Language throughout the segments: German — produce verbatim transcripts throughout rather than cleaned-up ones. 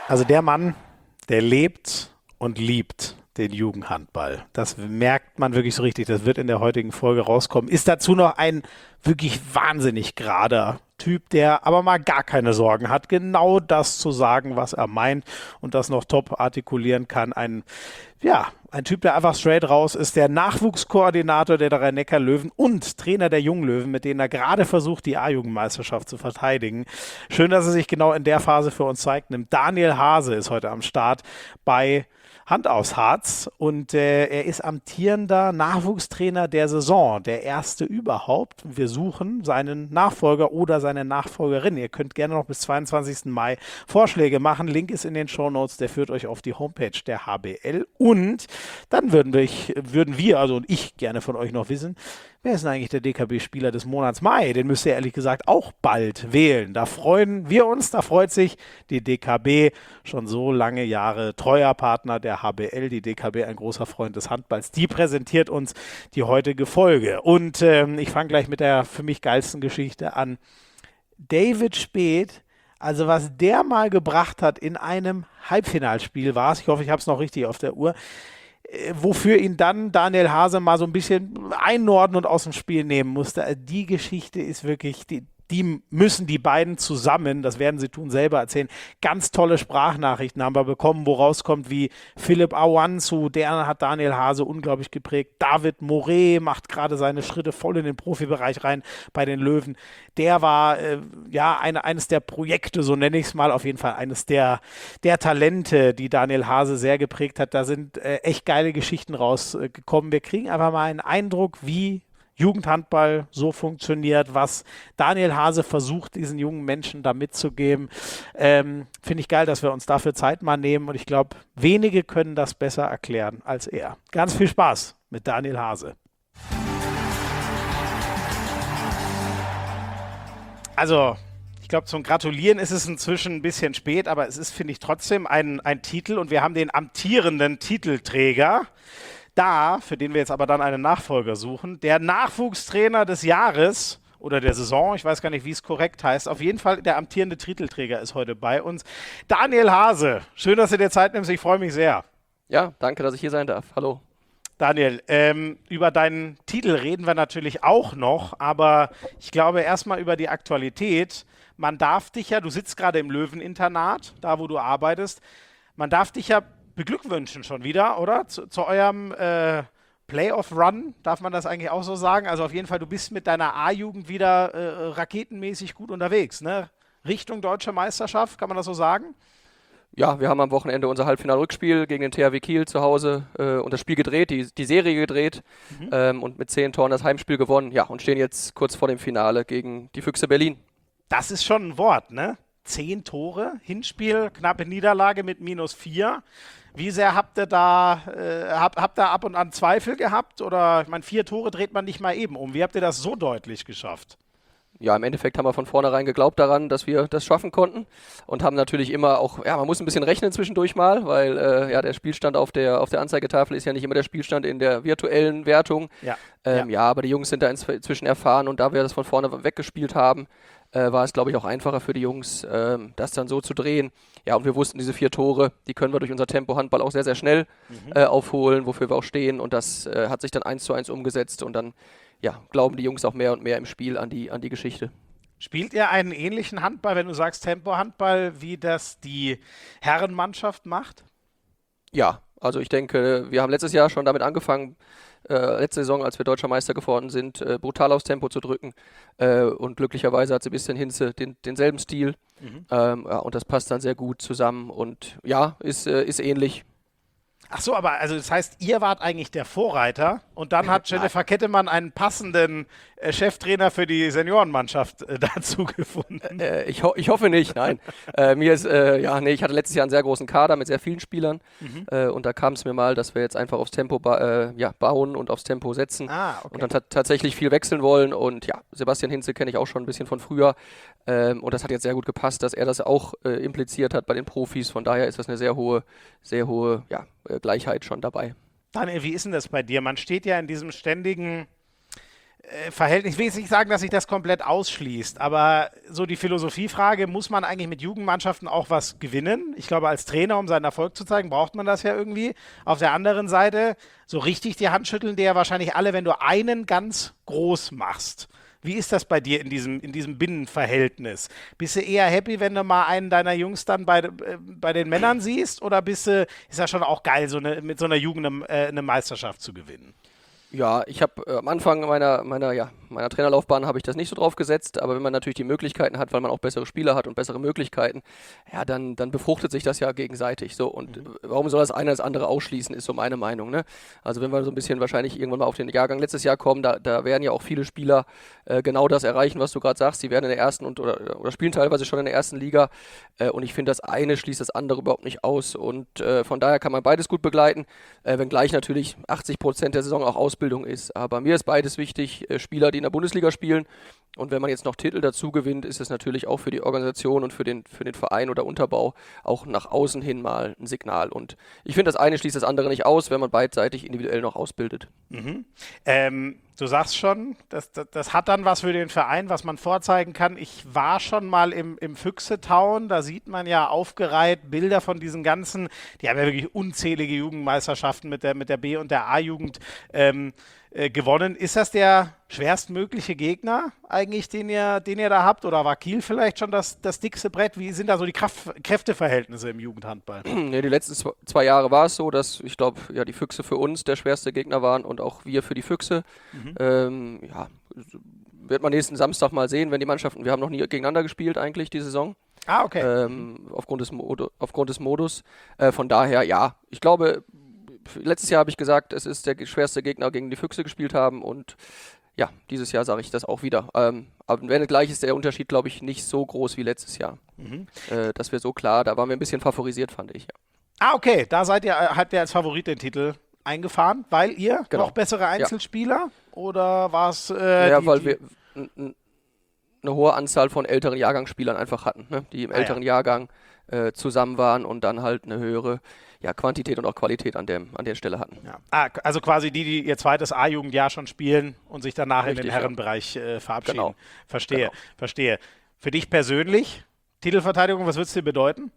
Also der Mann, der lebt und liebt den Jugendhandball. Das merkt man wirklich so richtig. Das wird in der heutigen Folge rauskommen. Ist dazu noch ein wirklich wahnsinnig gerader Typ, der aber mal gar keine Sorgen hat, genau das zu sagen, was er meint und das noch top artikulieren kann. Ein, ja, ein Typ, der einfach straight raus ist, der Nachwuchskoordinator der Rhein-Neckar-Löwen und Trainer der Junglöwen, mit denen er gerade versucht, die A-Jugendmeisterschaft zu verteidigen. Schön, dass er sich genau in der Phase für uns zeigt. Daniel Haase ist heute am Start bei Hand aufs Harz und äh, er ist amtierender Nachwuchstrainer der Saison, der erste überhaupt. Wir suchen seinen Nachfolger oder seine Nachfolgerin. Ihr könnt gerne noch bis zweiundzwanzigsten Mai Vorschläge machen. Link ist in den Shownotes, der führt euch auf die Homepage der H B L. Und dann würden wir, würden wir, also und ich gerne von euch noch wissen, wer ist denn eigentlich der D K B-Spieler des Monats Mai? Den müsst ihr ehrlich gesagt auch bald wählen. Da freuen wir uns, da freut sich die D K B, schon so lange Jahre treuer Partner der H B L, die D K B, ein großer Freund des Handballs. Die präsentiert uns die heutige Folge. Und ähm, ich fange gleich mit der für mich geilsten Geschichte an. David Speth, also was der mal gebracht hat in einem Halbfinalspiel war es, ich hoffe, ich habe es noch richtig auf der Uhr, wofür ihn dann Daniel Haase mal so ein bisschen einordnen und aus dem Spiel nehmen musste. Also die Geschichte ist wirklich, die, die müssen die beiden zusammen, das werden sie tun, selber erzählen. Ganz tolle Sprachnachrichten haben wir bekommen, wo rauskommt wie Philipp Awansu, der hat Daniel Haase unglaublich geprägt. David Moret macht gerade seine Schritte voll in den Profibereich rein bei den Löwen. Der war äh, ja eine, eines der Projekte, so nenne ich es mal, auf jeden Fall eines der, der Talente, die Daniel Haase sehr geprägt hat. Da sind äh, echt geile Geschichten rausgekommen. Wir kriegen einfach mal einen Eindruck, wie Jugendhandball so funktioniert, was Daniel Haase versucht, diesen jungen Menschen da mitzugeben. Ähm, Finde ich geil, dass wir uns dafür Zeit mal nehmen und ich glaube, wenige können das besser erklären als er. Ganz viel Spaß mit Daniel Haase. Also, ich glaube, zum Gratulieren ist es inzwischen ein bisschen spät, aber es ist, finde ich, trotzdem ein, ein Titel und wir haben den amtierenden Titelträger da, für den wir jetzt aber dann einen Nachfolger suchen, der Nachwuchstrainer des Jahres oder der Saison, ich weiß gar nicht, wie es korrekt heißt, auf jeden Fall der amtierende Titelträger ist heute bei uns. Daniel Haase, schön, dass du dir Zeit nimmst, ich freue mich sehr. Ja, danke, dass ich hier sein darf. Hallo. Daniel, ähm, über deinen Titel reden wir natürlich auch noch, aber ich glaube erstmal über die Aktualität. Man darf dich ja, du sitzt gerade im Löweninternat, da wo du arbeitest, man darf dich ja beglückwünschen schon wieder, oder? Zu, zu eurem äh, Playoff-Run, darf man das eigentlich auch so sagen? Also auf jeden Fall, du bist mit deiner A-Jugend wieder äh, raketenmäßig gut unterwegs, ne? Richtung Deutsche Meisterschaft, kann man das so sagen? Ja, wir haben am Wochenende unser Halbfinal-Rückspiel gegen den T H W Kiel zu Hause äh, und das Spiel gedreht, die, die Serie gedreht mhm. ähm, und mit zehn Toren das Heimspiel gewonnen. Ja, und stehen jetzt kurz vor dem Finale gegen die Füchse Berlin. Das ist schon ein Wort, ne? Zehn Tore, Hinspiel, knappe Niederlage mit minus vier. Wie sehr habt ihr da, äh, habt, habt ihr ab und an Zweifel gehabt? Oder, ich meine, vier Tore dreht man nicht mal eben um. Wie habt ihr das so deutlich geschafft? Ja, im Endeffekt haben wir von vornherein geglaubt daran, dass wir das schaffen konnten und haben natürlich immer auch, ja, man muss ein bisschen rechnen zwischendurch mal, weil äh, ja, der Spielstand auf der, auf der Anzeigetafel ist ja nicht immer der Spielstand in der virtuellen Wertung. Ja, ähm, ja. ja aber die Jungs sind da inzwischen erfahren und da wir das von vorne weggespielt haben, äh, war es, glaube ich, auch einfacher für die Jungs, äh, das dann so zu drehen. Ja, und wir wussten, diese vier Tore, die können wir durch unser Tempo-Handball auch sehr, sehr schnell mhm. äh, aufholen, wofür wir auch stehen und das äh, hat sich dann eins zu eins umgesetzt und dann ja, glauben die Jungs auch mehr und mehr im Spiel an die, an die Geschichte. Spielt ihr einen ähnlichen Handball, wenn du sagst Tempo-Handball, wie das die Herrenmannschaft macht? Ja, also ich denke, wir haben letztes Jahr schon damit angefangen, äh, letzte Saison, als wir Deutscher Meister geworden sind, äh, brutal aufs Tempo zu drücken. Äh, und glücklicherweise hat Sebastian Hinze den, denselben Stil. Mhm. Ähm, ja, und das passt dann sehr gut zusammen und ja, ist, äh, ist ähnlich. Ach so, aber also das heißt, ihr wart eigentlich der Vorreiter und dann hat Jennifer Kettemann einen passenden äh, Cheftrainer für die Seniorenmannschaft äh, dazu gefunden. Äh, ich, ho ich hoffe nicht, nein. äh, mir ist, äh, ja, nee, ich hatte letztes Jahr einen sehr großen Kader mit sehr vielen Spielern mhm. äh, und da kam es mir mal, dass wir jetzt einfach aufs Tempo ba äh, ja, bauen und aufs Tempo setzen ah, okay. und dann tatsächlich viel wechseln wollen und ja, Sebastian Hinze kenne ich auch schon ein bisschen von früher ähm, und das hat jetzt sehr gut gepasst, dass er das auch äh, impliziert hat bei den Profis, von daher ist das eine sehr hohe, sehr hohe, ja, Gleichheit schon dabei. Daniel, wie ist denn das bei dir? Man steht ja in diesem ständigen äh, Verhältnis, ich will jetzt nicht sagen, dass sich das komplett ausschließt, aber so die Philosophiefrage, muss man eigentlich mit Jugendmannschaften auch was gewinnen? Ich glaube, als Trainer, um seinen Erfolg zu zeigen, braucht man das ja irgendwie. Auf der anderen Seite, so richtig die Hand schütteln dir ja wahrscheinlich alle, wenn du einen ganz groß machst. Wie ist das bei dir in diesem, in diesem Binnenverhältnis? Bist du eher happy, wenn du mal einen deiner Jungs dann bei, äh, bei den Männern siehst? Oder bist du, ist das schon auch geil, so eine, mit so einer Jugend eine, äh, eine Meisterschaft zu gewinnen? Ja, ich habe äh, am Anfang meiner, meiner, ja, meiner Trainerlaufbahn habe ich das nicht so drauf gesetzt, aber wenn man natürlich die Möglichkeiten hat, weil man auch bessere Spieler hat und bessere Möglichkeiten, ja, dann, dann befruchtet sich das ja gegenseitig. So, und mhm. warum soll das eine das andere ausschließen, ist so meine Meinung. Ne? Also wenn wir so ein bisschen wahrscheinlich irgendwann mal auf den Jahrgang letztes Jahr kommen, da, da werden ja auch viele Spieler äh, genau das erreichen, was du gerade sagst. Sie werden in der ersten und oder, oder spielen teilweise schon in der ersten Liga äh, und ich finde, das eine schließt das andere überhaupt nicht aus und äh, von daher kann man beides gut begleiten, äh, wenngleich natürlich achtzig Prozent der Saison auch Ausbildung ist. Aber mir ist beides wichtig, äh, Spieler, die in der Bundesliga spielen. Und wenn man jetzt noch Titel dazu gewinnt, ist es natürlich auch für die Organisation und für den, für den Verein oder Unterbau auch nach außen hin mal ein Signal. Und ich finde, das eine schließt das andere nicht aus, wenn man beidseitig individuell noch ausbildet. Mhm. Ähm, du sagst schon, das, das, das hat dann was für den Verein, was man vorzeigen kann. Ich war schon mal im, im Füchse-Town, da sieht man ja aufgereiht Bilder von diesen ganzen, die haben ja wirklich unzählige Jugendmeisterschaften mit der, mit der B- und der A-Jugend ähm, äh, gewonnen. Ist das der schwerstmögliche Gegner eigentlich, den ihr, den ihr da habt? Oder war Kiel vielleicht schon das, das dickste Brett? Wie sind da so die Kraft, Kräfteverhältnisse im Jugendhandball? Ja, die letzten zwei, zwei Jahre war es so, dass ich glaube, ja, die Füchse für uns der schwerste Gegner waren und auch wir für die Füchse. Mhm. Ähm, ja, wird man nächsten Samstag mal sehen, wenn die Mannschaften, wir haben noch nie gegeneinander gespielt eigentlich die Saison. Ah, okay. Ähm, aufgrund des, Modo, aufgrund des Modus. Äh, von daher, ja, ich glaube, letztes Jahr habe ich gesagt, es ist der schwerste Gegner, gegen die Füchse gespielt haben und ja, dieses Jahr sage ich das auch wieder. Ähm, aber wenn gleich ist der Unterschied, glaube ich, nicht so groß wie letztes Jahr. Mhm. Äh, das wäre so klar, da waren wir ein bisschen favorisiert, fand ich. Ja. Ah, okay, da seid ihr, habt ihr als Favorit den Titel eingefahren, weil ihr genau. noch bessere Einzelspieler? Ja. Oder war es äh, Ja, die, weil die wir eine hohe Anzahl von älteren Jahrgangsspielern einfach hatten, ne? Die im ah, älteren ja. Jahrgang äh, zusammen waren und dann halt eine höhere ja, Quantität und auch Qualität an, dem, an der Stelle hatten. Ja. Ah, also quasi die, die ihr zweites A-Jugendjahr schon spielen und sich danach Richtig, in den Herrenbereich äh, verabschieden. Genau. Verstehe, genau. verstehe. Für dich persönlich, Titelverteidigung, was würde es dir bedeuten?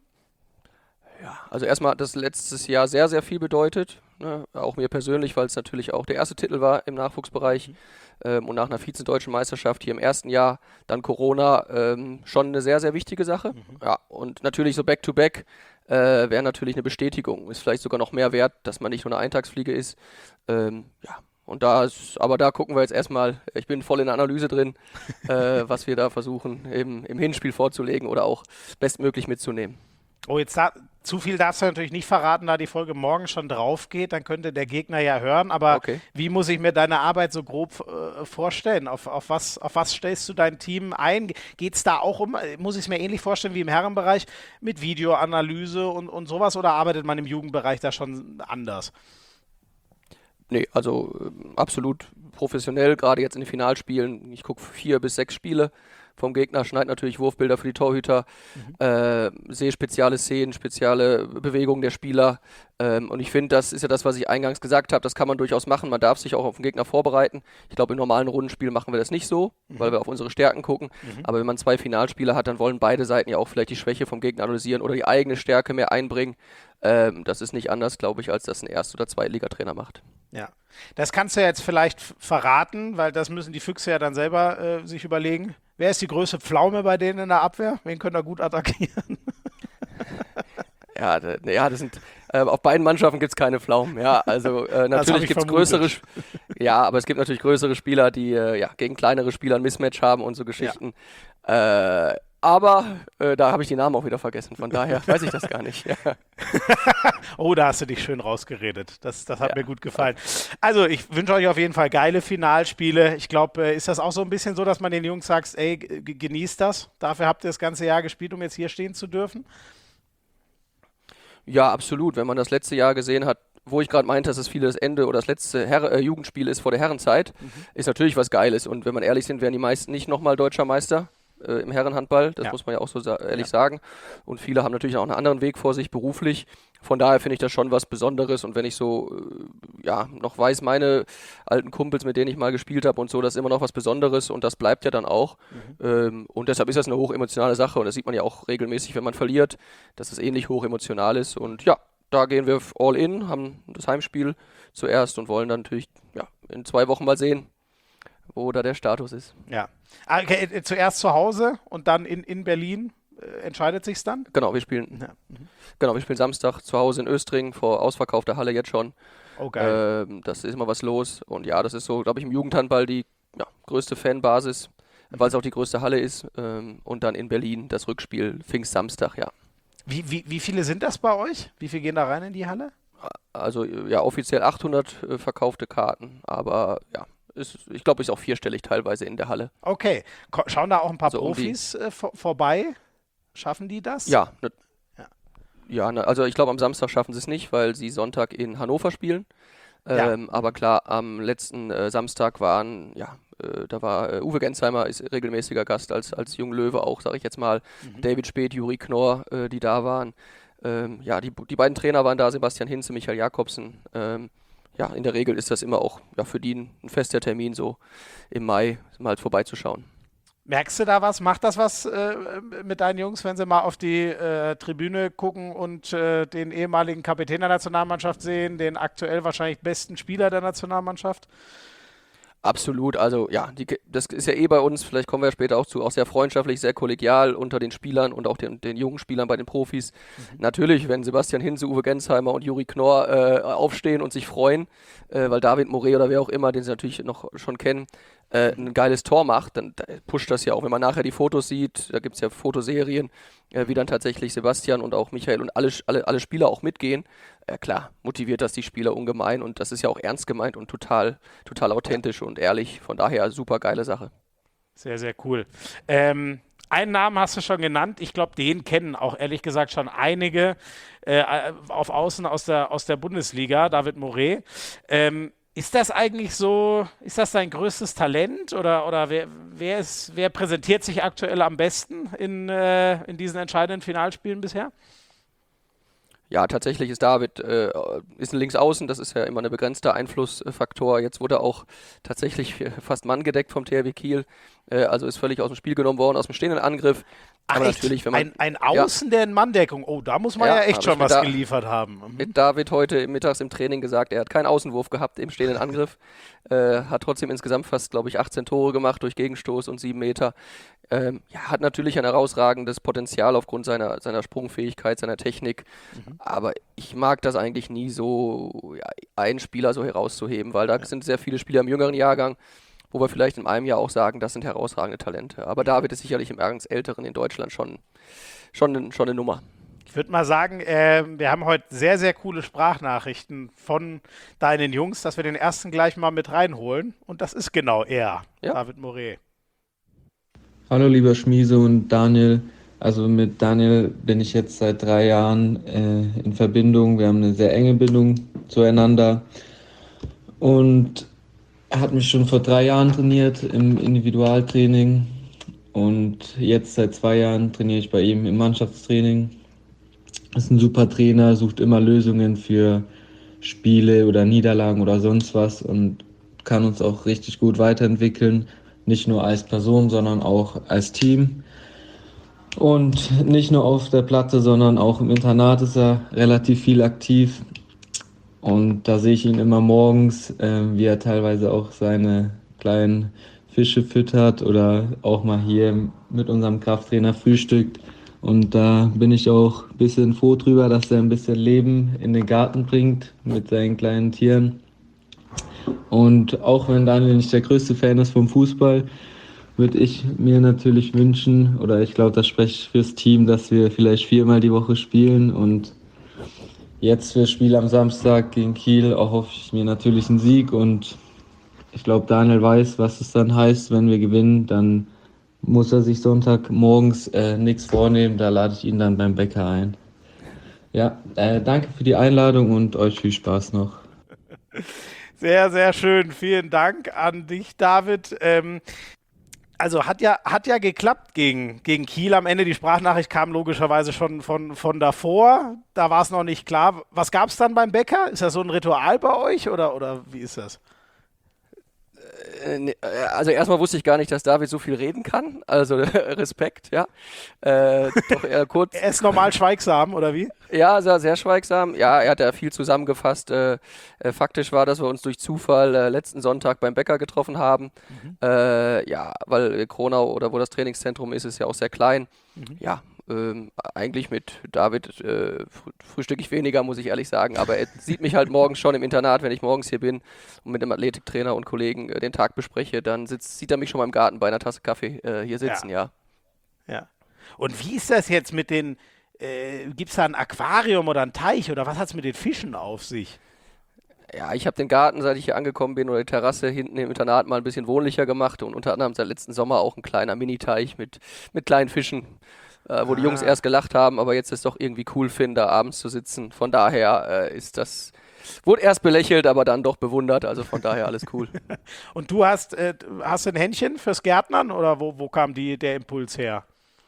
Ja, also erstmal hat das letztes Jahr sehr, sehr viel bedeutet. Ne? Auch mir persönlich, weil es natürlich auch der erste Titel war im Nachwuchsbereich. Mhm. Ähm, und nach einer Vize-Deutschen Meisterschaft hier im ersten Jahr, dann Corona, ähm, schon eine sehr, sehr wichtige Sache. Mhm. Ja, und natürlich so Back-to-Back äh, wäre natürlich eine Bestätigung. Ist vielleicht sogar noch mehr wert, dass man nicht nur eine Eintagsfliege ist. Ähm, ja, und da ist, aber da gucken wir jetzt erstmal, ich bin voll in der Analyse drin, äh, was wir da versuchen im, im Hinspiel vorzulegen oder auch bestmöglich mitzunehmen. Oh, jetzt da, zu viel darfst du natürlich nicht verraten, da die Folge morgen schon drauf geht, dann könnte der Gegner ja hören, aber okay. Wie muss ich mir deine Arbeit so grob äh, vorstellen? Auf, auf, was, auf was stellst du dein Team ein? Geht es da auch um, muss ich es mir ähnlich vorstellen wie im Herrenbereich, mit Videoanalyse und, und sowas oder arbeitet man im Jugendbereich da schon anders? Nee, also äh, absolut professionell, gerade jetzt in den Finalspielen. Ich gucke vier bis sechs Spiele vom Gegner, schneide natürlich Wurfbilder für die Torhüter, mhm. äh, sehe spezielle Szenen, spezielle Bewegungen der Spieler. Ähm, und ich finde, das ist ja das, was ich eingangs gesagt habe, das kann man durchaus machen. Man darf sich auch auf den Gegner vorbereiten. Ich glaube, im normalen Rundenspiel machen wir das nicht so, mhm. weil wir auf unsere Stärken gucken. Mhm. Aber wenn man zwei Finalspieler hat, dann wollen beide Seiten ja auch vielleicht die Schwäche vom Gegner analysieren oder die eigene Stärke mehr einbringen. Ähm, das ist nicht anders, glaube ich, als das ein Erst- oder Zweitligatrainer macht. Ja, das kannst du jetzt vielleicht verraten, weil das müssen die Füchse ja dann selber äh, sich überlegen. Wer ist die größte Pflaume bei denen in der Abwehr? Wen können da gut attackieren? Ja, da, ja, das sind äh, auf beiden Mannschaften gibt es keine Pflaumen. Ja, also äh, natürlich gibt es größere, ja, aber es gibt natürlich größere Spieler, die äh, ja gegen kleinere Spieler ein Mismatch haben und so Geschichten. Ja. Äh, aber äh, da habe ich die Namen auch wieder vergessen. Von daher weiß ich das gar nicht. Ja. Oh, da hast du dich schön rausgeredet. Das, das hat ja. mir gut gefallen. Also ich wünsche euch auf jeden Fall geile Finalspiele. Ich glaube, äh, ist das auch so ein bisschen so, dass man den Jungs sagt, ey, g- genießt das. Dafür habt ihr das ganze Jahr gespielt, um jetzt hier stehen zu dürfen? Ja, absolut. Wenn man das letzte Jahr gesehen hat, wo ich gerade meinte, dass es viele das Ende oder das letzte Herr- äh, Jugendspiel ist vor der Herrenzeit, mhm. ist natürlich was Geiles. Und wenn man ehrlich sind, wären die meisten nicht nochmal deutscher Meister äh, im Herrenhandball. Das ja. muss man ja auch so sa- ehrlich ja. sagen. Und viele haben natürlich auch einen anderen Weg vor sich beruflich. Von daher finde ich das schon was Besonderes und wenn ich so, äh, ja, noch weiß, meine alten Kumpels, mit denen ich mal gespielt habe und so, das ist immer noch was Besonderes und das bleibt ja dann auch. Mhm. Ähm, und deshalb ist das eine hochemotionale Sache und das sieht man ja auch regelmäßig, wenn man verliert, dass es ähnlich hochemotional ist und ja, da gehen wir all in, haben das Heimspiel zuerst und wollen dann natürlich, ja, in zwei Wochen mal sehen, wo da der Status ist. Ja. Okay, zuerst zu Hause und dann in, in Berlin. Entscheidet sich's dann? Genau, wir spielen, ja. mhm. genau, wir spielen Samstag zu Hause in Östring vor ausverkaufter Halle jetzt schon. Oh, geil. Ähm, das ist immer was los und ja, das ist so, glaube ich, im Jugendhandball die ja, größte Fanbasis, mhm. weil es auch die größte Halle ist ähm, und dann in Berlin das Rückspiel Pfingstsamstag, ja. Wie, wie, wie viele sind das bei euch? Wie viele gehen da rein in die Halle? Also ja, offiziell achthundert äh, verkaufte Karten, aber ja, ist, ich glaube, ist auch vierstellig teilweise in der Halle. Okay, Ko- schauen da auch ein paar also Profis um die, äh, vor, vorbei? Schaffen die das? Ja, ne, ja. ja ne, also ich glaube am Samstag schaffen sie es nicht, weil sie Sonntag in Hannover spielen. Ähm, ja. Aber klar, am letzten äh, Samstag waren, ja, äh, da war äh, Uwe Gensheimer, ist regelmäßiger Gast als, als Junglöwe auch, sage ich jetzt mal. Mhm. David Speth, Juri Knorr, äh, die da waren. Ähm, ja, die, die beiden Trainer waren da, Sebastian Hinze, Michael Jakobsen. Ähm, ja, in der Regel ist das immer auch ja, für die ein fester Termin, so im Mai mal vorbeizuschauen. Merkst du da was? Macht das was äh, mit deinen Jungs, wenn sie mal auf die äh, Tribüne gucken und äh, den ehemaligen Kapitän der Nationalmannschaft sehen, den aktuell wahrscheinlich besten Spieler der Nationalmannschaft? Absolut, also ja, die, das ist ja eh bei uns, vielleicht kommen wir später auch zu, auch sehr freundschaftlich, sehr kollegial unter den Spielern und auch den, den jungen Spielern bei den Profis. Mhm. Natürlich, wenn Sebastian Hinze, Uwe Gensheimer und Juri Knorr äh, aufstehen und sich freuen, äh, weil David Moret oder wer auch immer, den sie natürlich noch schon kennen, äh, ein geiles Tor macht, dann pusht das ja auch. Wenn man nachher die Fotos sieht, da gibt es ja Fotoserien, äh, wie dann tatsächlich Sebastian und auch Michael und alle, alle, alle Spieler auch mitgehen, ja klar, motiviert das die Spieler ungemein und das ist ja auch ernst gemeint und total, total authentisch und ehrlich. Von daher super geile Sache. Sehr, sehr cool. Ähm, einen Namen hast du schon genannt. Ich glaube, den kennen auch ehrlich gesagt schon einige äh, auf Außen aus der, aus der Bundesliga, David Moret. Ähm, ist das eigentlich so, ist das dein größtes Talent oder, oder wer, wer, ist, wer präsentiert sich aktuell am besten in, äh, in diesen entscheidenden Finalspielen bisher? Ja, tatsächlich ist David äh, ist ein Linksaußen, das ist ja immer ein begrenzter Einflussfaktor. Jetzt wurde er auch tatsächlich fast manngedeckt vom T H W Kiel, äh, also ist völlig aus dem Spiel genommen worden, aus dem stehenden Angriff. Ach, aber natürlich, wenn man, ein, ein Außen, ja, der in Manndeckung, oh, da muss man ja, ja echt schon was da, geliefert haben. Mhm. Mit David heute mittags im Training gesagt, er hat keinen Außenwurf gehabt im stehenden Angriff, äh, hat trotzdem insgesamt fast, glaube ich, achtzehn Tore gemacht durch Gegenstoß und sieben Meter. Ähm, ja, hat natürlich ein herausragendes Potenzial aufgrund seiner, seiner Sprungfähigkeit, seiner Technik, mhm. aber ich mag das eigentlich nie so, ja, einen Spieler so herauszuheben, weil da ja. sind sehr viele Spieler im jüngeren Jahrgang, wo wir vielleicht in einem Jahr auch sagen, das sind herausragende Talente. Aber David ist sicherlich im ganz Älteren in Deutschland schon, schon, schon eine Nummer. Ich würde mal sagen, äh, wir haben heute sehr, sehr coole Sprachnachrichten von deinen Jungs, dass wir den ersten gleich mal mit reinholen. Und das ist genau er, ja. David Moret. Hallo lieber Schmiese und Daniel. Also mit Daniel bin ich jetzt seit drei Jahren äh, in Verbindung. Wir haben eine sehr enge Bindung zueinander. Und er hat mich schon vor drei Jahren trainiert im Individualtraining und jetzt seit zwei Jahren trainiere ich bei ihm im Mannschaftstraining. Ist ein super Trainer, sucht immer Lösungen für Spiele oder Niederlagen oder sonst was und kann uns auch richtig gut weiterentwickeln. Nicht nur als Person, sondern auch als Team. Und nicht nur auf der Platte, sondern auch im Internat ist er relativ viel aktiv. Und da sehe ich ihn immer morgens, äh, wie er teilweise auch seine kleinen Fische füttert oder auch mal hier mit unserem Krafttrainer frühstückt. Und da bin ich auch ein bisschen froh drüber, dass er ein bisschen Leben in den Garten bringt mit seinen kleinen Tieren. Und auch wenn Daniel nicht der größte Fan ist vom Fußball, würde ich mir natürlich wünschen, oder ich glaube, das spreche ich fürs Team, dass wir vielleicht viermal die Woche spielen. Und jetzt für das Spiel am Samstag gegen Kiel erhoffe ich mir natürlich einen Sieg. Und ich glaube, Daniel weiß, was es dann heißt, wenn wir gewinnen. Dann muss er sich Sonntagmorgens äh, nichts vornehmen. Da lade ich ihn dann beim Bäcker ein. Ja, äh, danke für die Einladung und euch viel Spaß noch. Sehr, sehr schön. Vielen Dank an dich, David. Ähm, also hat ja, hat ja geklappt gegen, gegen Kiel am Ende. Die Sprachnachricht kam logischerweise schon von, von davor. Da war es noch nicht klar. Was gab es dann beim Bäcker? Ist das so ein Ritual bei euch oder, oder wie ist das? Äh, ne, äh, Also erstmal wusste ich gar nicht, dass David so viel reden kann. Also Respekt, ja. Äh, doch eher kurz. Er ist normal schweigsam oder wie? Ja, sehr, sehr schweigsam. Ja, er hat ja viel zusammengefasst. Äh, äh, faktisch war, dass wir uns durch Zufall äh, letzten Sonntag beim Bäcker getroffen haben. Mhm. Äh, ja, weil Kronau oder wo das Trainingszentrum ist, ist ja auch sehr klein. Mhm. Ja, ähm, eigentlich mit David äh, fr frühstücke ich weniger, muss ich ehrlich sagen. Aber er sieht mich halt morgens schon im Internat, wenn ich morgens hier bin und mit dem Athletiktrainer und Kollegen äh, den Tag bespreche, dann sitzt, sieht er mich schon mal im Garten bei einer Tasse Kaffee äh, hier sitzen, ja. ja. Ja. Und wie ist das jetzt mit den, äh, gibt es da ein Aquarium oder einen Teich oder was hat es mit den Fischen auf sich? Ja, ich habe den Garten, seit ich hier angekommen bin, oder die Terrasse hinten im Internat mal ein bisschen wohnlicher gemacht und unter anderem seit letzten Sommer auch ein kleiner Mini-Teich mit, mit kleinen Fischen, äh, wo ah. die Jungs erst gelacht haben, aber jetzt es doch irgendwie cool finden, da abends zu sitzen. Von daher äh, ist das, wurde erst belächelt, aber dann doch bewundert, also von daher alles cool. Und du hast, äh, hast du ein Händchen fürs Gärtnern oder wo, wo kam die, der Impuls her?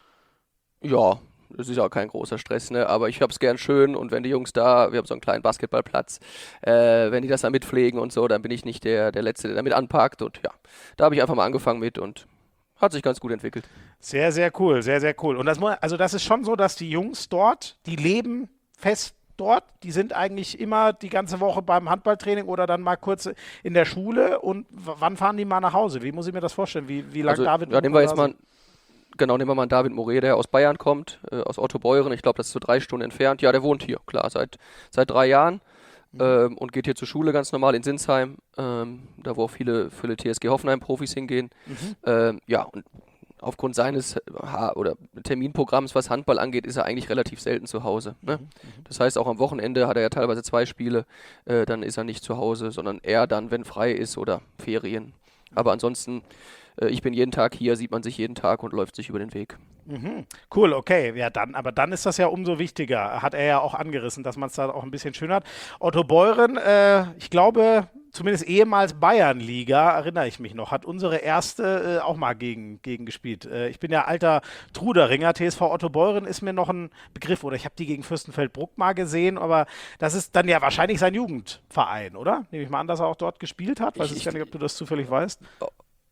Ja, das ist auch kein großer Stress, ne? Aber ich hab's gern schön und wenn die Jungs da, wir haben so einen kleinen Basketballplatz, äh, wenn die das da mitpflegen und so, dann bin ich nicht der, der Letzte, der damit anpackt und ja, da habe ich einfach mal angefangen mit und hat sich ganz gut entwickelt. Sehr, sehr cool, sehr, sehr cool. Und das, also das ist schon so, dass die Jungs dort, die leben fest dort, die sind eigentlich immer die ganze Woche beim Handballtraining oder dann mal kurz in der Schule und wann fahren die mal nach Hause? Wie muss ich mir das vorstellen? Wie, wie lange also, David? Ja, nehmen wir jetzt mal Genau, nehmen wir mal einen David Moret, der aus Bayern kommt, äh, aus Ottobeuren. Ich glaube, das ist so drei Stunden entfernt. Ja, der wohnt hier, klar, seit, seit drei Jahren mhm. ähm, und geht hier zur Schule ganz normal in Sinsheim, ähm, da wo auch viele, viele T S G Hoffenheim-Profis hingehen. Mhm. Ähm, ja, und aufgrund seines ha oder Terminprogramms, was Handball angeht, ist er eigentlich relativ selten zu Hause. Ne? Mhm. Das heißt, auch am Wochenende hat er ja teilweise zwei Spiele, äh, dann ist er nicht zu Hause, sondern eher dann, wenn frei ist oder Ferien. Aber ansonsten, äh, ich bin jeden Tag hier, sieht man sich jeden Tag und läuft sich über den Weg. Mhm. Cool, okay. Ja, dann, aber dann ist das ja umso wichtiger. Hat er ja auch angerissen, dass man es da auch ein bisschen schön hat. Ottobeuren, äh, ich glaube, zumindest ehemals Bayernliga, erinnere ich mich noch, hat unsere erste äh, auch mal gegen, gegen gespielt. Äh, ich bin ja alter Truderinger, T S V Ottobeuren ist mir noch ein Begriff, oder ich habe die gegen Fürstenfeldbruck mal gesehen, aber das ist dann ja wahrscheinlich sein Jugendverein, oder? Nehme ich mal an, dass er auch dort gespielt hat. Weiß ich, ich gar nicht, ob du das zufällig weißt. Oh.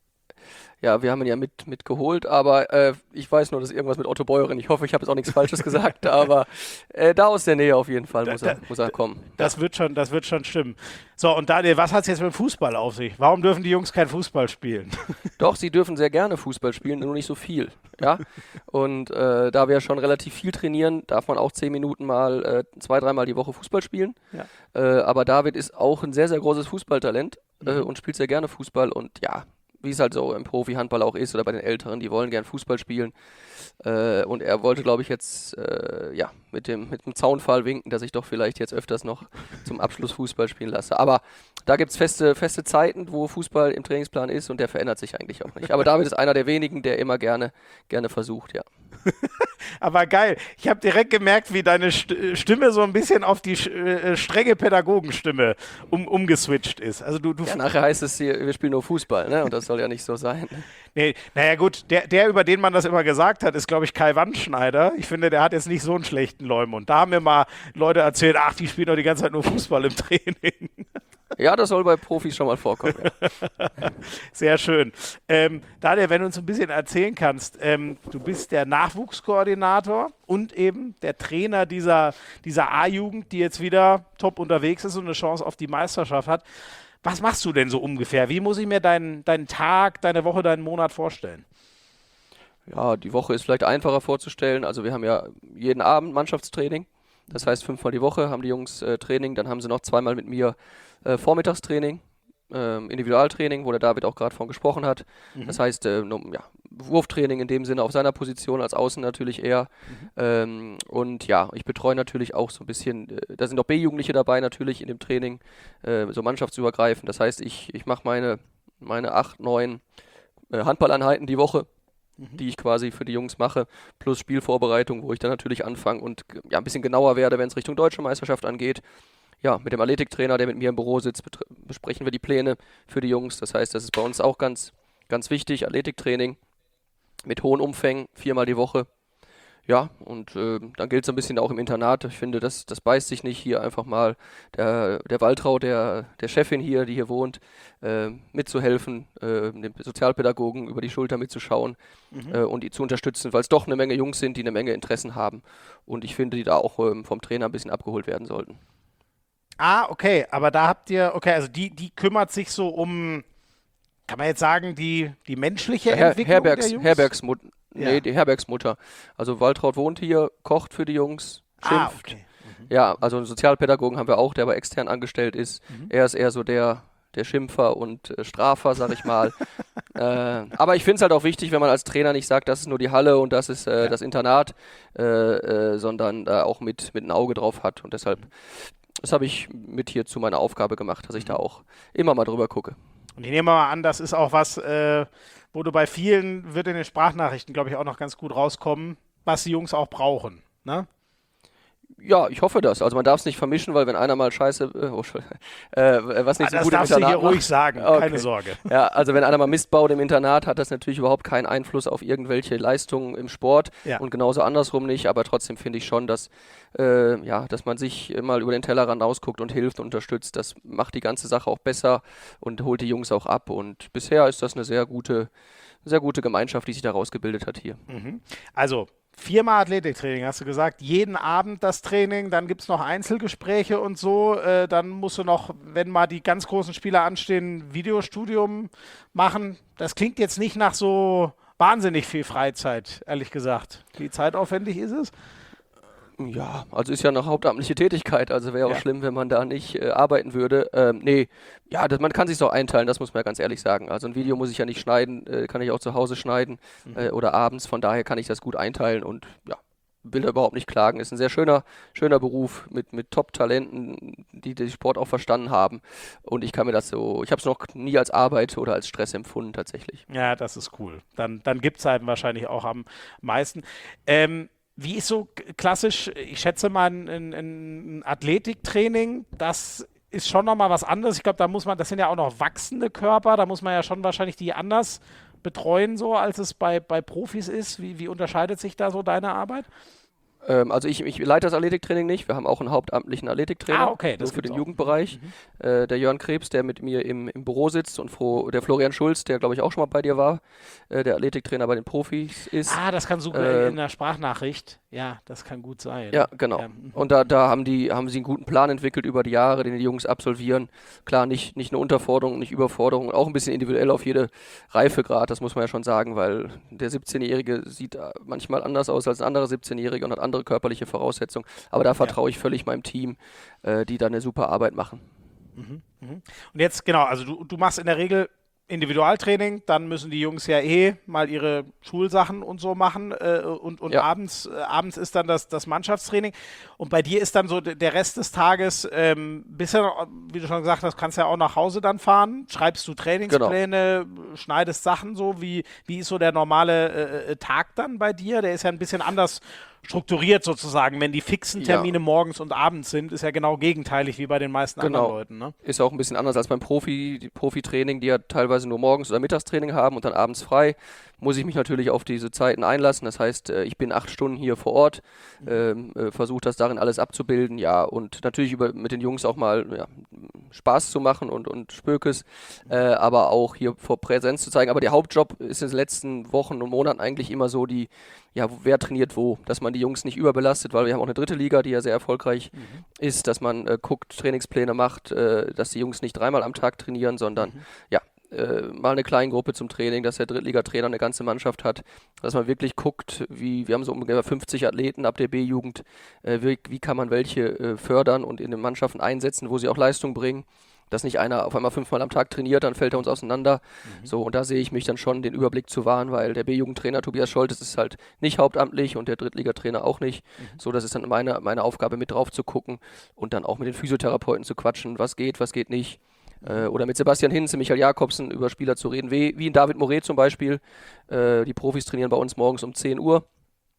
Ja, wir haben ihn ja mit, mit geholt, aber äh, ich weiß nur, dass irgendwas mit Ottobeuren. Ich hoffe, ich habe jetzt auch nichts Falsches gesagt, aber äh, da aus der Nähe auf jeden Fall muss, da, er, da, muss er kommen. Das, ja. wird schon, das wird schon stimmen. So, und Daniel, was hat es jetzt mit dem Fußball auf sich? Warum dürfen die Jungs kein Fußball spielen? Doch, sie dürfen sehr gerne Fußball spielen, nur nicht so viel. Ja? Und äh, da wir ja schon relativ viel trainieren, darf man auch zehn Minuten mal, äh, zwei, dreimal die Woche Fußball spielen. Ja. Äh, aber David ist auch ein sehr, sehr großes Fußballtalent äh, mhm. und spielt sehr gerne Fußball und ja, wie es halt so im Profi-Handball auch ist oder bei den Älteren, die wollen gern Fußball spielen. Äh, und er wollte, glaube ich, jetzt äh, ja, mit dem, mit dem Zaunpfahl winken, dass ich doch vielleicht jetzt öfters noch zum Abschluss Fußball spielen lasse. Aber da gibt es feste, feste Zeiten, wo Fußball im Trainingsplan ist und der verändert sich eigentlich auch nicht. Aber David ist einer der wenigen, der immer gerne, gerne versucht, ja. Aber geil. Ich habe direkt gemerkt, wie deine Stimme so ein bisschen auf die äh, strenge Pädagogenstimme um, umgeswitcht ist. Also du, du ja, nachher heißt es, hier, wir spielen nur Fußball, ne? Und das soll ja nicht so sein. Nee, naja gut, der, der, über den man das immer gesagt hat, ist, glaube ich, Kai Wandschneider. Ich finde, der hat jetzt nicht so einen schlechten Leumund. Da haben mir mal Leute erzählt, ach, die spielen doch die ganze Zeit nur Fußball im Training. Ja, das soll bei Profis schon mal vorkommen. Ja. Sehr schön. Ähm, Daniel, wenn du uns ein bisschen erzählen kannst, ähm, du bist der Nachwuchskoordinator und eben der Trainer dieser, dieser A-Jugend, die jetzt wieder top unterwegs ist und eine Chance auf die Meisterschaft hat. Was machst du denn so ungefähr? Wie muss ich mir deinen, deinen Tag, deine Woche, deinen Monat vorstellen? Ja, die Woche ist vielleicht einfacher vorzustellen. Also wir haben ja jeden Abend Mannschaftstraining. Das heißt, fünfmal die Woche haben die Jungs äh, Training. Dann haben sie noch zweimal mit mir äh, Vormittagstraining, äh, Individualtraining, wo der David auch gerade von gesprochen hat. Mhm. Das heißt, äh, no, ja, Wurftraining in dem Sinne auf seiner Position, als Außen natürlich eher. Mhm. Ähm, und ja, ich betreue natürlich auch so ein bisschen, äh, da sind auch B-Jugendliche dabei natürlich in dem Training, äh, so mannschaftsübergreifend. Das heißt, ich, ich mache meine, meine acht, neun äh, Handballeinheiten die Woche, die ich quasi für die Jungs mache, plus Spielvorbereitung, wo ich dann natürlich anfange und ja, ein bisschen genauer werde, wenn es Richtung Deutsche Meisterschaft angeht. Ja, mit dem Athletiktrainer, der mit mir im Büro sitzt, besprechen wir die Pläne für die Jungs. Das heißt, das ist bei uns auch ganz, ganz wichtig, Athletiktraining. mit hohen Umfängen, viermal die Woche. Ja, und äh, dann gilt es ein bisschen auch im Internat. Ich finde, das, das beißt sich nicht, hier einfach mal der, der Waltraud, der, der Chefin hier, die hier wohnt, äh, mitzuhelfen, äh, dem Sozialpädagogen über die Schulter mitzuschauen mhm. äh, und die zu unterstützen, weil es doch eine Menge Jungs sind, die eine Menge Interessen haben. Und ich finde, die da auch ähm, vom Trainer ein bisschen abgeholt werden sollten. Ah, okay, aber da habt ihr, okay, also die, die kümmert sich so um, kann man jetzt sagen, die, die menschliche Her Entwicklung Herbergs, der Jungs? Herbergsmut nee, ja. die Herbergsmutter. Also Waltraud wohnt hier, kocht für die Jungs, schimpft. Ah, okay. Mhm. Ja, also einen Sozialpädagogen haben wir auch, der aber extern angestellt ist. Mhm. Er ist eher so der, der Schimpfer und äh, Strafer, sag ich mal. äh, aber ich finde es halt auch wichtig, wenn man als Trainer nicht sagt, das ist nur die Halle und das ist äh, ja. das Internat, äh, äh, sondern da auch mit, mit ein Auge drauf hat. Und deshalb, das habe ich mit hier zu meiner Aufgabe gemacht, dass ich da auch immer mal drüber gucke. Und ich nehme mal an, das ist auch was, äh, wo du bei vielen, wird in den Sprachnachrichten, glaube ich, auch noch ganz gut rauskommen, was die Jungs auch brauchen, ne? Ja, ich hoffe das. Also man darf es nicht vermischen, weil wenn einer mal Scheiße, äh, oh, äh, was nicht ah, so das gut im darfst Internat du hier macht. ruhig sagen, okay. keine Sorge. Ja, also wenn einer mal Mist baut im Internat, hat das natürlich überhaupt keinen Einfluss auf irgendwelche Leistungen im Sport ja. und genauso andersrum nicht, aber trotzdem finde ich schon, dass, äh, ja, dass man sich mal über den Tellerrand ausguckt und hilft und unterstützt. Das macht die ganze Sache auch besser und holt die Jungs auch ab und bisher ist das eine sehr gute, sehr gute Gemeinschaft, die sich daraus gebildet hat hier. Mhm. Also viermal Athletiktraining, hast du gesagt. Jeden Abend das Training, dann gibt es noch Einzelgespräche und so. Äh, dann musst du noch, wenn mal die ganz großen Spiele anstehen, ein Videostudium machen. Das klingt jetzt nicht nach so wahnsinnig viel Freizeit, ehrlich gesagt. Wie zeitaufwendig ist es? Ja, also ist ja eine hauptamtliche Tätigkeit, also wäre auch ja. schlimm, wenn man da nicht äh, arbeiten würde. Ähm, nee, ja, das, man kann sich auch einteilen, das muss man ja ganz ehrlich sagen. Also ein Video muss ich ja nicht schneiden, äh, kann ich auch zu Hause schneiden mhm. äh, oder abends, von daher kann ich das gut einteilen und ja, will da überhaupt nicht klagen. Ist ein sehr schöner, schöner Beruf mit, mit Top-Talenten, die den Sport auch verstanden haben und ich kann mir das so, ich habe es noch nie als Arbeit oder als Stress empfunden tatsächlich. Ja, das ist cool. Dann, dann gibt es halt wahrscheinlich auch am meisten. Ähm, Wie ist so klassisch, ich schätze mal, ein, ein, ein Athletiktraining, das ist schon nochmal was anderes. Ich glaube, da muss man, das sind ja auch noch wachsende Körper, da muss man ja schon wahrscheinlich die anders betreuen, so als es bei, bei Profis ist. Wie, wie unterscheidet sich da so deine Arbeit? Ähm, also ich, ich leite das Athletiktraining nicht. Wir haben auch einen hauptamtlichen Athletiktrainer, ah, okay, das nur für den auch. Jugendbereich. Mhm. Äh, der Jörn Krebs, der mit mir im, im Büro sitzt und Fro, der Florian Schulz, der glaube ich auch schon mal bei dir war, äh, der Athletiktrainer bei den Profis ist. Ah, das kann super äh, in der Sprachnachricht. Ja, das kann gut sein. Ja, genau. Ja. Und da, da haben die, haben sie einen guten Plan entwickelt über die Jahre, den die Jungs absolvieren. Klar, nicht, nicht eine Unterforderung, nicht Überforderung, auch ein bisschen individuell auf jede Reifegrad, das muss man ja schon sagen, weil der siebzehnjährige sieht manchmal anders aus als ein anderer siebzehnjährige und hat andere körperliche Voraussetzungen. Aber da vertraue ich völlig meinem Team, äh, die da eine super Arbeit machen. Mhm, mhm. Und jetzt, genau, also du, du machst in der Regel Individualtraining, dann müssen die Jungs ja eh mal ihre Schulsachen und so machen äh, und, und ja. abends, äh, abends ist dann das, das Mannschaftstraining und bei dir ist dann so d- der Rest des Tages, ähm, bisher, wie du schon gesagt hast, kannst ja auch nach Hause dann fahren, schreibst du Trainingspläne, genau. schneidest Sachen so, wie, wie ist so der normale äh, Tag dann bei dir? Der ist ja ein bisschen anders strukturiert sozusagen, wenn die fixen Termine ja. morgens und abends sind, ist ja genau gegenteilig wie bei den meisten genau. anderen Leuten. Ne? Ist auch ein bisschen anders als beim Profi, die Profitraining, die ja teilweise nur morgens oder Mittagstraining haben und dann abends frei. Muss ich mich natürlich auf diese Zeiten einlassen. Das heißt, ich bin acht Stunden hier vor Ort, ähm, äh, versuche das darin alles abzubilden, ja, und natürlich über, mit den Jungs auch mal ja, Spaß zu machen und, und Spökes, äh, aber auch hier vor Präsenz zu zeigen. Aber der Hauptjob ist in den letzten Wochen und Monaten eigentlich immer so die, ja, wer trainiert wo, dass man die Jungs nicht überbelastet, weil wir haben auch eine dritte Liga, die ja sehr erfolgreich mhm. ist, dass man äh, guckt, Trainingspläne macht, äh, dass die Jungs nicht dreimal am Tag trainieren, sondern mhm. ja, äh, mal eine Kleingruppe zum Training, dass der Drittligatrainer eine ganze Mannschaft hat, dass man wirklich guckt, wie, wir haben so ungefähr fünfzig Athleten ab der B-Jugend, äh, wie, wie kann man welche äh, fördern und in den Mannschaften einsetzen, wo sie auch Leistung bringen. Dass nicht einer auf einmal fünfmal am Tag trainiert, dann fällt er uns auseinander. Mhm. So, und da sehe ich mich dann schon, den Überblick zu wahren, weil der B-Jugendtrainer Tobias Scholtes ist halt nicht hauptamtlich und der Drittligatrainer auch nicht. Mhm. So, das ist dann meine, meine Aufgabe, mit drauf zu gucken und dann auch mit den Physiotherapeuten zu quatschen, was geht, was geht nicht. Mhm. Äh, oder mit Sebastian Hinze, Michael Jakobsen über Spieler zu reden, wie, wie in David Moret zum Beispiel. Äh, die Profis trainieren bei uns morgens um zehn Uhr.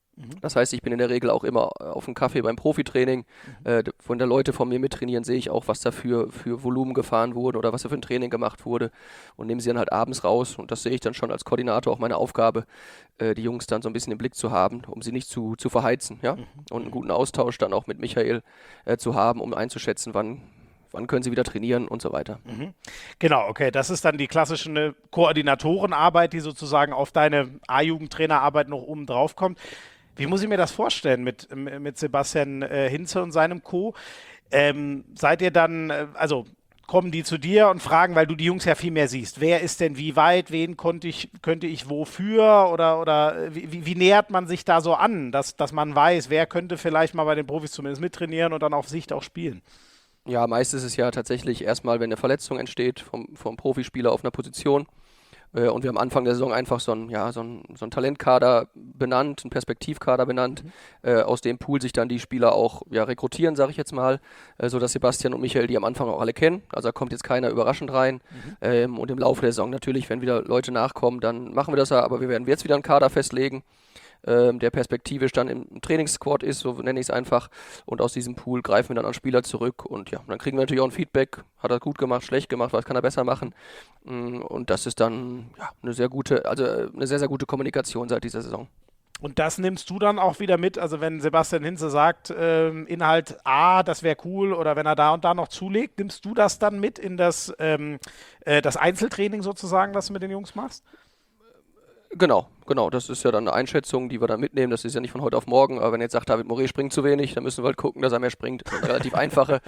Das heißt, ich bin in der Regel auch immer auf dem Kaffee beim Profitraining. Mhm. Äh, von der Leute von mir mittrainieren, sehe ich auch, was da für, für Volumen gefahren wurde oder was da für ein Training gemacht wurde und nehme sie dann halt abends raus. Und das sehe ich dann schon als Koordinator auch meine Aufgabe, äh, die Jungs dann so ein bisschen im Blick zu haben, um sie nicht zu, zu verheizen. Ja? Mhm. Und einen guten Austausch dann auch mit Michael äh, zu haben, um einzuschätzen, wann Wann können sie wieder trainieren und so weiter. Mhm. Genau, okay. Das ist dann die klassische Koordinatorenarbeit, die sozusagen auf deine A-Jugendtrainerarbeit noch oben drauf kommt. Wie muss ich mir das vorstellen mit, mit Sebastian äh, Hinze und seinem Co.? Ähm, seid ihr dann, äh, also kommen die zu dir und fragen, weil du die Jungs ja viel mehr siehst, wer ist denn wie weit, wen konnte ich, könnte ich wofür oder, oder wie, wie nähert man sich da so an, dass, dass man weiß, wer könnte vielleicht mal bei den Profis zumindest mittrainieren und dann auf Sicht auch spielen? Ja, meist ist es ja tatsächlich erstmal, wenn eine Verletzung entsteht vom, vom Profispieler auf einer Position. Äh, und wir haben Anfang der Saison einfach so einen, ja, so einen, so einen Talentkader benannt, einen Perspektivkader benannt, mhm. äh, aus dem Pool sich dann die Spieler auch ja, rekrutieren, sage ich jetzt mal, äh, sodass Sebastian und Michael die am Anfang auch alle kennen. Also da kommt jetzt keiner überraschend rein. Mhm. Ähm, und im Laufe der Saison natürlich, wenn wieder Leute nachkommen, dann machen wir das ja, aber wir werden jetzt wieder einen Kader festlegen, Ähm, der perspektivisch dann im Trainingssquad ist, so nenne ich es einfach. Und aus diesem Pool greifen wir dann an Spieler zurück. Und ja, dann kriegen wir natürlich auch ein Feedback. Hat er gut gemacht, schlecht gemacht, was kann er besser machen? Und das ist dann ja, eine sehr gute, also eine sehr, sehr gute Kommunikation seit dieser Saison. Und das nimmst du dann auch wieder mit, also wenn Sebastian Hinze sagt, ähm, Inhalt A, das wäre cool, oder wenn er da und da noch zulegt, nimmst du das dann mit in das, ähm, äh, das Einzeltraining sozusagen, das du mit den Jungs machst? Genau, genau. Das ist ja dann eine Einschätzung, die wir dann mitnehmen. Das ist ja nicht von heute auf morgen. Aber wenn jetzt sagt, David Moret springt zu wenig, dann müssen wir halt gucken, dass er mehr springt. Das ist eine relativ einfache,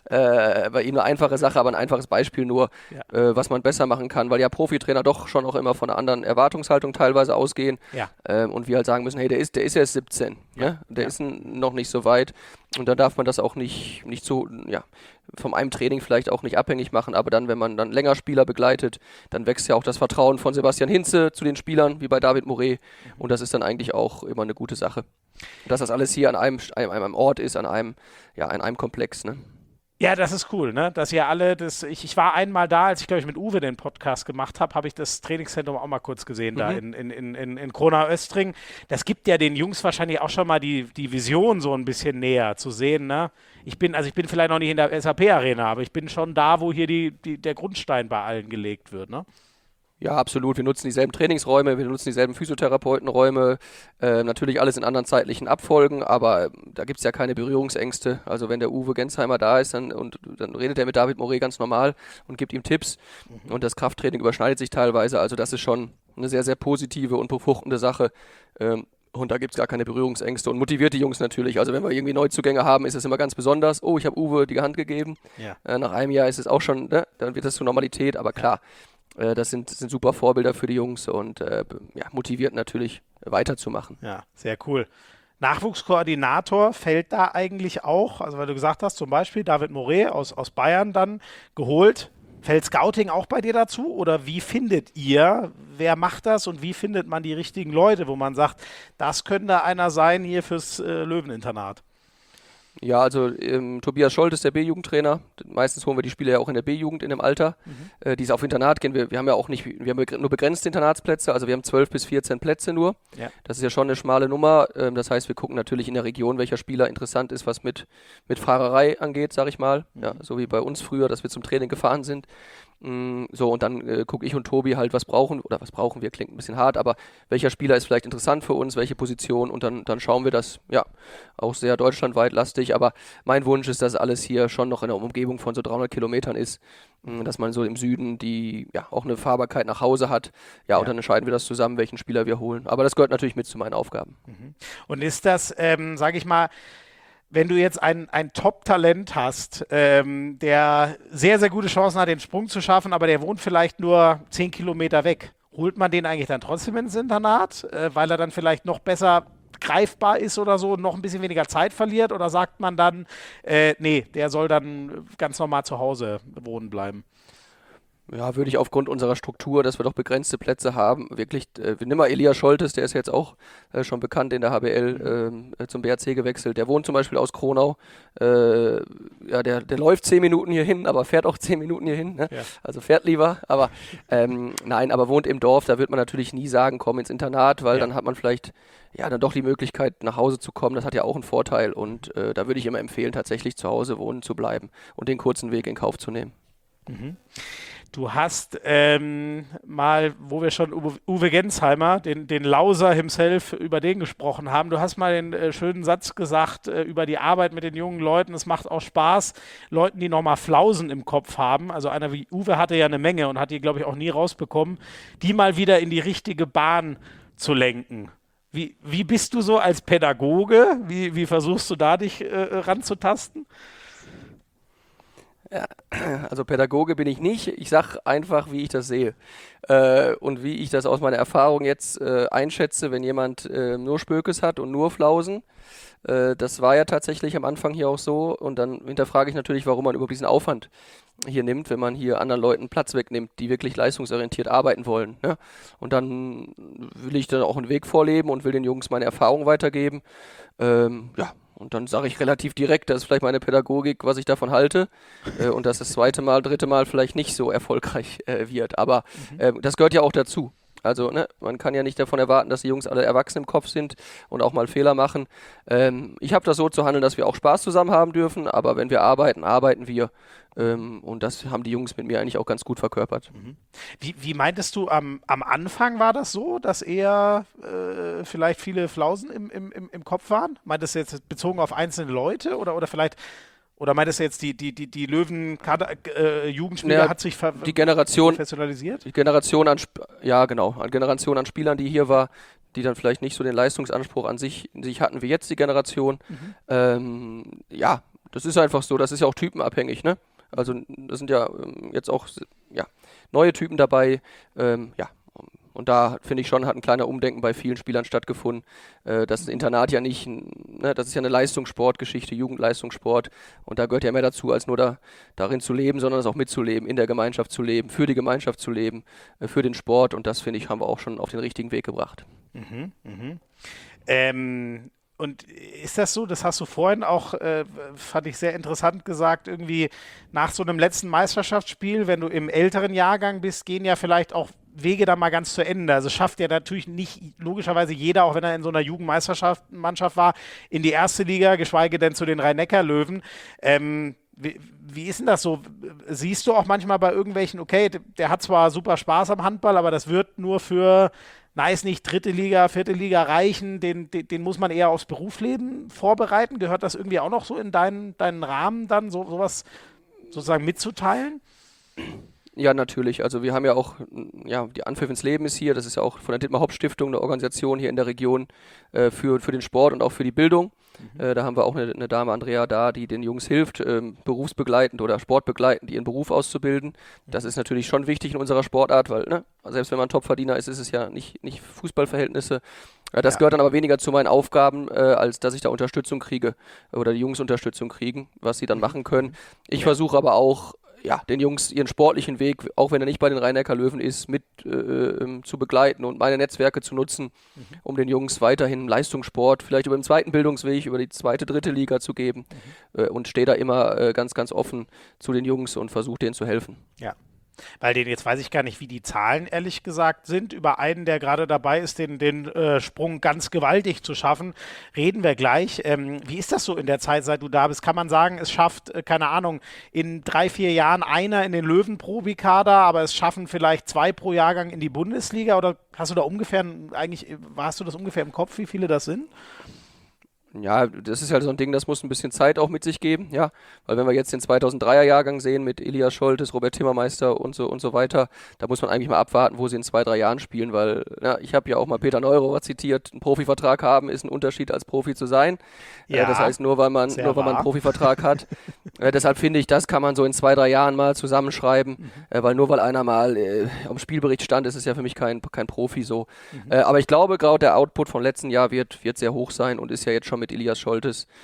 äh, bei ihm eine einfache Sache, aber ein einfaches Beispiel nur, ja. äh, was man besser machen kann, weil ja Profitrainer doch schon auch immer von einer anderen Erwartungshaltung teilweise ausgehen. Ja. Äh, und wir halt sagen müssen, hey, der ist, der ist erst siebzehn. Ja. Ne? Der ja. ist n- noch nicht so weit. Und da darf man das auch nicht, nicht so, ja, vom einem Training vielleicht auch nicht abhängig machen, aber dann, wenn man dann länger Spieler begleitet, dann wächst ja auch das Vertrauen von Sebastian Hinze zu den Spielern, wie bei David Moret, und das ist dann eigentlich auch immer eine gute Sache. Dass das alles hier an einem, einem, einem Ort ist, an einem, ja, an einem Komplex, ne? Ja, das ist cool, ne? Dass ihr alle, das, ich, ich war einmal da, als ich, glaube ich, mit Uwe den Podcast gemacht habe, habe ich das Trainingszentrum auch mal kurz gesehen, mhm. da in, in, in, in, in Kronau-Östring. Das gibt ja den Jungs wahrscheinlich auch schon mal die, die Vision so ein bisschen näher zu sehen, ne? Ich bin, also ich bin vielleicht noch nicht in der S A P-Arena, aber ich bin schon da, wo hier die, die, der Grundstein bei allen gelegt wird, ne? Ja, absolut. Wir nutzen dieselben Trainingsräume, wir nutzen dieselben Physiotherapeutenräume, äh, natürlich alles in anderen zeitlichen Abfolgen, aber äh, da gibt es ja keine Berührungsängste. Also wenn der Uwe Gensheimer da ist, dann, und, dann redet er mit David Moret ganz normal und gibt ihm Tipps. Mhm. Und das Krafttraining überschneidet sich teilweise. Also das ist schon eine sehr, sehr positive und befruchtende Sache. Ähm, Und da gibt es gar keine Berührungsängste und motiviert die Jungs natürlich. Also wenn wir irgendwie Neuzugänge haben, ist es immer ganz besonders. Oh, ich habe Uwe die Hand gegeben. Ja. Äh, nach einem Jahr ist es auch schon, ne? Dann wird das zur Normalität. Aber klar, äh, das sind, sind super Vorbilder für die Jungs und äh, ja, motiviert natürlich weiterzumachen. Ja, sehr cool. Nachwuchskoordinator fällt da eigentlich auch, also weil du gesagt hast, zum Beispiel David Moret aus, aus Bayern dann geholt. Fällt Scouting auch bei dir dazu oder wie findet ihr, wer macht das und wie findet man die richtigen Leute, wo man sagt, das könnte einer sein hier fürs äh, Löweninternat? Ja, also ähm, Tobias Scholt ist der B-Jugendtrainer. Meistens holen wir die Spieler ja auch in der B-Jugend in dem Alter, mhm. äh, die auf Internat gehen. Wir, wir haben ja auch nicht, wir haben nur begrenzte Internatsplätze, also wir haben zwölf bis vierzehn Plätze nur. Ja. Das ist ja schon eine schmale Nummer. Ähm, das heißt, wir gucken natürlich in der Region, welcher Spieler interessant ist, was mit, mit Fahrerei angeht, sag ich mal. Mhm. Ja, so wie bei uns früher, dass wir zum Training gefahren sind. So, und dann äh, gucke ich und Tobi halt, was brauchen, oder was brauchen wir, klingt ein bisschen hart, aber welcher Spieler ist vielleicht interessant für uns, welche Position, und dann, dann schauen wir das, ja, auch sehr deutschlandweit lastig, aber mein Wunsch ist, dass alles hier schon noch in der Umgebung von so dreihundert Kilometern ist, mh, dass man so im Süden die, ja, auch eine Fahrbarkeit nach Hause hat, ja, ja, und dann entscheiden wir das zusammen, welchen Spieler wir holen, aber das gehört natürlich mit zu meinen Aufgaben. Mhm. Und ist das, ähm, sage ich mal, wenn du jetzt ein, ein Top-Talent hast, ähm, der sehr, sehr gute Chancen hat, den Sprung zu schaffen, aber der wohnt vielleicht nur zehn Kilometer weg, holt man den eigentlich dann trotzdem ins Internat, äh, weil er dann vielleicht noch besser greifbar ist oder so und noch ein bisschen weniger Zeit verliert? Oder sagt man dann, äh, nee, der soll dann ganz normal zu Hause wohnen bleiben? Ja, würde ich aufgrund unserer Struktur, dass wir doch begrenzte Plätze haben, wirklich, äh, wir nehmen mal Elias Scholtes, der ist jetzt auch äh, schon bekannt in der H B L, ähm, äh, zum B R C gewechselt. Der wohnt zum Beispiel aus Kronau. Äh, ja, der, der läuft zehn Minuten hier hin, aber fährt auch zehn Minuten hier hin. Ne? Ja. Also fährt lieber, aber ähm, nein, aber wohnt im Dorf. Da wird man natürlich nie sagen, komm ins Internat, weil Ja. dann hat man vielleicht ja dann doch die Möglichkeit, nach Hause zu kommen. Das hat ja auch einen Vorteil und äh, da würde ich immer empfehlen, tatsächlich zu Hause wohnen zu bleiben und den kurzen Weg in Kauf zu nehmen. Mhm. Du hast ähm, mal, wo wir schon Uwe, Uwe Gensheimer, den, den Lauser himself, über den gesprochen haben, du hast mal den äh, schönen Satz gesagt äh, über die Arbeit mit den jungen Leuten. Es macht auch Spaß, Leuten, die nochmal Flausen im Kopf haben. Also einer wie Uwe hatte ja eine Menge und hat die, glaube ich, auch nie rausbekommen, die mal wieder in die richtige Bahn zu lenken. Wie, wie bist du so als Pädagoge? Wie, wie versuchst du da dich äh, ranzutasten? Also Pädagoge bin ich nicht. Ich sage einfach, wie ich das sehe. Äh, und wie ich das aus meiner Erfahrung jetzt äh, einschätze, wenn jemand äh, nur Spökes hat und nur Flausen. Äh, das war ja tatsächlich am Anfang hier auch so. Und dann hinterfrage ich natürlich, warum man überhaupt diesen Aufwand hier nimmt, wenn man hier anderen Leuten Platz wegnimmt, die wirklich leistungsorientiert arbeiten wollen. Ne? Und dann will ich dann auch einen Weg vorleben und will den Jungs meine Erfahrung weitergeben. Ähm, ja. Und dann sage ich relativ direkt, das ist vielleicht meine Pädagogik, was ich davon halte. Äh, und dass das zweite Mal, dritte Mal vielleicht nicht so erfolgreich äh, wird. Aber mhm. äh, das gehört ja auch dazu. Also ne, man kann ja nicht davon erwarten, dass die Jungs alle erwachsen im Kopf sind und auch mal Fehler machen. Ähm, ich habe das so zu handeln, dass wir auch Spaß zusammen haben dürfen. Aber wenn wir arbeiten, arbeiten wir. Ähm, und das haben die Jungs mit mir eigentlich auch ganz gut verkörpert. Mhm. Wie, wie meintest du, am, am Anfang war das so, dass eher äh, vielleicht viele Flausen im, im, im, im Kopf waren? Meintest du jetzt bezogen auf einzelne Leute oder, oder vielleicht, oder meintest du jetzt, die, die, die, die Löwen-Jugendspieler Ja, hat sich ver die Generation, professionalisiert? Die Generation an, Sp ja genau, an Generation an Spielern, die hier war, die dann vielleicht nicht so den Leistungsanspruch an sich, in sich hatten wie jetzt die Generation. Mhm. Ähm, ja, das ist einfach so, das ist ja auch typenabhängig, ne? Also da sind ja ähm, jetzt auch ja, neue Typen dabei, ähm, ja. Und da finde ich schon, hat ein kleiner Umdenken bei vielen Spielern stattgefunden. Äh, das Internat ja nicht, ne, das ist ja eine Leistungssportgeschichte, Jugendleistungssport. Und da gehört ja mehr dazu, als nur da, darin zu leben, sondern es auch mitzuleben, in der Gemeinschaft zu leben, für die Gemeinschaft zu leben, äh, für den Sport. Und das, finde ich, haben wir auch schon auf den richtigen Weg gebracht. Mhm, mhm. Ähm, und ist das so, das hast du vorhin auch, äh, fand ich sehr interessant gesagt, irgendwie nach so einem letzten Meisterschaftsspiel, wenn du im älteren Jahrgang bist, gehen ja vielleicht auch Wege da mal ganz zu Ende. Also schafft ja natürlich nicht logischerweise jeder, auch wenn er in so einer Jugendmeisterschaft Mannschaft war, in die erste Liga, geschweige denn zu den Rhein-Neckar-Löwen. Ähm, wie, wie ist denn das so? Siehst du auch manchmal bei irgendwelchen, okay, der hat zwar super Spaß am Handball, aber das wird nur für, na, ist nicht dritte Liga, vierte Liga reichen, den, den, den muss man eher aufs Berufsleben vorbereiten. Gehört das irgendwie auch noch so in deinen, deinen Rahmen dann, so, sowas sozusagen mitzuteilen? Ja, natürlich. Also wir haben ja auch, ja, die Anpfiff ins Leben ist hier, das ist ja auch von der Dietmar-Hopp-Stiftung eine Organisation hier in der Region äh, für, für den Sport und auch für die Bildung. Mhm. Äh, da haben wir auch eine, eine Dame, Andrea, da, die den Jungs hilft, ähm, berufsbegleitend oder sportbegleitend ihren Beruf auszubilden. Das ist natürlich schon wichtig in unserer Sportart, weil ne, selbst wenn man Topverdiener ist, ist es ja nicht, nicht Fußballverhältnisse. Ja, das ja. gehört dann aber weniger zu meinen Aufgaben, äh, als dass ich da Unterstützung kriege oder die Jungs Unterstützung kriegen, was sie dann machen können. Ich ja. versuche aber auch, ja, den Jungs ihren sportlichen Weg, auch wenn er nicht bei den Rhein-Neckar-Löwen ist, mit äh, ähm, zu begleiten und meine Netzwerke zu nutzen, mhm. um den Jungs weiterhin Leistungssport, vielleicht über den zweiten Bildungsweg, über die zweite, dritte Liga zu geben mhm. äh, und stehe da immer äh, ganz, ganz offen zu den Jungs und versuche denen zu helfen. Ja. Weil den, jetzt weiß ich gar nicht, wie die Zahlen ehrlich gesagt sind. Über einen, der gerade dabei ist, den, den äh, Sprung ganz gewaltig zu schaffen, reden wir gleich. Ähm, wie ist das so in der Zeit, seit du da bist? Kann man sagen, es schafft, äh, keine Ahnung, in drei, vier Jahren einer in den Löwen-Probi-Kader, aber es schaffen vielleicht zwei pro Jahrgang in die Bundesliga? Oder hast du da ungefähr, eigentlich, hast du das ungefähr im Kopf, wie viele das sind? Ja, das ist halt so ein Ding, das muss ein bisschen Zeit auch mit sich geben, ja, weil wenn wir jetzt den zweitausenddreier Jahrgang sehen mit Elias Scholtes, Robert Timmermeister und so und so weiter, da muss man eigentlich mal abwarten, wo sie in zwei, drei Jahren spielen, weil ja, ich habe ja auch mal Peter Neurohrer zitiert, ein Profivertrag haben ist ein Unterschied als Profi zu sein, ja, äh, das heißt nur, weil man nur weil man einen Profivertrag hat, äh, deshalb finde ich, das kann man so in zwei, drei Jahren mal zusammenschreiben, mhm. äh, weil nur weil einer mal äh, am Spielbericht stand, ist es ja für mich kein, kein Profi so, mhm. äh, aber ich glaube, gerade der Output vom letzten Jahr wird, wird sehr hoch sein und ist ja jetzt schon mit Elias Scholtes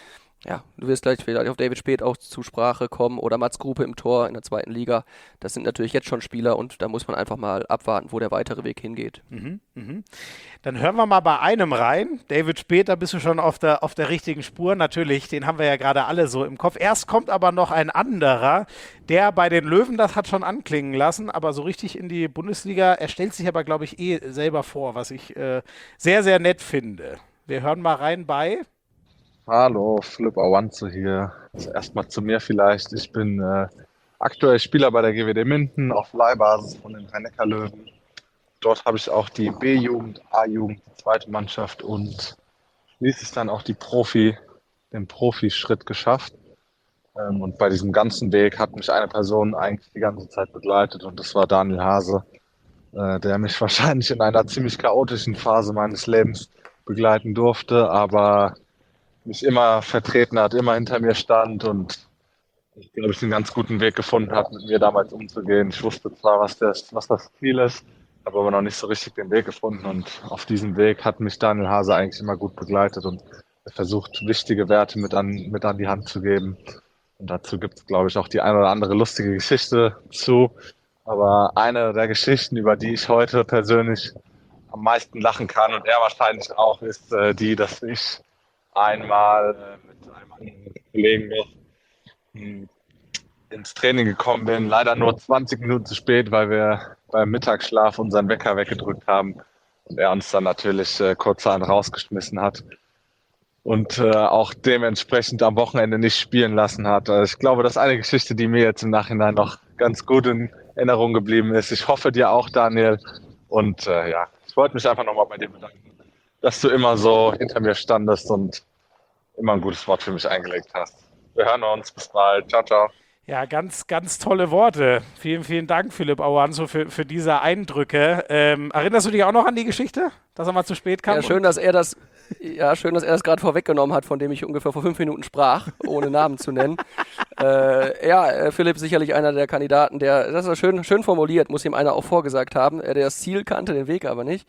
Ja, du wirst gleich vielleicht auf David Späth auch zur Sprache kommen oder Mats Grupe im Tor in der zweiten Liga. Das sind natürlich jetzt schon Spieler und da muss man einfach mal abwarten, wo der weitere Weg hingeht. Mhm, mhm. Dann hören wir mal bei einem rein. David Späth, da bist du schon auf der, auf der richtigen Spur. Natürlich, den haben wir ja gerade alle so im Kopf. Erst kommt aber noch ein anderer, der bei den Löwen das hat schon anklingen lassen, aber so richtig in die Bundesliga, er stellt sich aber, glaube ich, eh selber vor, was ich äh, sehr, sehr nett finde. Wir hören mal rein bei... Hallo, Philipp Awanzo hier. Also erstmal zu mir vielleicht. Ich bin äh, aktuell Spieler bei der G W D Minden auf Leihbasis von den Rhein-Neckar-Löwen. Dort habe ich auch die B-Jugend, A-Jugend, die zweite Mannschaft und schließlich dann auch die Profi, den Profischritt geschafft. Ähm, und bei diesem ganzen Weg hat mich eine Person eigentlich die ganze Zeit begleitet und das war Daniel Hase, äh, der mich wahrscheinlich in einer ziemlich chaotischen Phase meines Lebens begleiten durfte, aber mich immer vertreten hat, immer hinter mir stand und ich glaube, ich einen ganz guten Weg gefunden hat, mit mir damals umzugehen. Ich wusste zwar, was das, was das Ziel ist, habe aber noch nicht so richtig den Weg gefunden und auf diesem Weg hat mich Daniel Hase eigentlich immer gut begleitet und er versucht, wichtige Werte mit an, mit an die Hand zu geben. Und dazu gibt es, glaube ich, auch die eine oder andere lustige Geschichte zu. Aber eine der Geschichten, über die ich heute persönlich am meisten lachen kann und er wahrscheinlich auch, ist äh, die, dass ich einmal äh, mit einem anderen Kollegen noch mh, ins Training gekommen bin. Leider nur zwanzig Minuten zu spät, weil wir beim Mittagsschlaf unseren Wecker weggedrückt haben und er uns dann natürlich äh, kurzerhand rausgeschmissen hat und äh, auch dementsprechend am Wochenende nicht spielen lassen hat. Also ich glaube, das ist eine Geschichte, die mir jetzt im Nachhinein noch ganz gut in Erinnerung geblieben ist. Ich hoffe dir auch, Daniel. Und äh, ja, ich wollte mich einfach nochmal bei dir bedanken, dass du immer so hinter mir standest und immer ein gutes Wort für mich eingelegt hast. Wir hören uns. Bis bald. Ciao, ciao. Ja, ganz, ganz tolle Worte. Vielen, vielen Dank, Philipp Awanzo, für, für diese Eindrücke. Ähm, erinnerst du dich auch noch an die Geschichte, dass er mal zu spät kam? Ja, schön, dass er das, ja, schön, dass er das gerade vorweggenommen hat, von dem ich ungefähr vor fünf Minuten sprach, ohne Namen zu nennen. Äh, ja, äh, Philipp sicherlich einer der Kandidaten, der, das ist schön, schön formuliert, muss ihm einer auch vorgesagt haben, äh, der das Ziel kannte, den Weg aber nicht.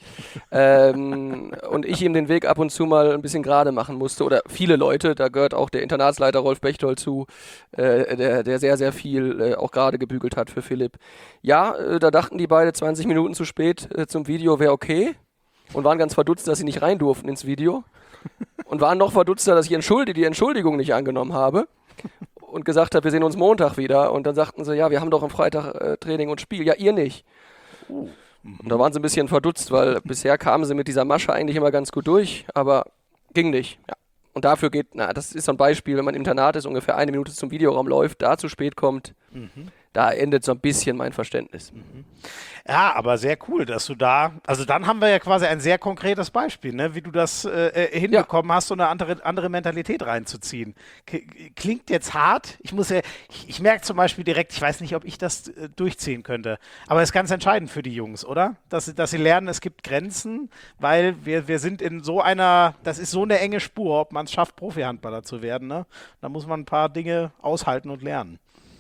Ähm, und ich ihm den Weg ab und zu mal ein bisschen gerade machen musste, oder viele Leute, da gehört auch der Internatsleiter Rolf Bechtold zu, äh, der, der sehr, sehr viel äh, auch gerade gebügelt hat für Philipp. Ja, äh, da dachten die beide zwanzig Minuten zu spät äh, zum Video wäre okay und waren ganz verdutzt, dass sie nicht rein durften ins Video und waren noch verdutzter, dass ich Entschuldi- die Entschuldigung nicht angenommen habe. Und gesagt habe, wir sehen uns Montag wieder. Und dann sagten sie, ja, wir haben doch am Freitag äh, Training und Spiel. Ja, ihr nicht. Uh. Und da waren sie ein bisschen verdutzt, weil bisher kamen sie mit dieser Masche eigentlich immer ganz gut durch, aber ging nicht. Ja. Und dafür geht, na, das ist so ein Beispiel, wenn man im Internat ist, ungefähr eine Minute zum Videoraum läuft, da zu spät kommt, mhm. da endet so ein bisschen mein Verständnis. Mhm. Ja, aber sehr cool, dass du da, also dann haben wir ja quasi ein sehr konkretes Beispiel, ne, wie du das äh, hinbekommen ja. hast, so eine andere, andere Mentalität reinzuziehen. K- klingt jetzt hart, ich muss ja, ich, ich merke zum Beispiel direkt, ich weiß nicht, ob ich das äh, durchziehen könnte, aber es ist ganz entscheidend für die Jungs, oder? Dass, dass sie lernen, es gibt Grenzen, weil wir, wir sind in so einer, das ist so eine enge Spur, ob man es schafft, Profi-Handballer zu werden, ne? Da muss man ein paar Dinge aushalten und lernen.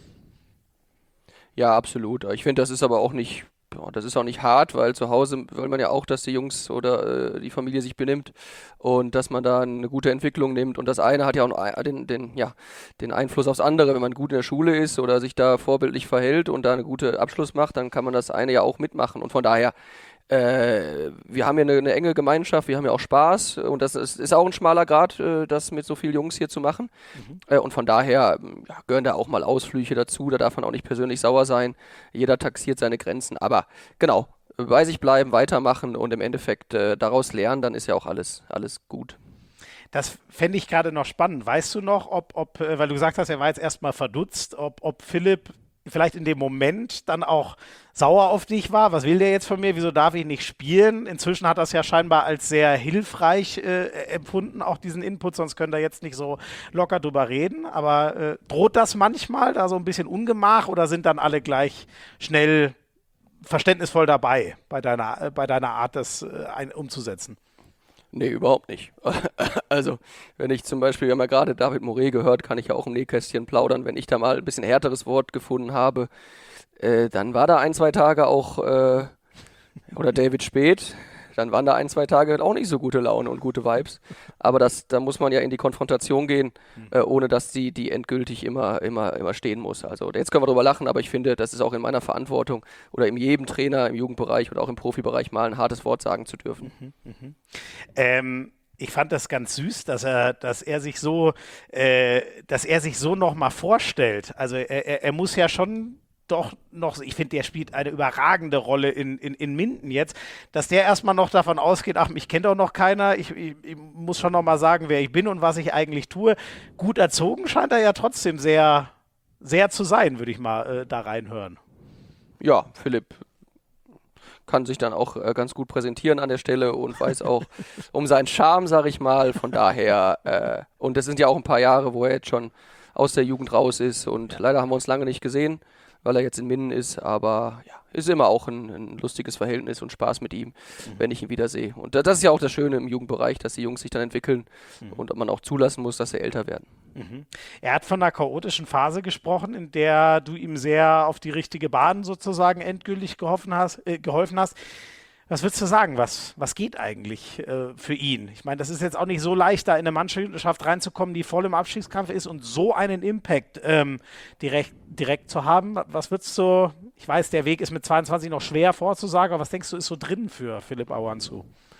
Ja, absolut. Ich finde, das ist aber auch nicht, das ist auch nicht hart, weil zu Hause will man ja auch, dass die Jungs oder äh, die Familie sich benimmt und dass man da eine gute Entwicklung nimmt. Und das eine hat ja auch den, den, ja, den Einfluss aufs andere. Wenn man gut in der Schule ist oder sich da vorbildlich verhält und da einen guten Abschluss macht, dann kann man das eine ja auch mitmachen. Und von daher, äh, wir haben ja eine, eine enge Gemeinschaft, wir haben ja auch Spaß und das ist, ist auch ein schmaler Grat, äh, das mit so vielen Jungs hier zu machen. Mhm. Äh, und von daher ja, gehören da auch mal Ausflüche dazu, da darf man auch nicht persönlich sauer sein. Jeder taxiert seine Grenzen, aber genau, bei sich bleiben, weitermachen und im Endeffekt äh, daraus lernen, dann ist ja auch alles, alles gut. Das fände ich gerade noch spannend. Weißt du noch, ob, ob, weil du gesagt hast, er war jetzt erstmal verdutzt, ob, ob Philipp vielleicht in dem Moment dann auch sauer auf dich war. Was will der jetzt von mir? Wieso darf ich nicht spielen? Inzwischen hat er es ja scheinbar als sehr hilfreich äh, empfunden, auch diesen Input, sonst könnt ihr jetzt nicht so locker drüber reden. Aber äh, droht das manchmal da so ein bisschen Ungemach oder sind dann alle gleich schnell verständnisvoll dabei bei deiner, äh, bei deiner Art, das äh, ein, umzusetzen? Nee, überhaupt nicht. Also, wenn ich zum Beispiel, wir haben ja gerade David Moret gehört, kann ich ja auch im Nähkästchen plaudern, wenn ich da mal ein bisschen härteres Wort gefunden habe, äh, dann war da ein, zwei Tage auch, äh, oder David Späth, dann waren da ein, zwei Tage auch nicht so gute Laune und gute Vibes. Aber das, da muss man ja in die Konfrontation gehen, äh, ohne dass die, die endgültig immer, immer, immer stehen muss. Also jetzt können wir drüber lachen, aber ich finde, das ist auch in meiner Verantwortung oder in jedem Trainer im Jugendbereich oder auch im Profibereich mal ein hartes Wort sagen zu dürfen. Mhm, mhm. Ähm, ich fand das ganz süß, dass er, dass er sich so, äh, dass er sich so noch mal vorstellt. Also er, er, er muss ja schon doch noch, ich finde, der spielt eine überragende Rolle in, in, in Minden jetzt, dass der erstmal noch davon ausgeht, ach, mich kennt doch noch keiner, ich, ich, ich muss schon noch mal sagen, wer ich bin und was ich eigentlich tue. Gut erzogen scheint er ja trotzdem sehr, sehr zu sein, würde ich mal äh, da reinhören. Ja, Philipp kann sich dann auch äh, ganz gut präsentieren an der Stelle und weiß auch um seinen Charme, sag ich mal, von daher, äh, und das sind ja auch ein paar Jahre, wo er jetzt schon aus der Jugend raus ist und ja. Leider haben wir uns lange nicht gesehen, weil er jetzt in Minden ist, aber ja, ist immer auch ein, ein lustiges Verhältnis und Spaß mit ihm, mhm. wenn ich ihn wiedersehe. Und das ist ja auch das Schöne im Jugendbereich, dass die Jungs sich dann entwickeln mhm. und man auch zulassen muss, dass sie älter werden. Mhm. Er hat von einer chaotischen Phase gesprochen, in der du ihm sehr auf die richtige Bahn sozusagen endgültig geholfen hast. Äh, geholfen hast. Was würdest du sagen, was, was geht eigentlich äh, für ihn? Ich meine, das ist jetzt auch nicht so leicht, da in eine Mannschaft reinzukommen, die voll im Abstiegskampf ist und so einen Impact ähm, direkt, direkt zu haben. Was würdest du, ich weiß, der Weg ist mit zweiundzwanzig noch schwer vorzusagen, aber was denkst du, ist so drin für Philipp Auanzu?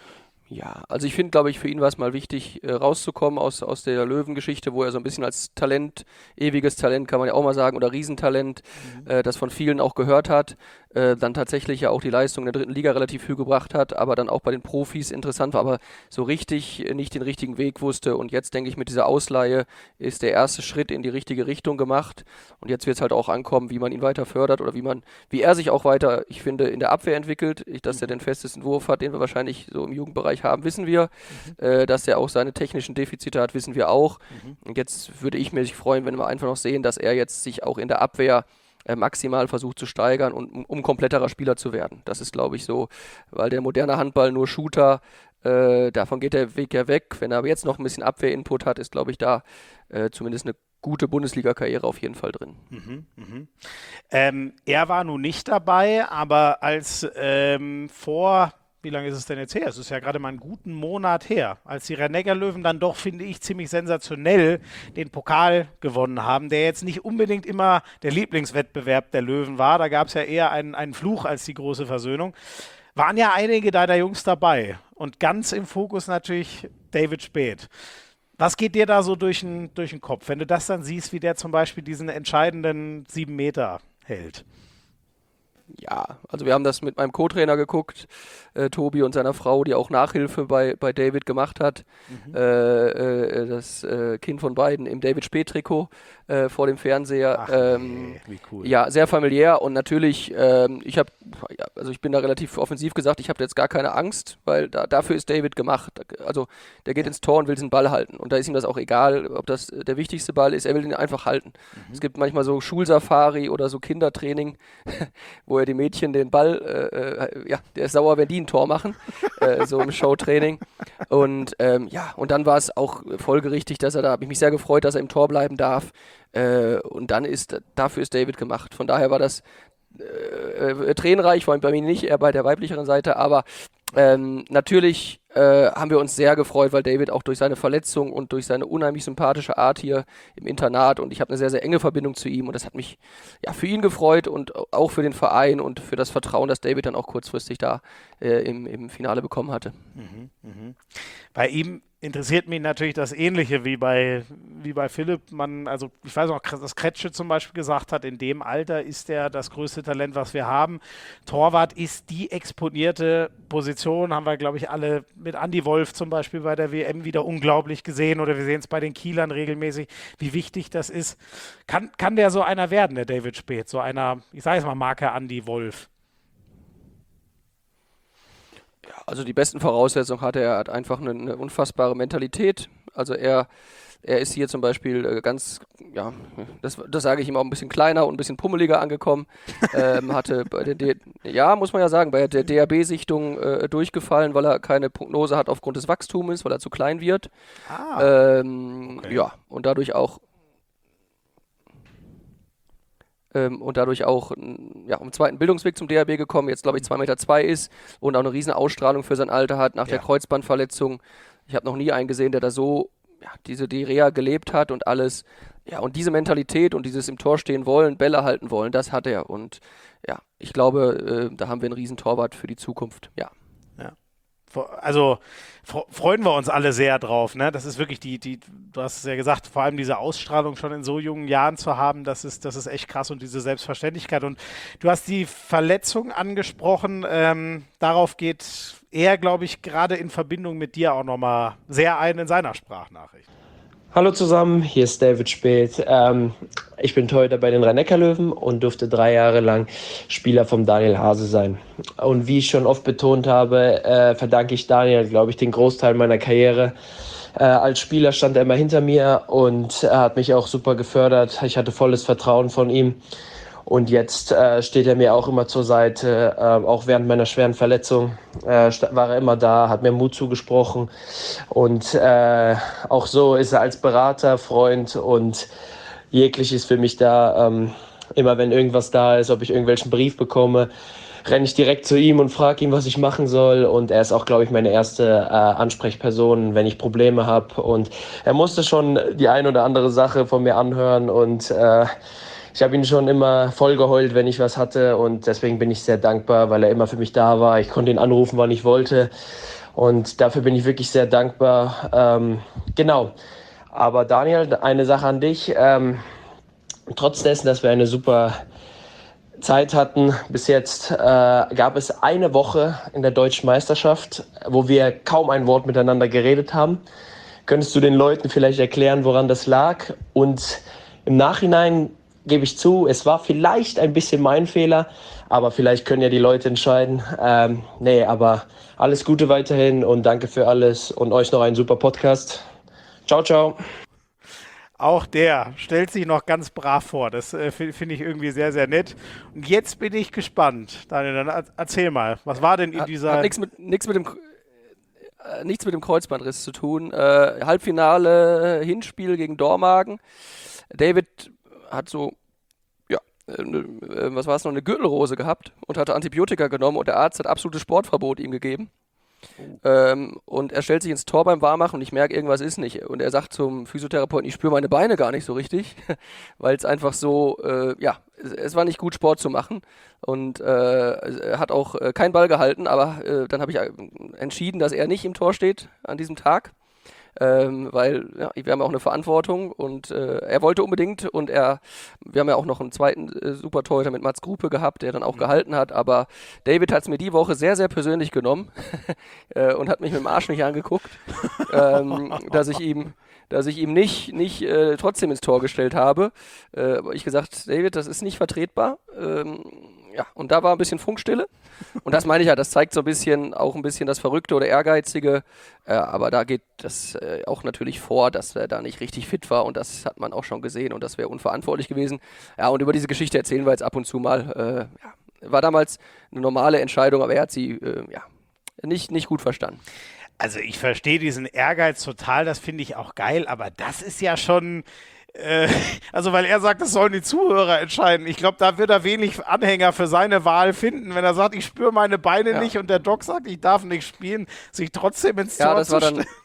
Ja, also ich finde, glaube ich, für ihn war es mal wichtig, äh, rauszukommen aus, aus der Löwengeschichte, wo er so ein bisschen als Talent, ewiges Talent, kann man ja auch mal sagen, oder Riesentalent, mhm. äh, das von vielen auch gehört hat, äh, dann tatsächlich ja auch die Leistung in der dritten Liga relativ viel gebracht hat, aber dann auch bei den Profis interessant war, aber so richtig äh, nicht den richtigen Weg wusste. Und jetzt, denke ich, mit dieser Ausleihe ist der erste Schritt in die richtige Richtung gemacht. Und jetzt wird es halt auch ankommen, wie man ihn weiter fördert oder wie man, wie er sich auch weiter, ich finde, in der Abwehr entwickelt, ich, dass mhm. er den festesten Wurf hat, den wir wahrscheinlich so im Jugendbereich haben, wissen wir. Mhm. Äh, dass er auch seine technischen Defizite hat, wissen wir auch. Mhm. Und jetzt würde ich mich freuen, wenn wir einfach noch sehen, dass er jetzt sich auch in der Abwehr äh, maximal versucht zu steigern und um, um kompletterer Spieler zu werden. Das ist, glaube ich, so, weil der moderne Handball nur Shooter, äh, davon geht der Weg ja weg. Wenn er aber jetzt noch ein bisschen Abwehrinput hat, ist, glaube ich, da äh, zumindest eine gute Bundesliga-Karriere auf jeden Fall drin. Mhm, mhm. Ähm, er war nun nicht dabei, aber als ähm, vor Wie lange ist es denn jetzt her? Es ist ja gerade mal einen guten Monat her, als die Rhein-Neckar-Löwen dann doch, finde ich, ziemlich sensationell den Pokal gewonnen haben, der jetzt nicht unbedingt immer der Lieblingswettbewerb der Löwen war. Da gab es ja eher einen, einen Fluch als die große Versöhnung. Waren ja einige deiner Jungs dabei und ganz im Fokus natürlich David Späth. Was geht dir da so durch den, durch den Kopf, wenn du das dann siehst, wie der zum Beispiel diesen entscheidenden sieben Meter hält? Ja, also wir haben das mit meinem Co-Trainer geguckt, äh, Tobi und seiner Frau, die auch Nachhilfe bei, bei David gemacht hat. Mhm. Äh, äh, das äh, Kind von beiden im David Späth-Trikot äh, vor dem Fernseher. Ach, ähm, nee, wie cool. Ja, sehr familiär und natürlich, ähm, ich habe, ja, also ich bin da relativ offensiv gesagt, ich habe jetzt gar keine Angst, weil da, dafür ist David gemacht. Also der geht ins Tor und will diesen Ball halten und da ist ihm das auch egal, ob das der wichtigste Ball ist, er will ihn einfach halten. Mhm. Es gibt manchmal so Schulsafari oder so Kindertraining, wo er die Mädchen den Ball, äh, äh, ja, der ist sauer, wenn die ein Tor machen, äh, so im Showtraining. Und ähm, ja, und dann war es auch folgerichtig, dass er da, habe ich mich sehr gefreut, dass er im Tor bleiben darf. Äh, und dann ist, dafür ist David gemacht. Von daher war das äh, äh, tränenreich, vor allem bei mir nicht, eher bei der weiblicheren Seite, aber ähm, natürlich äh, haben wir uns sehr gefreut, weil David auch durch seine Verletzung und durch seine unheimlich sympathische Art hier im Internat und ich habe eine sehr, sehr enge Verbindung zu ihm und das hat mich ja für ihn gefreut und auch für den Verein und für das Vertrauen, das David dann auch kurzfristig da äh, im, im Finale bekommen hatte. Mhm, mh. Bei ihm interessiert mich natürlich das Ähnliche wie bei, wie bei Philipp. Man, also ich weiß auch, dass Kretsche zum Beispiel gesagt hat, in dem Alter ist er das größte Talent, was wir haben. Torwart ist die exponierte Position, haben wir, glaube ich, alle mit Andi Wolf zum Beispiel bei der W M wieder unglaublich gesehen oder wir sehen es bei den Kielern regelmäßig, wie wichtig das ist. Kann, kann der so einer werden, der David Späth, so einer, ich sage es mal, Marke Andi Wolf? Also die besten Voraussetzungen hat er, er hat einfach eine, eine unfassbare Mentalität. Also er, er ist hier zum Beispiel ganz, ja, das, das sage ich ihm auch ein bisschen kleiner und ein bisschen pummeliger angekommen. ähm, hatte bei der, D- ja, muss man ja sagen, bei der D R B-Sichtung äh, durchgefallen, weil er keine Prognose hat aufgrund des Wachstums, weil er zu klein wird. Ah, ähm, okay. Ja, und dadurch auch ähm, und dadurch auch ja, um den zweiten Bildungsweg zum D H B gekommen, jetzt glaube ich zwei Meter zwei ist und auch eine riesen Ausstrahlung für sein Alter hat nach Ja. der Kreuzbandverletzung. Ich habe noch nie einen gesehen, der da so ja, diese die Reha gelebt hat und alles. Ja, und diese Mentalität und dieses im Tor stehen wollen, Bälle halten wollen, das hat er. Und ja, ich glaube, äh, da haben wir einen riesen Torwart für die Zukunft. Ja. Also fre- freuen wir uns alle sehr drauf, ne? Das ist wirklich die, die, du hast es ja gesagt, vor allem diese Ausstrahlung schon in so jungen Jahren zu haben, das ist, das ist echt krass und diese Selbstverständlichkeit. Und du hast die Verletzung angesprochen, ähm, darauf geht er, glaube ich, gerade in Verbindung mit dir auch nochmal sehr ein in seiner Sprachnachricht. Hallo zusammen, hier ist David Speth. Ähm, ich bin Torhüter bei den Rhein-Neckar-Löwen und durfte drei Jahre lang Spieler vom Daniel Hase sein. Und wie ich schon oft betont habe, äh, verdanke ich Daniel, glaube ich, den Großteil meiner Karriere. Äh, als Spieler stand er immer hinter mir und er hat mich auch super gefördert. Ich hatte volles Vertrauen von ihm. Und jetzt äh, steht er mir auch immer zur Seite, äh, auch während meiner schweren Verletzung äh, war er immer da, hat mir Mut zugesprochen. Und äh, auch so ist er als Berater, Freund und jegliches für mich da. Ähm, immer wenn irgendwas da ist, ob ich irgendwelchen Brief bekomme, renne ich direkt zu ihm und frage ihn, was ich machen soll. Und er ist auch, glaube ich, meine erste äh, Ansprechperson, wenn ich Probleme habe. Und er musste schon die ein oder andere Sache von mir anhören und äh, ich habe ihn schon immer voll geheult, wenn ich was hatte und deswegen bin ich sehr dankbar, weil er immer für mich da war. Ich konnte ihn anrufen, wann ich wollte und dafür bin ich wirklich sehr dankbar. Ähm, genau, aber Daniel, eine Sache an dich. Ähm, trotz dessen, dass wir eine super Zeit hatten bis jetzt, äh, gab es eine Woche in der Deutschen Meisterschaft, wo wir kaum ein Wort miteinander geredet haben. Könntest du den Leuten vielleicht erklären, woran das lag? Und im Nachhinein gebe ich zu, es war vielleicht ein bisschen mein Fehler, aber vielleicht können ja die Leute entscheiden. Ähm, nee, aber alles Gute weiterhin und danke für alles und euch noch einen super Podcast. Ciao, ciao. Auch der stellt sich noch ganz brav vor. Das äh, finde find ich irgendwie sehr, sehr nett. Und jetzt bin ich gespannt. Daniel, dann er- erzähl mal, was war denn in Hat, dieser... hat nichts mit, nix mit dem äh, nichts mit dem Kreuzbandriss zu tun. Äh, Halbfinale, äh, Hinspiel gegen Dormagen. David hat so, ja, äh, ne, äh, was war es noch, eine Gürtelrose gehabt und hatte Antibiotika genommen und der Arzt hat absolutes Sportverbot ihm gegeben. Ähm, und er stellt sich ins Tor beim Warmmachen und ich merke, irgendwas ist nicht. Und er sagt zum Physiotherapeuten, ich spüre meine Beine gar nicht so richtig, weil es einfach so, äh, ja, es, es war nicht gut, Sport zu machen. Und äh, er hat auch äh, keinen Ball gehalten, aber äh, dann habe ich äh, entschieden, dass er nicht im Tor steht an diesem Tag. Ähm, weil ja, wir haben ja auch eine Verantwortung und äh, er wollte unbedingt und er, wir haben ja auch noch einen zweiten äh, Super-Torhüter mit Mats Grupe gehabt, der dann auch mhm. gehalten hat, aber David hat es mir die Woche sehr, sehr persönlich genommen äh, und hat mich mit dem Arsch nicht angeguckt, ähm, dass ich ihm dass ich ihm nicht, nicht äh, trotzdem ins Tor gestellt habe. Äh, aber ich gesagt, David, das ist nicht vertretbar. Ähm, ja, und da war ein bisschen Funkstille. Und das meine ich ja, das zeigt so ein bisschen, auch ein bisschen das Verrückte oder Ehrgeizige. Äh, aber da geht das äh, auch natürlich vor, dass er da nicht richtig fit war. Und das hat man auch schon gesehen. Und das wäre unverantwortlich gewesen. Ja, und über diese Geschichte erzählen wir jetzt ab und zu mal. Äh, ja, war damals eine normale Entscheidung, aber er hat sie äh, ja, nicht, nicht gut verstanden. Also ich verstehe diesen Ehrgeiz total, das finde ich auch geil, aber das ist ja schon, äh, also weil er sagt, das sollen die Zuhörer entscheiden. Ich glaube, da wird er wenig Anhänger für seine Wahl finden, wenn er sagt, ich spüre meine Beine ja. nicht und der Doc sagt, ich darf nicht spielen, sich trotzdem ins ja, Tor das zu war dann stellen.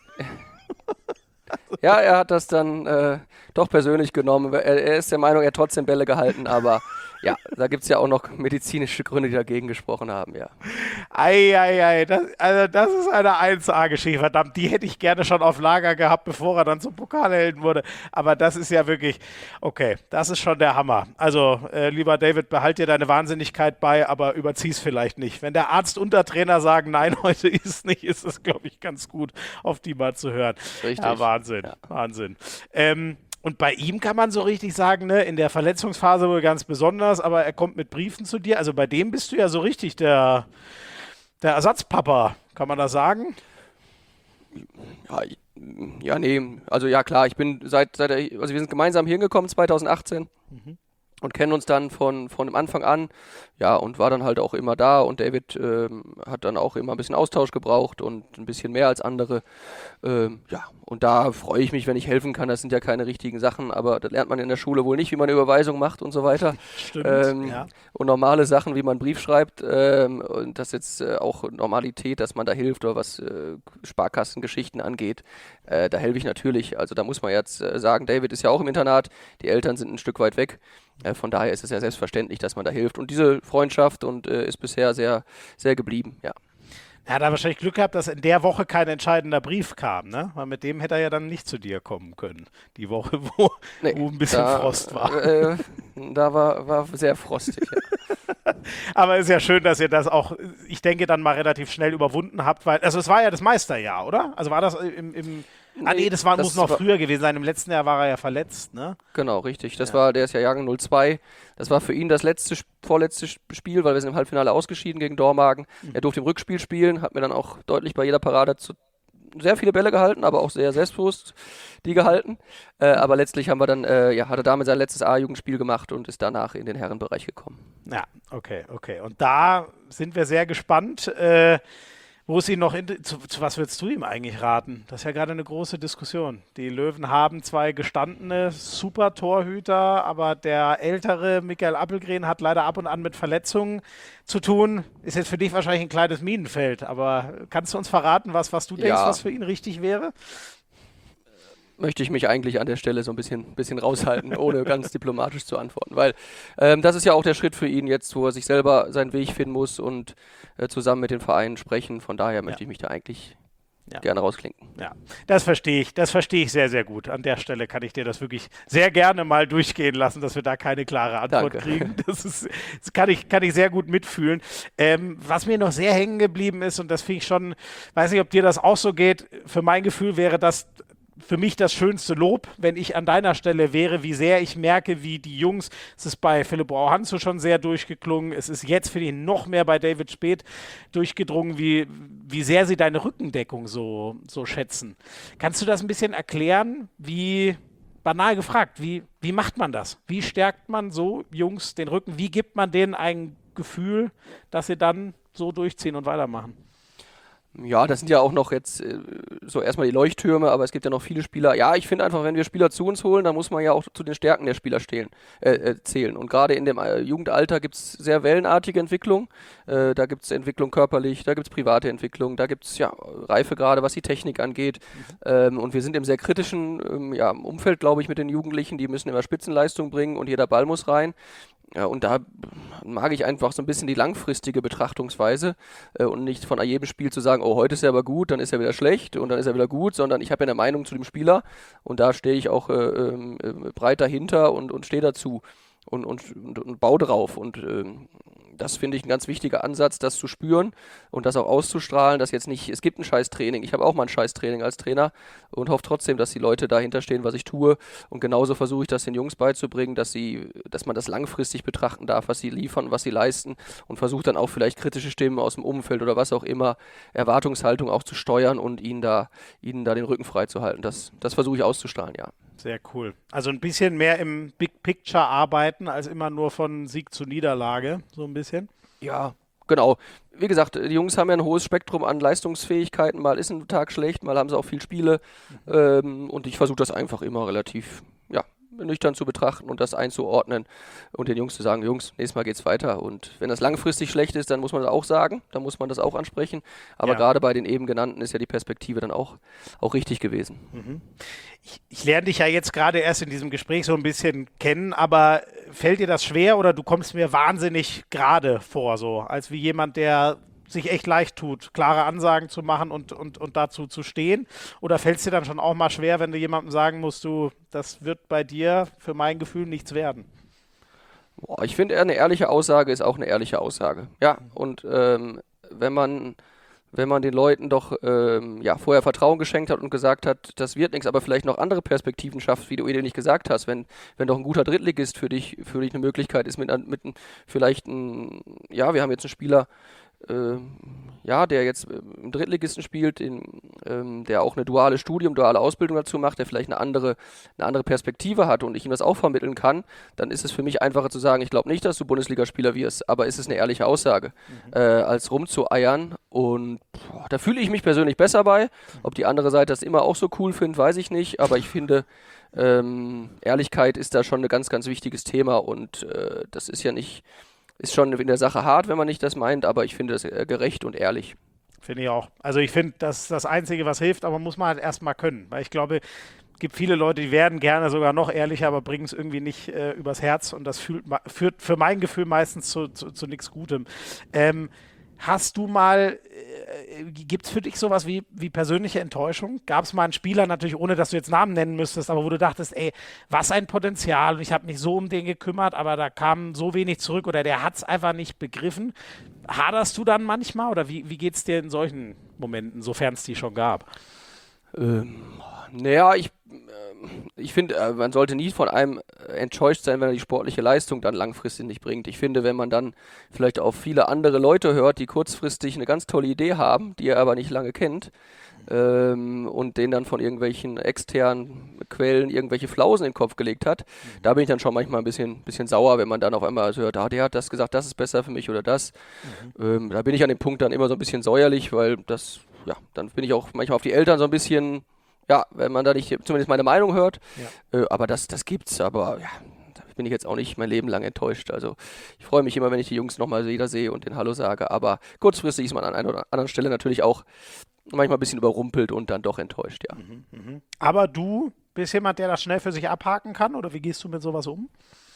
Ja, er hat das dann äh, doch persönlich genommen. Er, er ist der Meinung, er hat trotzdem Bälle gehalten, aber ja, da gibt es ja auch noch medizinische Gründe, die dagegen gesprochen haben, ja. Eieiei, das, also das ist eine eins A-Geschichte, verdammt, die hätte ich gerne schon auf Lager gehabt, bevor er dann zum Pokalhelden wurde, aber das ist ja wirklich, okay, das ist schon der Hammer. Also, äh, lieber David, behalt dir deine Wahnsinnigkeit bei, aber überzieh's vielleicht nicht. Wenn der Arzt und der Trainer sagen, nein, heute ist nicht, ist es, glaube ich, ganz gut, auf die mal zu hören. Richtig. Ja, Wahnsinn, ja. Wahnsinn. Ähm, Und bei ihm kann man so richtig sagen, ne, in der Verletzungsphase wohl ganz besonders, aber er kommt mit Briefen zu dir. Also bei dem bist du ja so richtig der, der Ersatzpapa, kann man das sagen? Ja, ja, nee, also ja klar, ich bin seit, seit der, also wir sind gemeinsam hier hingekommen zwanzig achtzehn. Mhm. und kennen uns dann von, von dem Anfang an, ja, und war dann halt auch immer da und David ähm, hat dann auch immer ein bisschen Austausch gebraucht und ein bisschen mehr als andere, ähm, ja, und da freue ich mich, wenn ich helfen kann, das sind ja keine richtigen Sachen, aber das lernt man in der Schule wohl nicht, wie man eine Überweisung macht und so weiter. Stimmt, ähm, ja. Und normale Sachen, wie man einen Brief schreibt, ähm, und das jetzt äh, auch Normalität, dass man da hilft oder was äh, Sparkassengeschichten angeht, äh, da helfe ich natürlich, also da muss man jetzt äh, sagen, David ist ja auch im Internat, die Eltern sind ein Stück weit weg. Von daher ist es ja selbstverständlich, dass man da hilft. Und diese Freundschaft und äh, ist bisher sehr, sehr geblieben, ja. Er hat da wahrscheinlich Glück gehabt, dass in der Woche kein entscheidender Brief kam, ne? Weil mit dem hätte er ja dann nicht zu dir kommen können. Die Woche, wo, Nee, wo ein bisschen da, Frost war. Äh, da war, war sehr frostig, ja. Aber es ist ja schön, dass ihr das auch, ich denke, dann mal relativ schnell überwunden habt, weil, also es war ja das Meisterjahr, oder? Also war das im, im ah nee, das, war, das muss noch war- früher gewesen sein. Im letzten Jahr war er ja verletzt, ne? Genau, richtig. Das Ja. war, der ist ja Jahrgang null zwei. Das war für ihn das letzte, Sp- vorletzte Sp- Spiel, weil wir sind im Halbfinale ausgeschieden gegen Dormagen. Mhm. Er durfte im Rückspiel spielen, hat mir dann auch deutlich bei jeder Parade zu sehr viele Bälle gehalten, aber auch sehr selbstbewusst die gehalten. Äh, aber letztlich haben wir dann, äh, ja, hat er damit sein letztes A-Jugendspiel gemacht und ist danach in den Herrenbereich gekommen. Ja, okay, okay. Und da sind wir sehr gespannt, äh, wo es ihn noch, in, zu, zu was würdest du ihm eigentlich raten? Das ist ja gerade eine große Diskussion. Die Löwen haben zwei gestandene Super-Torhüter, aber der ältere Michael Appelgren hat leider ab und an mit Verletzungen zu tun. Ist jetzt für dich wahrscheinlich ein kleines Minenfeld, aber kannst du uns verraten, was, was du denkst, Ja. was für ihn richtig wäre? Möchte ich mich eigentlich an der Stelle so ein bisschen, bisschen raushalten, ohne ganz diplomatisch zu antworten. Weil ähm, das ist ja auch der Schritt für ihn jetzt, wo er sich selber seinen Weg finden muss und äh, zusammen mit den Vereinen sprechen. Von daher möchte ich mich da eigentlich Ja. gerne rausklinken. Ja, das verstehe ich. Das verstehe ich sehr, sehr gut. An der Stelle kann ich dir das wirklich sehr gerne mal durchgehen lassen, dass wir da keine klare Antwort Danke. kriegen. Das, ist, das kann, ich, kann ich sehr gut mitfühlen. Ähm, was mir noch sehr hängen geblieben ist, und das finde ich schon, weiß nicht, ob dir das auch so geht, für mein Gefühl wäre das für mich das schönste Lob, wenn ich an deiner Stelle wäre, wie sehr ich merke, wie die Jungs, es ist bei Philipp Brauhanzo schon sehr durchgeklungen, es ist jetzt für ihn noch mehr bei David Speth durchgedrungen, wie, wie sehr sie deine Rückendeckung so, so schätzen. Kannst du das ein bisschen erklären, wie, banal gefragt, wie, wie macht man das? Wie stärkt man so Jungs den Rücken? Wie gibt man denen ein Gefühl, dass sie dann so durchziehen und weitermachen? Ja, das sind ja auch noch jetzt äh, so erstmal die Leuchttürme, aber es gibt ja noch viele Spieler. Ja, ich finde einfach, wenn wir Spieler zu uns holen, dann muss man ja auch zu den Stärken der Spieler stehlen, äh, äh, zählen. Und gerade in dem äh, Jugendalter gibt es sehr wellenartige Entwicklung. Äh, da gibt es Entwicklung körperlich, da gibt es private Entwicklung, da gibt es ja Reife gerade, was die Technik angeht. Ähm, und wir sind im sehr kritischen ähm, ja, Umfeld, glaube ich, mit den Jugendlichen. Die müssen immer Spitzenleistung bringen und jeder Ball muss rein. Ja, und da mag ich einfach so ein bisschen die langfristige Betrachtungsweise äh, und nicht von jedem Spiel zu sagen, oh, heute ist er aber gut, dann ist er wieder schlecht und dann ist er wieder gut, sondern ich habe ja eine Meinung zu dem Spieler und da stehe ich auch äh, äh, breit dahinter und, und stehe dazu und, und, und, und baue drauf. Und ähm, das finde ich ein ganz wichtiger Ansatz, das zu spüren und das auch auszustrahlen, dass jetzt nicht, es gibt ein scheiß Training, ich habe auch mal ein scheiß Training als Trainer und hoffe trotzdem, dass die Leute dahinter stehen, was ich tue und genauso versuche ich das den Jungs beizubringen, dass sie, dass man das langfristig betrachten darf, was sie liefern, was sie leisten und versuche dann auch vielleicht kritische Stimmen aus dem Umfeld oder was auch immer, Erwartungshaltung auch zu steuern und ihnen da, ihnen da den Rücken frei zu halten. Das, das versuche ich auszustrahlen, ja. Sehr cool. Also ein bisschen mehr im Big Picture arbeiten, als immer nur von Sieg zu Niederlage, so ein bisschen. Ja, genau. Wie gesagt, die Jungs haben ja ein hohes Spektrum an Leistungsfähigkeiten. Mal ist ein Tag schlecht, mal haben sie auch viel Spiele. Ähm, und ich versuche das einfach immer relativ, ja, nüchtern zu betrachten und das einzuordnen und den Jungs zu sagen, Jungs, nächstes Mal geht's weiter. Und wenn das langfristig schlecht ist, dann muss man das auch sagen, dann muss man das auch ansprechen. Aber Ja. gerade bei den eben genannten ist ja die Perspektive dann auch, auch richtig gewesen. Ich, ich lerne dich ja jetzt gerade erst in diesem Gespräch so ein bisschen kennen, aber fällt dir das schwer oder du kommst mir wahnsinnig gerade vor, so als wie jemand, der sich echt leicht tut, klare Ansagen zu machen und, und, und dazu zu stehen? Oder fällt es dir dann schon auch mal schwer, wenn du jemandem sagen musst, du, das wird bei dir für mein Gefühl nichts werden? Boah, ich finde, eine ehrliche Aussage ist auch eine ehrliche Aussage. Ja, und ähm, wenn man wenn man den Leuten doch ähm, ja, vorher Vertrauen geschenkt hat und gesagt hat, das wird nichts, aber vielleicht noch andere Perspektiven schafft, wie du eben nicht gesagt hast, wenn, wenn doch ein guter Drittligist für dich, für dich eine Möglichkeit ist, mit, mit ein, vielleicht ein, ja, wir haben jetzt einen Spieler, äh, ja, der jetzt im Drittligisten spielt, in, ähm, der auch eine duale Studium, duale Ausbildung dazu macht, der vielleicht eine andere, eine andere Perspektive hat und ich ihm das auch vermitteln kann, dann ist es für mich einfacher zu sagen, ich glaube nicht, dass du Bundesligaspieler wirst, aber ist es eine ehrliche Aussage, mhm. äh, als rumzueiern und boah, da fühle ich mich persönlich besser bei. Ob die andere Seite das immer auch so cool findet, weiß ich nicht, aber ich finde, ähm, Ehrlichkeit ist da schon ein ganz, ganz wichtiges Thema und äh, das ist ja nicht Ist schon in der Sache hart, wenn man nicht das meint, aber ich finde das gerecht und ehrlich. Finde ich auch. Also ich finde, das ist das Einzige, was hilft, aber muss man halt erstmal können. Weil ich glaube, es gibt viele Leute, die werden gerne sogar noch ehrlicher, aber bringen es irgendwie nicht äh, übers Herz und das fühlt, führt für mein Gefühl meistens zu, zu, zu nichts Gutem. Ähm, Hast du mal, äh, gibt es für dich sowas wie, wie persönliche Enttäuschung? Gab es mal einen Spieler, natürlich ohne, dass du jetzt Namen nennen müsstest, aber wo du dachtest, ey, was ein Potenzial und ich habe mich so um den gekümmert, aber da kam so wenig zurück oder der hat es einfach nicht begriffen. Haderst du dann manchmal oder wie, wie geht es dir in solchen Momenten, sofern es die schon gab? Ähm, naja, ich, äh, ich finde, äh, man sollte nie von einem äh, enttäuscht sein, wenn er die sportliche Leistung dann langfristig nicht bringt. Ich finde, wenn man dann vielleicht auf viele andere Leute hört, die kurzfristig eine ganz tolle Idee haben, die er aber nicht lange kennt, ähm, und denen dann von irgendwelchen externen Quellen irgendwelche Flausen in den Kopf gelegt hat, mhm. da bin ich dann schon manchmal ein bisschen, bisschen sauer, wenn man dann auf einmal hört, ah, der hat das gesagt, das ist besser für mich oder das. Mhm. Ähm, da bin ich an dem Punkt dann immer so ein bisschen säuerlich, weil das, ja, dann bin ich auch manchmal auf die Eltern so ein bisschen, ja, wenn man da nicht zumindest meine Meinung hört, ja. äh, aber das, das gibt's, aber ja, da bin ich jetzt auch nicht mein Leben lang enttäuscht. Also ich freue mich immer, wenn ich die Jungs nochmal wieder sehe und den Hallo sage, aber kurzfristig ist man an einer oder anderen Stelle natürlich auch manchmal ein bisschen überrumpelt und dann doch enttäuscht, ja. Mhm, mh. Aber du bist jemand, der das schnell für sich abhaken kann oder wie gehst du mit sowas um?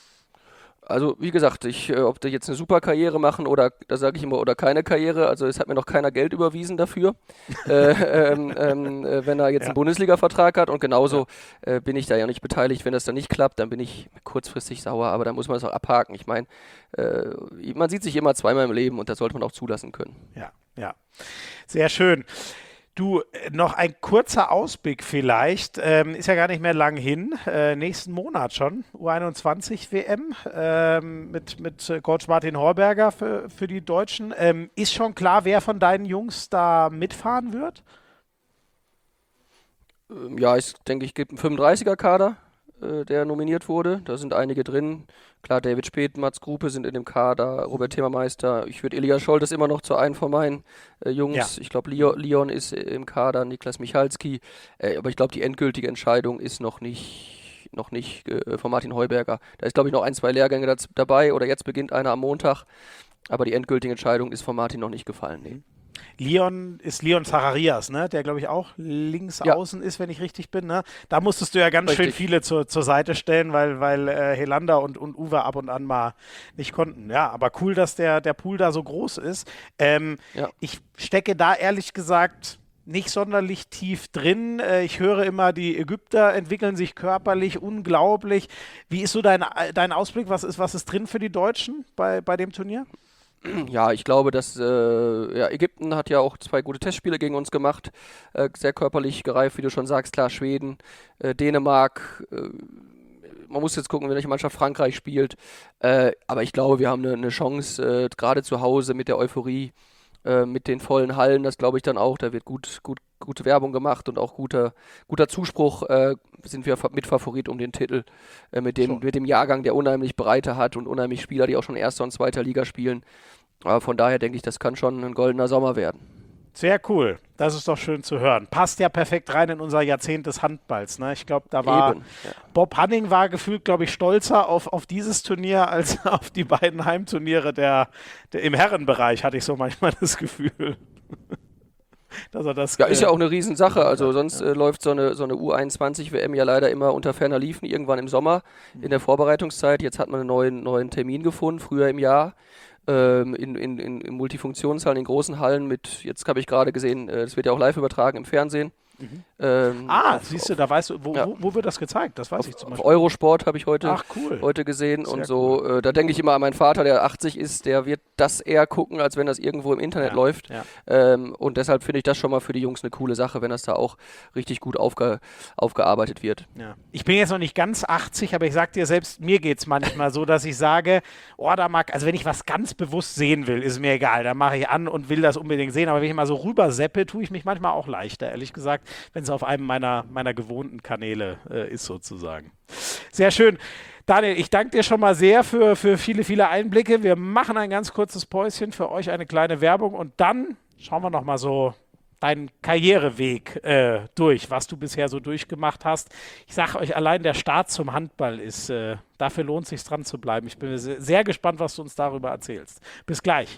Also wie gesagt, ich, äh, ob die jetzt eine super Karriere machen oder, da sage ich immer, oder keine Karriere, also es hat mir noch keiner Geld überwiesen dafür, äh, ähm, ähm, äh, wenn er jetzt ja. einen Bundesliga-Vertrag hat und genauso ja. äh, bin ich da ja nicht beteiligt. Wenn das dann nicht klappt, dann bin ich kurzfristig sauer, aber dann muss man es auch abhaken. Ich meine, äh, man sieht sich immer zweimal im Leben und das sollte man auch zulassen können. Ja, ja, sehr schön. Du, noch ein kurzer Ausblick vielleicht, ähm, ist ja gar nicht mehr lang hin, äh, nächsten Monat schon, U einundzwanzig W M ähm, mit, mit Coach Martin Horberger für, für die Deutschen. Ähm, ist schon klar, wer von deinen Jungs da mitfahren wird? Ja, ich denke, ich gebe einen fünfunddreißiger-Kader, äh, der nominiert wurde. Da sind einige drin. Klar, David Speth, Mats Grupe sind in dem Kader, Robert Themameister. Ich würde Elias Scholtes immer noch zu einem von meinen äh, Jungs. Ja. Ich glaube, Leon, Leon ist im Kader, Niklas Michalski. Äh, aber ich glaube, die endgültige Entscheidung ist noch nicht, noch nicht äh, von Martin Heuberger. Da ist, glaube ich, noch ein, zwei Lehrgänge daz- dabei oder jetzt beginnt einer am Montag. Aber die endgültige Entscheidung ist von Martin noch nicht gefallen. Nee. Leon ist Leon Zacharias, ne? Der, glaube ich, auch links ja. außen ist, wenn ich richtig bin. Ne? Da musstest du ja ganz richtig. schön viele zur, zur Seite stellen, weil, weil äh, Helander und, und Uwe ab und an mal nicht konnten. Ja, aber cool, dass der, der Pool da so groß ist. Ähm, ja. Ich stecke da ehrlich gesagt nicht sonderlich tief drin. Äh, ich höre immer, die Ägypter entwickeln sich körperlich unglaublich. Wie ist so dein, dein Ausblick? Was ist, was ist drin für die Deutschen bei, bei dem Turnier? Ja, ich glaube, dass äh, ja, Ägypten hat ja auch zwei gute Testspiele gegen uns gemacht, äh, sehr körperlich gereift, wie du schon sagst, klar, Schweden, äh, Dänemark, äh, man muss jetzt gucken, welche Mannschaft Frankreich spielt, äh, aber ich glaube, wir haben eine, eine Chance, äh, gerade zu Hause mit der Euphorie, äh, mit den vollen Hallen, das glaube ich dann auch, da wird gut, gut, gute Werbung gemacht und auch guter, guter Zuspruch, äh, sind wir Mitfavorit um den Titel, äh, mit, dem, mit dem Jahrgang, der unheimlich Breite hat und unheimlich Spieler, die auch schon erster und zweiter Liga spielen. Aber von daher denke ich, das kann schon ein goldener Sommer werden. Sehr cool. Das ist doch schön zu hören. Passt ja perfekt rein in unser Jahrzehnt des Handballs. Ne? Ich glaube, da war Eben, ja. Bob Hanning war gefühlt, glaube ich, stolzer auf, auf dieses Turnier als auf die beiden Heimturniere der, der im Herrenbereich, hatte ich so manchmal das Gefühl. Dass er das, ja, ist äh, ja auch eine Riesensache. Also sonst ja. äh, läuft so eine, so eine U einundzwanzig W M ja leider immer unter ferner Liefen, irgendwann im Sommer in der Vorbereitungszeit. Jetzt hat man einen neuen, neuen Termin gefunden, früher im Jahr. Ähm, in, in, in, in Multifunktionshallen, in großen Hallen mit, jetzt habe ich gerade gesehen, äh, das wird ja auch live übertragen im Fernsehen. Mhm. Ähm, ah, auf, siehst du, da weißt du, wo, ja. wo, wo wird das gezeigt? Das weiß auf, ich zum Beispiel. Auf Eurosport habe ich heute, Ach, cool. heute gesehen. Sehr und so, cool. äh, da denke ich immer an meinen Vater, der achtzig ist, der wird das eher gucken, als wenn das irgendwo im Internet ja. läuft. Ja. Ähm, und deshalb finde ich das schon mal für die Jungs eine coole Sache, wenn das da auch richtig gut aufge, aufgearbeitet wird. Ja. Ich bin jetzt noch nicht ganz achtzig, aber ich sag dir selbst, mir geht es manchmal so, dass ich sage, oh, da mag, also wenn ich was ganz ganz bewusst sehen will, ist mir egal. Da mache ich an und will das unbedingt sehen. Aber wenn ich mal so rüber seppe, tue ich mich manchmal auch leichter, ehrlich gesagt, wenn es auf einem meiner, meiner gewohnten Kanäle äh, ist sozusagen. Sehr schön. Daniel, ich danke dir schon mal sehr für, für viele, viele Einblicke. Wir machen ein ganz kurzes Päuschen, für euch eine kleine Werbung und dann schauen wir noch mal so deinen Karriereweg äh, durch, was du bisher so durchgemacht hast. Ich sage euch, allein der Start zum Handball ist, äh, dafür lohnt es sich dran zu bleiben. Ich bin sehr, sehr gespannt, was du uns darüber erzählst. Bis gleich.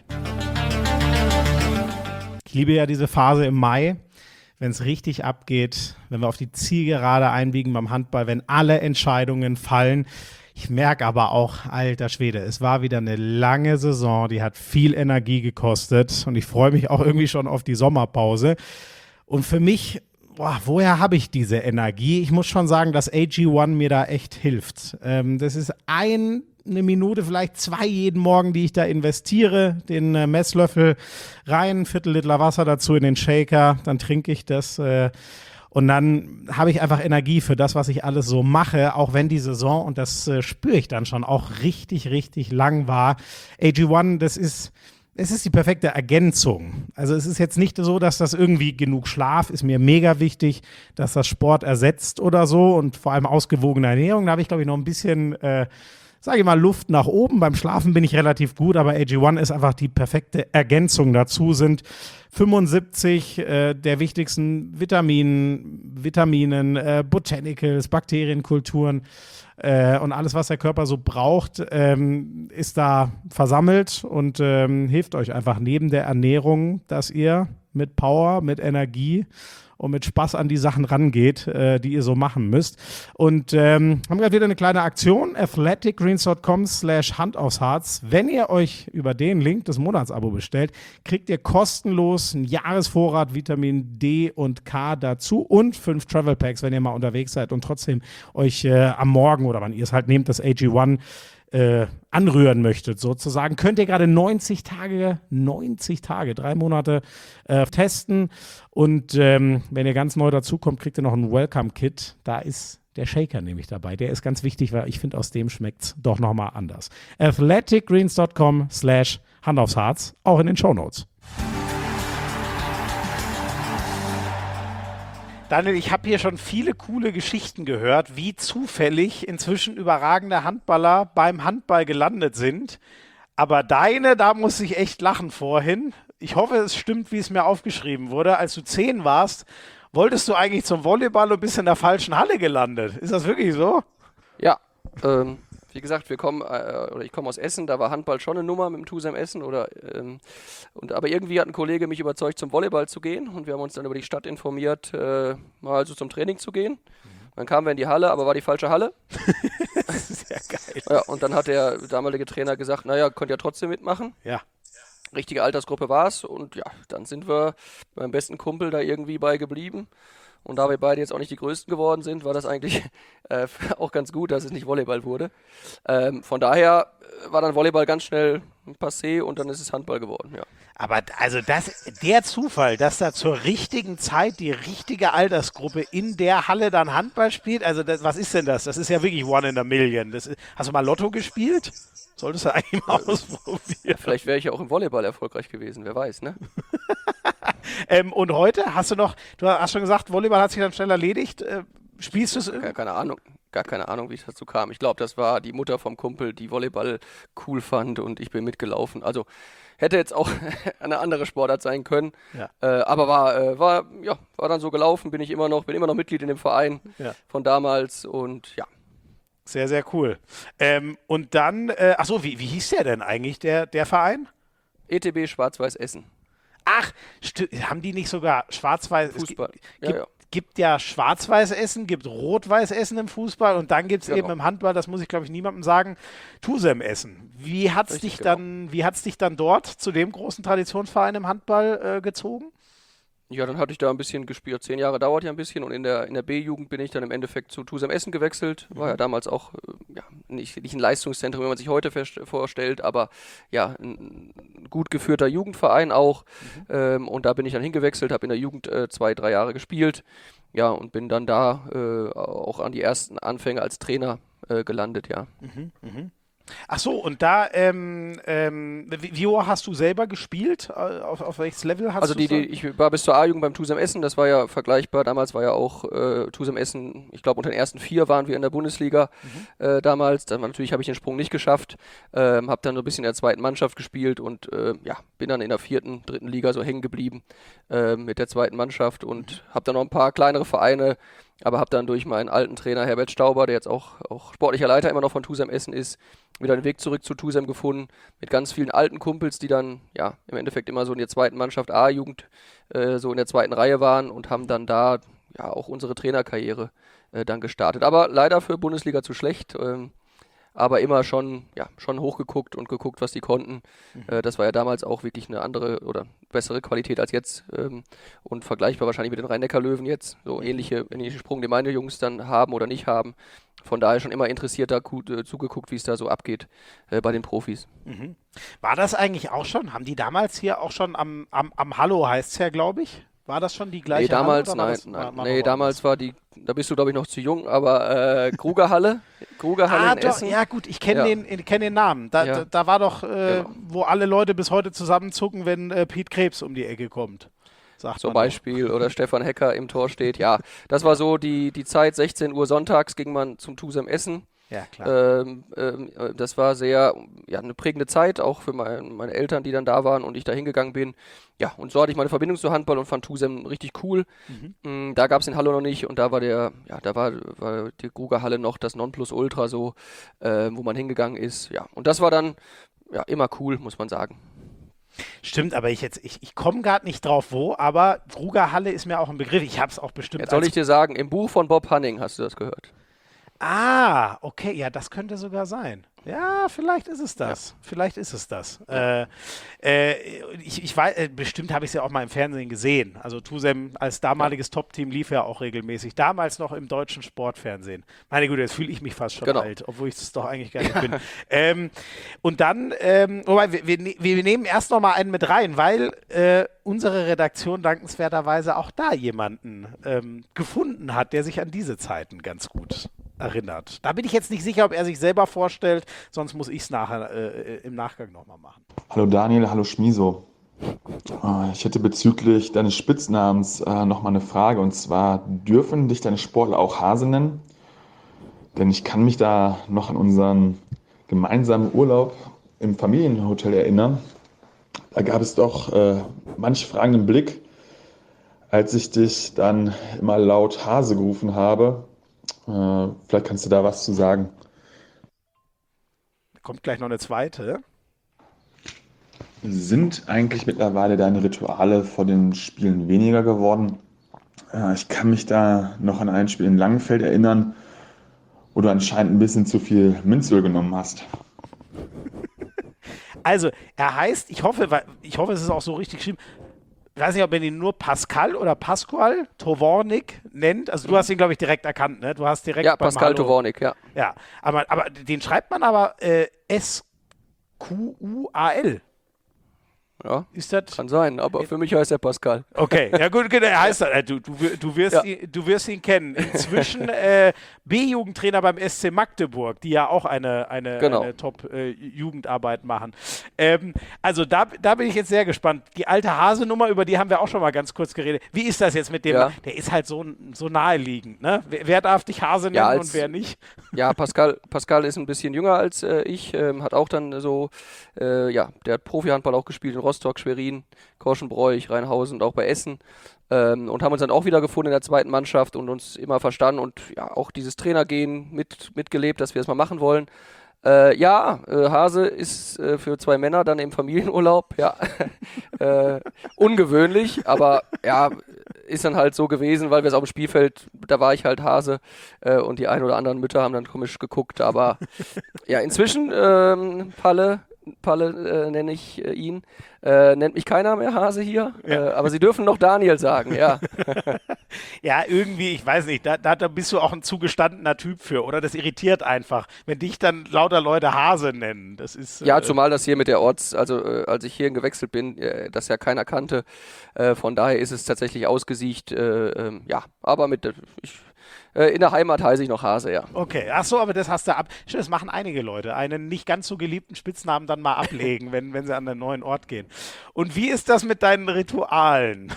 Ich liebe ja diese Phase im Mai, wenn es richtig abgeht, wenn wir auf die Zielgerade einbiegen beim Handball, wenn alle Entscheidungen fallen. Ich merke aber auch, alter Schwede, es war wieder eine lange Saison, die hat viel Energie gekostet und ich freue mich auch irgendwie schon auf die Sommerpause. Und für mich, boah, woher habe ich diese Energie? Ich muss schon sagen, dass A G eins mir da echt hilft. Ähm, das ist ein, eine Minute, vielleicht zwei jeden Morgen, die ich da investiere, den äh, Messlöffel rein, ein Viertel Liter Wasser dazu in den Shaker, dann trinke ich das äh, und dann habe ich einfach Energie für das, was ich alles so mache, auch wenn die Saison, und das äh, spüre ich dann schon, auch richtig, richtig lang war. A G eins, das ist, es ist die perfekte Ergänzung. Also es ist jetzt nicht so, dass das irgendwie genug Schlaf ist mir mega wichtig, dass das Sport ersetzt oder so und vor allem ausgewogene Ernährung. Da habe ich, glaube ich, noch ein bisschen, äh, sage ich mal, Luft nach oben. Beim Schlafen bin ich relativ gut, aber A G eins ist einfach die perfekte Ergänzung dazu. Sind fünfundsiebzig äh, der wichtigsten Vitaminen, Vitaminen, äh, Botanicals, Bakterienkulturen äh, und alles, was der Körper so braucht, ähm, ist da versammelt und ähm, hilft euch einfach neben der Ernährung, dass ihr mit Power, mit Energie und mit Spaß an die Sachen rangeht, äh, die ihr so machen müsst. Und ähm, haben gerade wieder eine kleine Aktion, athleticgreens.com slash Hand aufs Harz. Wenn ihr euch über den Link das Monatsabo bestellt, kriegt ihr kostenlos einen Jahresvorrat Vitamin D und K dazu und fünf Travel Packs, wenn ihr mal unterwegs seid und trotzdem euch äh, am Morgen oder wann ihr es halt nehmt, das A G eins Äh, anrühren möchtet, sozusagen, könnt ihr gerade neunzig Tage, neunzig Tage, drei Monate äh, testen und ähm, wenn ihr ganz neu dazukommt, kriegt ihr noch ein Welcome-Kit. Da ist der Shaker nämlich dabei. Der ist ganz wichtig, weil ich finde, aus dem schmeckt es doch nochmal anders. athleticgreens.com slash Hand aufs Harz, auch in den Shownotes. Daniel, ich habe hier schon viele coole Geschichten gehört, wie zufällig inzwischen überragende Handballer beim Handball gelandet sind. Aber deine, da muss ich echt lachen vorhin. Ich hoffe, es stimmt, wie es mir aufgeschrieben wurde. Als du zehn warst, wolltest du eigentlich zum Volleyball und bist in der falschen Halle gelandet. Ist das wirklich so? Ja, ähm, wie gesagt, wir kommen, äh, oder ich komme aus Essen, da war Handball schon eine Nummer mit dem TuSem Essen. Oder, ähm, und, aber irgendwie hat ein Kollege mich überzeugt, zum Volleyball zu gehen. Und wir haben uns dann über die Stadt informiert, äh, mal so zum Training zu gehen. Mhm. Dann kamen wir in die Halle, aber war die falsche Halle. Das ist ja geil. Ja, und dann hat der damalige Trainer gesagt, naja, könnt ihr trotzdem mitmachen. Ja. Richtige Altersgruppe war es. Und ja, dann sind wir beim besten Kumpel da irgendwie bei geblieben. Und da wir beide jetzt auch nicht die Größten geworden sind, war das eigentlich äh, auch ganz gut, dass es nicht Volleyball wurde. Ähm, von daher war dann Volleyball ganz schnell passé und dann ist es Handball geworden, ja. Aber also das, der Zufall, dass da zur richtigen Zeit die richtige Altersgruppe in der Halle dann Handball spielt, also das, was ist denn das? Das ist ja wirklich one in a million. Das ist, hast du mal Lotto gespielt? Solltest du eigentlich mal ausprobieren. Vielleicht wäre ich ja auch im Volleyball erfolgreich gewesen, wer weiß, ne? ähm, und heute hast du noch, du hast schon gesagt, Volleyball hat sich dann schnell erledigt. Äh, spielst du es irgendwie? Gar keine Ahnung, gar keine Ahnung, wie es dazu kam. Ich glaube, das war die Mutter vom Kumpel, die Volleyball cool fand und ich bin mitgelaufen. Also hätte jetzt auch eine andere Sportart sein können, ja. äh, aber war, äh, war, ja, war dann so gelaufen, bin ich immer noch, bin immer noch Mitglied in dem Verein ja. von damals und ja. Sehr, sehr cool. Ähm, und dann, äh, achso, wie, wie hieß der denn eigentlich, der, der Verein? E T B Schwarz-Weiß Essen. Ach, haben die nicht sogar Schwarz-Weiß? Fußball. Es gibt, ja, ja. gibt ja Schwarz-Weiß Essen, gibt Rot-Weiß Essen im Fußball und dann gibt es genau. eben im Handball, das muss ich glaube ich niemandem sagen, TuSem Essen. Wie hat es dich, genau. dich dann dort zu dem großen Traditionsverein im Handball äh, gezogen? Ja, dann hatte ich da ein bisschen gespielt. Zehn Jahre dauert ja ein bisschen und in der, in der B-Jugend bin ich dann im Endeffekt zu TuSem Essen gewechselt. War mhm. ja damals auch äh, ja, nicht, nicht ein Leistungszentrum, wie man sich heute vorstellt, aber ja, ein gut geführter Jugendverein auch. Mhm. Ähm, und da bin ich dann hingewechselt, habe in der Jugend äh, zwei, drei Jahre gespielt. Ja, und bin dann da äh, auch an die ersten Anfänge als Trainer äh, gelandet, ja. Mhm. Mhm. Ach so, und da, ähm, ähm, wie, wie hoch hast du selber gespielt? Äh, Auf, auf welches Level hast Also du die, die, ich war bis zur A-Jugend beim TuSem Essen, das war ja vergleichbar. Damals war ja auch äh, TuSem Essen, ich glaube unter den ersten vier waren wir in der Bundesliga äh, damals. Dann war, natürlich habe ich den Sprung nicht geschafft, ähm, habe dann so ein bisschen in der zweiten Mannschaft gespielt und äh, ja, bin dann in der vierten, dritten Liga so hängen geblieben äh, mit der zweiten Mannschaft und habe dann noch ein paar kleinere Vereine, aber habe dann durch meinen alten Trainer Herbert Stauber, der jetzt auch, auch sportlicher Leiter immer noch von TuSem Essen ist, wieder den Weg zurück zu TuSem gefunden, mit ganz vielen alten Kumpels, die dann ja im Endeffekt immer so in der zweiten Mannschaft A-Jugend äh, so in der zweiten Reihe waren und haben dann da ja auch unsere Trainerkarriere äh, dann gestartet. Aber leider für Bundesliga zu schlecht, ähm, aber immer schon, ja, schon hochgeguckt und geguckt, was die konnten. Mhm. Äh, das war ja damals auch wirklich eine andere oder bessere Qualität als jetzt ähm, und vergleichbar wahrscheinlich mit den Rhein-Neckar-Löwen jetzt. So ähnliche, ähnliche Sprung, den meine Jungs dann haben oder nicht haben. Von daher schon immer interessiert da gut, äh, zugeguckt, wie es da so abgeht äh, bei den Profis. Mhm. War das eigentlich auch schon? Haben die damals hier auch schon am, am, am Hallo, heißt es ja, glaube ich? War das schon die gleiche nee, damals, Halle? Nein, das, nein, nein, nee, damals war die, da bist du glaube ich noch zu jung, aber äh, Krugerhalle, Krugerhalle ah, in doch, Essen. ja gut, ich kenne Ja. den, ich kenn den Namen. Da, Ja. da, da war doch, äh, Genau. wo alle Leute bis heute zusammenzucken, wenn äh, Piet Krebs um die Ecke kommt. Sagt Zum man doch. Beispiel, oder Stefan Hecker im Tor steht. Ja, das war so die, die Zeit, sechzehn Uhr sonntags ging man zum TuSem Essen. Ja, klar. Ähm, ähm, äh, das war sehr, ja, eine prägende Zeit, auch für mein, meine Eltern, die dann da waren und ich da hingegangen bin. Ja, und so hatte ich meine Verbindung zu Handball und fand TuSem richtig cool. Mhm. Da gab es den Hallo noch nicht und da war der, ja, da war, war die Krugerhalle noch das Nonplusultra so, äh, wo man hingegangen ist. Ja, und das war dann ja immer cool, muss man sagen. Stimmt, aber ich jetzt, ich, ich komme gerade nicht drauf, wo, aber Krugerhalle ist mir auch ein Begriff. Ich habe es auch bestimmt. Jetzt soll als- ich dir sagen, im Buch von Bob Hanning hast du das gehört. Ah, okay, ja, das könnte sogar sein. Ja, vielleicht ist es das. Vielleicht ist es das. Äh, äh, ich, ich weiß, äh, bestimmt habe ich es ja auch mal im Fernsehen gesehen. Also TuSem als damaliges Top-Team lief ja auch regelmäßig. Damals noch im deutschen Sportfernsehen. Meine Güte, jetzt fühle ich mich fast schon Genau. alt, obwohl ich es doch eigentlich gar nicht bin. Ähm, und dann, ähm, wobei, wir, wir, ne- wir nehmen erst noch mal einen mit rein, weil äh, unsere Redaktion dankenswerterweise auch da jemanden ähm, gefunden hat, der sich an diese Zeiten ganz gut erinnert. Da bin ich jetzt nicht sicher, ob er sich selber vorstellt, sonst muss ich es nachher äh, im Nachgang nochmal machen. Hallo Daniel, hallo Schmiso. Äh, Ich hätte bezüglich deines Spitznamens äh, nochmal eine Frage, und zwar, dürfen dich deine Sportler auch Hase nennen? Denn ich kann mich da noch an unseren gemeinsamen Urlaub im Familienhotel erinnern. Da gab es doch äh, manch fragenden Blick, als ich dich dann immer laut Hase gerufen habe. Äh, vielleicht kannst du da was zu sagen. Kommt gleich noch eine zweite. Sind eigentlich mittlerweile deine Rituale vor den Spielen weniger geworden? Äh, Ich kann mich da noch an ein Spiel in Langenfeld erinnern, wo du anscheinend ein bisschen zu viel Minzöl genommen hast. Also, er heißt, ich hoffe, weil- ich hoffe, es ist auch so richtig geschrieben. Ich weiß nicht, ob er ihn nur Pascal oder Pascual Tovornik nennt. Also, du hast ihn, glaube ich, direkt erkannt, ne? Du hast direkt Ja, beim Pascal Hallo- Tovornik, ja. Ja, aber, aber den schreibt man aber äh, S Q U A L. Ja, Ist das? kann sein, aber für mich heißt er Pascal. Okay, ja gut, genau, er heißt das. Äh, Du, du, wir- du, wirst Ja. ihn, du wirst ihn kennen. Inzwischen äh, B-Jugendtrainer beim S C Magdeburg, die ja auch eine, eine, Genau. eine Top-Jugendarbeit machen. Ähm, also da, da bin ich jetzt sehr gespannt. Die alte Hase-Nummer, über die haben wir auch schon mal ganz kurz geredet. Wie ist das jetzt mit dem? Ja. Der ist halt so, so naheliegend. Ne? Wer, wer darf dich Hase nennen Ja, und als- wer nicht? Ja, Pascal, Pascal ist ein bisschen jünger als äh, ich, ähm, hat auch dann so, äh, ja, der hat Profi-Handball auch gespielt in Rostock, Schwerin, Korschenbroich, Rheinhausen und auch bei Essen. Ähm, und haben uns dann auch wieder gefunden in der zweiten Mannschaft und uns immer verstanden und ja, auch dieses Trainergehen mit, mitgelebt, dass wir das mal machen wollen. Äh, ja, äh, Hase ist äh, für zwei Männer dann im Familienurlaub, ja, äh, ungewöhnlich, aber ja, ist dann halt so gewesen, weil wir es auf dem Spielfeld, da war ich halt Hase äh, und die ein oder anderen Mütter haben dann komisch geguckt, aber ja, inzwischen, ähm, Palle, Palle äh, nenne ich äh, ihn, äh, nennt mich keiner mehr Hase hier, äh, aber sie dürfen noch Daniel sagen, ja. Ja, irgendwie, ich weiß nicht, da, da, da bist du auch ein zugestandener Typ für, oder? Das irritiert einfach, wenn dich dann lauter Leute Hase nennen. Das ist. Ja, äh, zumal das hier mit der Orts, also äh, als ich hierhin gewechselt bin, äh, das ja keiner kannte. Äh, von daher ist es tatsächlich ausgesiecht. Äh, ähm, ja, aber mit, äh, ich Äh, in der Heimat heiße ich noch Hase, ja. Okay, ach so, aber das hast du ab. Stimmt, das machen einige Leute, einen nicht ganz so geliebten Spitznamen dann mal ablegen, wenn, wenn sie an einen neuen Ort gehen. Und wie ist das mit deinen Ritualen?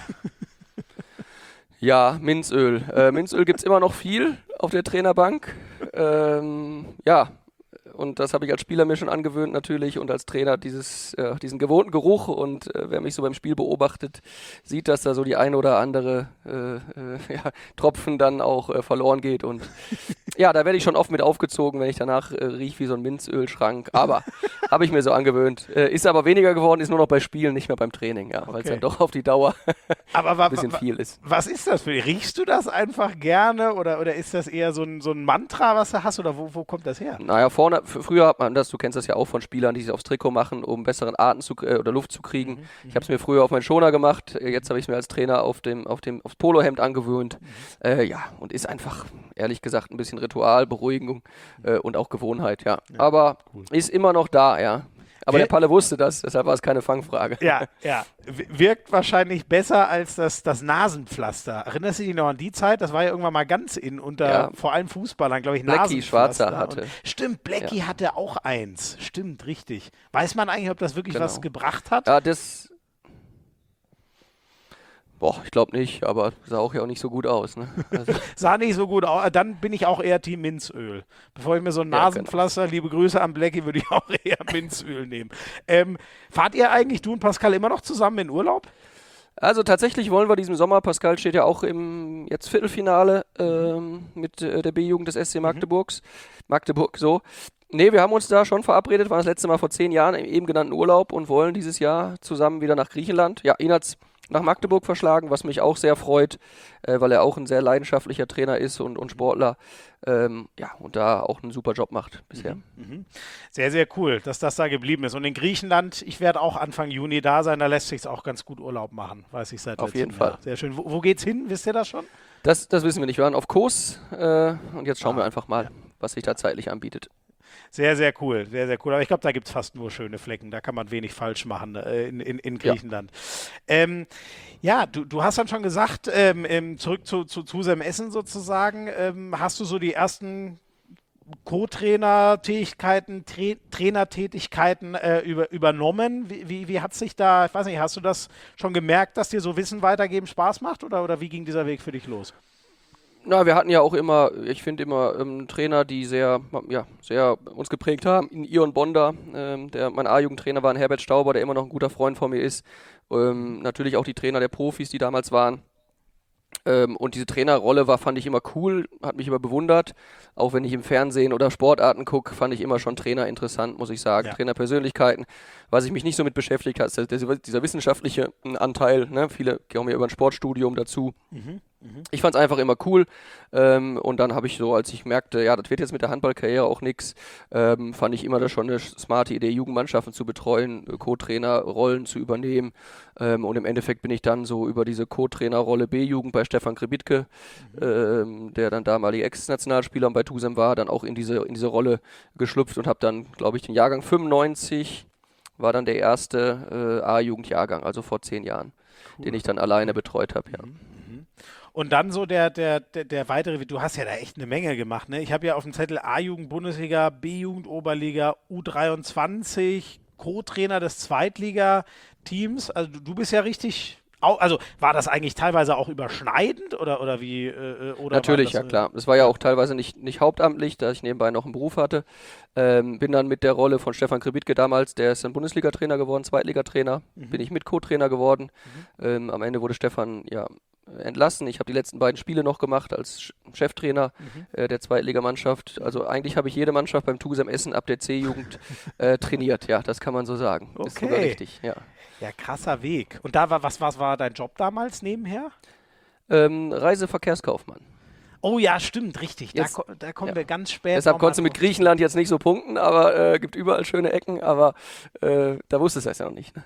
Ja, Minzöl. Äh, Minzöl gibt es immer noch viel auf der Trainerbank. Ähm, ja, und das habe ich als Spieler mir schon angewöhnt natürlich und als Trainer dieses, äh, diesen gewohnten Geruch. Und äh, wer mich so beim Spiel beobachtet, sieht, dass da so die ein oder andere äh, äh, ja, Tropfen dann auch äh, verloren geht. Und ja, da werde ich schon oft mit aufgezogen, wenn ich danach äh, rieche wie so ein Minzölschrank. Aber habe ich mir so angewöhnt. Äh, ist aber weniger geworden, ist nur noch bei Spielen, nicht mehr beim Training, ja, weil es Okay. dann doch auf die Dauer Aber wa, ein bisschen wa, viel ist. was ist das für dich? Riechst du das einfach gerne oder, oder ist das eher so ein, so ein Mantra, was du hast oder wo, wo kommt das her? Naja, vorne, f- früher hat man das, du kennst das ja auch von Spielern, die sich aufs Trikot machen, um besseren Atem zu, äh, oder Luft zu kriegen. Mhm, Ich habe es mir früher auf meinen Schoner gemacht, äh, jetzt habe ich es mir als Trainer auf dem, auf dem, aufs Polohemd angewöhnt. Äh, ja, und ist einfach, ehrlich gesagt, ein bisschen Ritual, Beruhigung äh, und auch Gewohnheit, ja. Ja, Aber cool. ist immer noch da, ja. Aber Wer- der Palle wusste das, deshalb war es keine Fangfrage. Ja, ja. W- Wirkt wahrscheinlich besser als das, das Nasenpflaster. Erinnerst du dich noch an die Zeit? Das war ja irgendwann mal ganz in, unter Ja. vor allem Fußballern, glaube ich, Blackie Nasenpflaster. Schwarzer hatte. Und, stimmt, Blackie hatte auch eins. Stimmt, richtig. Weiß man eigentlich, ob das wirklich Genau. was gebracht hat? Ja, das. Boah, ich glaube nicht, aber sah auch ja auch nicht so gut aus. Ne? Also, Sah nicht so gut aus. Dann bin ich auch eher Team Minzöl. Bevor ich mir so ein Ja, Nasenpflaster, liebe Grüße an Blackie, würde ich auch eher Minzöl nehmen. Ähm, fahrt ihr eigentlich, du und Pascal, immer noch zusammen in Urlaub? Also tatsächlich wollen wir diesen Sommer, Pascal steht ja auch im jetzt Viertelfinale ähm, mit äh, der B-Jugend des S C Magdeburgs. Magdeburg, so. Nee, wir haben uns da schon verabredet, waren das letzte Mal vor zehn Jahren im eben genannten Urlaub und wollen dieses Jahr zusammen wieder nach Griechenland. Ja, ihn hat's nach Magdeburg verschlagen, was mich auch sehr freut, äh, weil er auch ein sehr leidenschaftlicher Trainer ist und, und Sportler. Ähm, ja, und da auch einen super Job macht bisher. Mhm. Sehr, sehr cool, dass das da geblieben ist. Und in Griechenland, ich werde auch Anfang Juni da sein, da lässt sich auch ganz gut Urlaub machen, weiß ich seit Auf letztem jeden Fall. Jahr. Sehr schön. Wo, wo geht's hin? Wisst ihr das schon? Das, das wissen wir nicht. Wir waren auf Kos äh, und jetzt schauen Ah, wir einfach mal, was sich da zeitlich anbietet. Sehr, sehr cool, sehr, sehr cool. Aber ich glaube, da gibt es fast nur schöne Flecken. Da kann man wenig falsch machen äh, in, in, in Ja. Griechenland. Ähm, ja, du, du hast dann schon gesagt, ähm, ähm, zurück zu, zu Tusem Essen sozusagen, ähm, hast du so die ersten Co-Trainer-Tätigkeiten, Tra Trainertätigkeiten äh, über, übernommen? Wie, wie, wie hat sich da, ich weiß nicht, hast du das schon gemerkt, dass dir so Wissen weitergeben Spaß macht oder, oder wie ging dieser Weg für dich los? Na, wir hatten ja auch immer, ich finde immer ähm, Trainer, die sehr, ja, sehr uns geprägt haben. In Ion Bonder, ähm, der mein A-Jugendtrainer war, ein Herbert Stauber, der immer noch ein guter Freund von mir ist. Ähm, natürlich auch die Trainer der Profis, die damals waren. Ähm, und diese Trainerrolle war, fand ich immer cool, hat mich immer bewundert. Auch wenn ich im Fernsehen oder Sportarten gucke, fand ich immer schon Trainer interessant, muss ich sagen. Ja. Trainerpersönlichkeiten. Was ich mich nicht so mit beschäftigt habe, ist der, dieser wissenschaftliche Anteil. Ne? Viele kommen ja über ein Sportstudium dazu. Mhm. Mhm. Ich fand es einfach immer cool ähm, und dann habe ich so, als ich merkte, ja, das wird jetzt mit der Handballkarriere auch nichts, ähm, fand ich immer das schon eine smarte Idee, Jugendmannschaften zu betreuen, äh, Co-Trainer-Rollen zu übernehmen ähm, und im Endeffekt bin ich dann so über diese Co-Trainer-Rolle B-Jugend bei Stefan Kribitke, mhm. ähm, der dann damalige Ex-Nationalspieler bei Tusem war, dann auch in diese, in diese Rolle geschlüpft und habe dann, glaube ich, den Jahrgang fünfundneunzig war dann der erste äh, A-Jugendjahrgang, also vor zehn Jahren, cool. Den ich dann alleine betreut habe, ja. Mhm. Und dann so der, der, der, der weitere, du hast ja da echt eine Menge gemacht, ne? Ich habe ja auf dem Zettel A-Jugend, Bundesliga, B-Jugend, Oberliga, U dreiundzwanzig, Co-Trainer des Zweitliga-Teams. Also du, du bist ja richtig, au- also war das eigentlich teilweise auch überschneidend oder, oder wie? Äh, oder Natürlich, war ja das, klar. Das war ja auch teilweise nicht, nicht hauptamtlich, da ich nebenbei noch einen Beruf hatte. Ähm, bin dann mit der Rolle von Stefan Kribitke damals, der ist dann Bundesliga-Trainer geworden, Zweitligatrainer, Mhm. bin ich mit Co-Trainer geworden. Ähm, am Ende wurde Stefan ja entlassen. Ich habe die letzten beiden Spiele noch gemacht als Sch- Cheftrainer Mhm. äh, der Zweitligamannschaft. Also eigentlich habe ich jede Mannschaft beim Tusem Essen ab der C-Jugend äh, trainiert. Ja, das kann man so sagen. Ist sogar Okay. richtig, ja. Ja, krasser Weg. Und da war, was, was war dein Job damals nebenher? Ähm, Reiseverkehrskaufmann. Oh ja, stimmt, richtig. Da, Jetzt- ko- da kommen ja. wir ganz spät. Deshalb noch mal konntest du mit drauf. Griechenland jetzt nicht so punkten, aber äh, gibt überall schöne Ecken, aber äh, da wusstest du es ja noch nicht. Ne?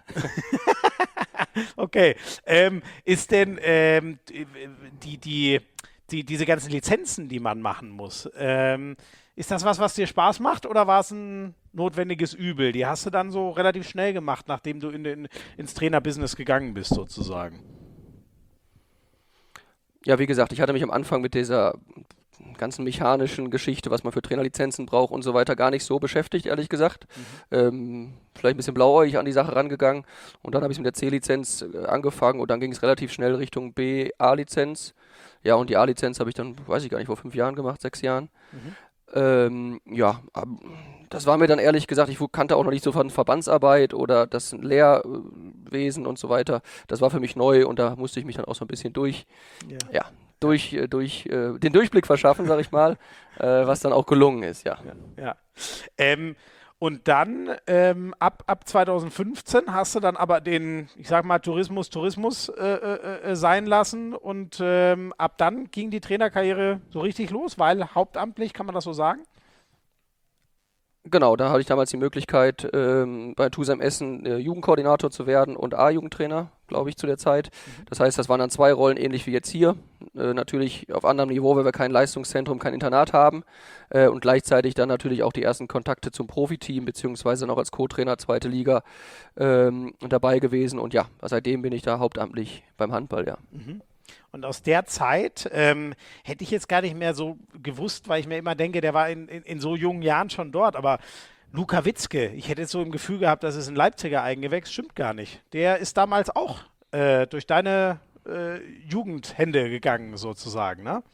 Okay. Ähm, ist denn ähm, die, die, die, diese ganzen Lizenzen, die man machen muss, ähm, ist das was, was dir Spaß macht oder war es ein notwendiges Übel? Die hast du dann so relativ schnell gemacht, nachdem du in den, ins Trainerbusiness gegangen bist, sozusagen. Ja, wie gesagt, ich hatte mich am Anfang mit dieser ganzen mechanischen Geschichte, was man für Trainerlizenzen braucht und so weiter, gar nicht so beschäftigt, ehrlich gesagt. Mhm. Ähm, vielleicht ein bisschen blauäugig an die Sache rangegangen. Und dann habe ich mit der C-Lizenz äh, angefangen und dann ging es relativ schnell Richtung B A-Lizenz. Ja, und die A-Lizenz habe ich dann, weiß ich gar nicht, vor fünf Jahren gemacht, sechs Jahren. Mhm. Ähm, ja, das war mir dann ehrlich gesagt, ich kannte auch noch nicht so von Verbandsarbeit oder das Lehrwesen und so weiter. Das war für mich neu und da musste ich mich dann auch so ein bisschen durch, ja, ja durch, äh, durch äh, den Durchblick verschaffen, sag ich mal, äh, was dann auch gelungen ist, ja. Ja, ja. Ähm, und dann ähm, ab, ab zwanzig fünfzehn hast du dann aber den, ich sag mal, Tourismus, Tourismus äh, äh, sein lassen und ähm, ab dann ging die Trainerkarriere so richtig los, weil hauptamtlich, kann man das so sagen? Genau, da hatte ich damals die Möglichkeit, ähm, bei Tusem Essen äh, Jugendkoordinator zu werden und A-Jugendtrainer, glaube ich, zu der Zeit. Mhm. Das heißt, das waren dann zwei Rollen, ähnlich wie jetzt hier. Äh, natürlich auf anderem Niveau, weil wir kein Leistungszentrum, kein Internat haben. Äh, und gleichzeitig dann natürlich auch die ersten Kontakte zum Profiteam, beziehungsweise noch als Co-Trainer zweite Liga ähm, dabei gewesen. Und ja, seitdem bin ich da hauptamtlich beim Handball, ja. Mhm. Und aus der Zeit ähm, hätte ich jetzt gar nicht mehr so gewusst, weil ich mir immer denke, der war in, in, in so jungen Jahren schon dort. Aber Luka Witzke, ich hätte jetzt so im Gefühl gehabt, das ist ein Leipziger Eigengewächs, stimmt gar nicht. Der ist damals auch äh, durch deine äh, Jugendhände gegangen, sozusagen, ne?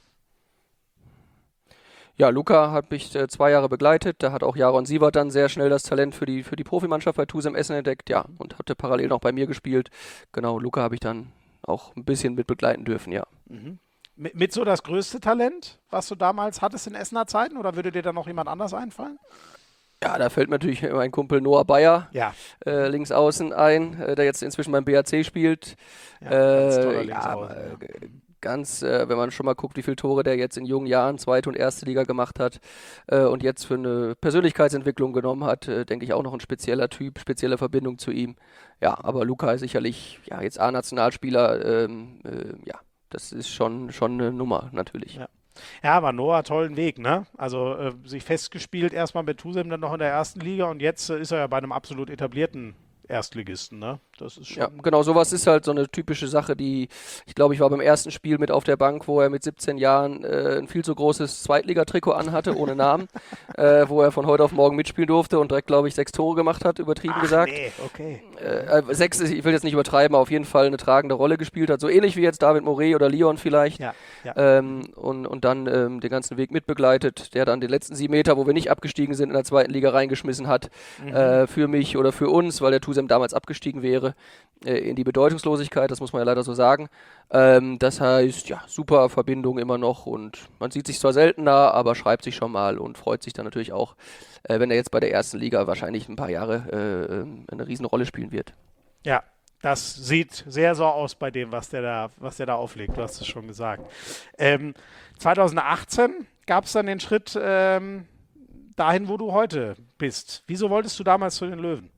Ja, Luka hat mich äh, zwei Jahre begleitet. Da hat auch Jaron Sievert dann sehr schnell das Talent für die, für die Profimannschaft bei Tusem Essen entdeckt. Ja, und hatte parallel noch bei mir gespielt. Genau, Luka habe ich dann auch ein bisschen mit begleiten dürfen, ja. Mhm. Mit, mit so das größte Talent, was du damals hattest in Essener Zeiten, oder würde dir da noch jemand anders einfallen? Ja, da fällt mir natürlich mein Kumpel Noah Bayer ja. äh, links außen ein, äh, der jetzt inzwischen beim B A C spielt. Ja, ganz äh, toller ja, Linksaußen, äh, ja. Ganz, äh, wenn man schon mal guckt, wie viele Tore der jetzt in jungen Jahren zweite und erste Liga gemacht hat äh, und jetzt für eine Persönlichkeitsentwicklung genommen hat, äh, denke ich auch noch ein spezieller Typ, spezielle Verbindung zu ihm. Ja, aber Luka ist sicherlich ja, jetzt A-Nationalspieler, ähm, äh, ja, das ist schon, schon eine Nummer natürlich. Ja. Ja, aber Noah, tollen Weg, ne? Also äh, sich festgespielt erstmal mit Tusem, dann noch in der ersten Liga und jetzt äh, ist er ja bei einem absolut etablierten Erstligisten, ne? Das ist schon. Ja, genau, sowas ist halt so eine typische Sache, die, ich glaube, ich war beim ersten Spiel mit auf der Bank, wo er mit siebzehn Jahren äh, ein viel zu großes Zweitligatrikot anhatte, ohne Namen, äh, wo er von heute auf morgen mitspielen durfte und direkt, glaube ich, sechs Tore gemacht hat, übertrieben Ach, gesagt. Nee, okay. Äh, sechs, ich will jetzt nicht übertreiben, aber auf jeden Fall eine tragende Rolle gespielt hat, so ähnlich wie jetzt David Moret oder Leon vielleicht. Ja, ja. Ähm, und, und dann ähm, den ganzen Weg mitbegleitet, der dann die letzten sieben Meter, wo wir nicht abgestiegen sind, in der zweiten Liga reingeschmissen hat, mhm. äh, für mich oder für uns, weil der Tusem damals abgestiegen wäre, äh, in die Bedeutungslosigkeit, das muss man ja leider so sagen. Ähm, das heißt, ja, super Verbindung immer noch und man sieht sich zwar seltener, aber schreibt sich schon mal und freut sich dann natürlich auch, äh, wenn er jetzt bei der ersten Liga wahrscheinlich ein paar Jahre äh, eine Riesenrolle spielen wird. Ja, das sieht sehr so aus bei dem, was der da, was der da auflegt, du hast es schon gesagt. Ähm, zwanzig achtzehn gab es dann den Schritt ähm, dahin, wo du heute bist. Wieso wolltest du damals zu den Löwen?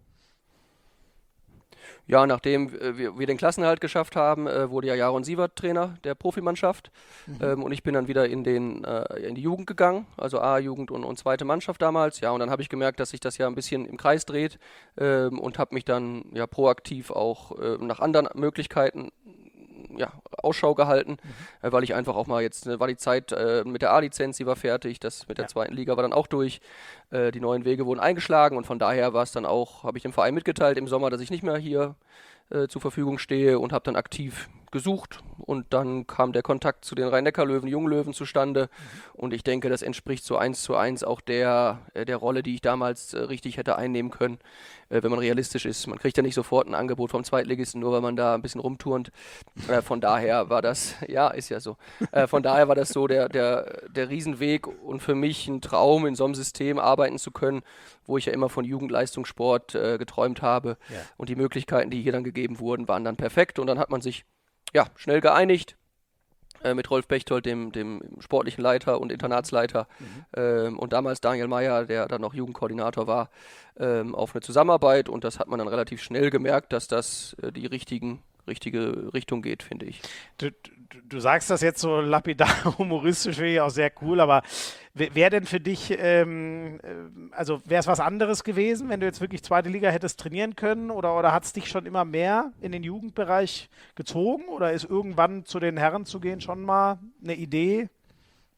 Ja, nachdem äh, wir, wir den Klassenerhalt geschafft haben, äh, wurde ja Jaron Sievert Trainer der Profimannschaft. Mhm. Ähm, und ich bin dann wieder in, den, äh, in die Jugend gegangen, also A-Jugend und, und zweite Mannschaft damals. Ja, und dann habe ich gemerkt, dass sich das ja ein bisschen im Kreis dreht ähm, und habe mich dann ja proaktiv auch äh, nach anderen Möglichkeiten ja, Ausschau gehalten, mhm. äh, weil ich einfach auch mal jetzt, äh, war die Zeit äh, mit der A-Lizenz, die war fertig, das mit der ja. zweiten Liga war dann auch durch, äh, die neuen Wege wurden eingeschlagen und von daher war es dann auch, habe ich dem Verein mitgeteilt im Sommer, dass ich nicht mehr hier äh, zur Verfügung stehe und habe dann aktiv gesucht und dann kam der Kontakt zu den Rhein-Neckar-Löwen, Junglöwen zustande mhm. und ich denke, das entspricht so eins zu eins auch der, äh, der Rolle, die ich damals äh, richtig hätte einnehmen können, äh, wenn man realistisch ist. Man kriegt ja nicht sofort ein Angebot vom Zweitligisten, nur weil man da ein bisschen rumturnt. Äh, von daher war das, ja, ist ja so, äh, von daher war das so der, der, der Riesenweg und für mich ein Traum, in so einem System arbeiten zu können, wo ich ja immer von Jugendleistungssport äh, geträumt habe ja. und die Möglichkeiten, die hier dann gegeben wurden, waren dann perfekt und dann hat man sich ja, schnell geeinigt äh, mit Rolf Bechtold, dem, dem sportlichen Leiter und Internatsleiter mhm. ähm, und damals Daniel Meyer, der dann noch Jugendkoordinator war, ähm, auf eine Zusammenarbeit und das hat man dann relativ schnell gemerkt, dass das äh, die richtigen, richtige Richtung geht, finde ich. Du, du, du sagst das jetzt so lapidar humoristisch, finde ich auch sehr cool, aber wäre denn für dich, ähm, also wäre es was anderes gewesen, wenn du jetzt wirklich zweite Liga hättest trainieren können oder, oder hat es dich schon immer mehr in den Jugendbereich gezogen oder ist irgendwann zu den Herren zu gehen schon mal eine Idee?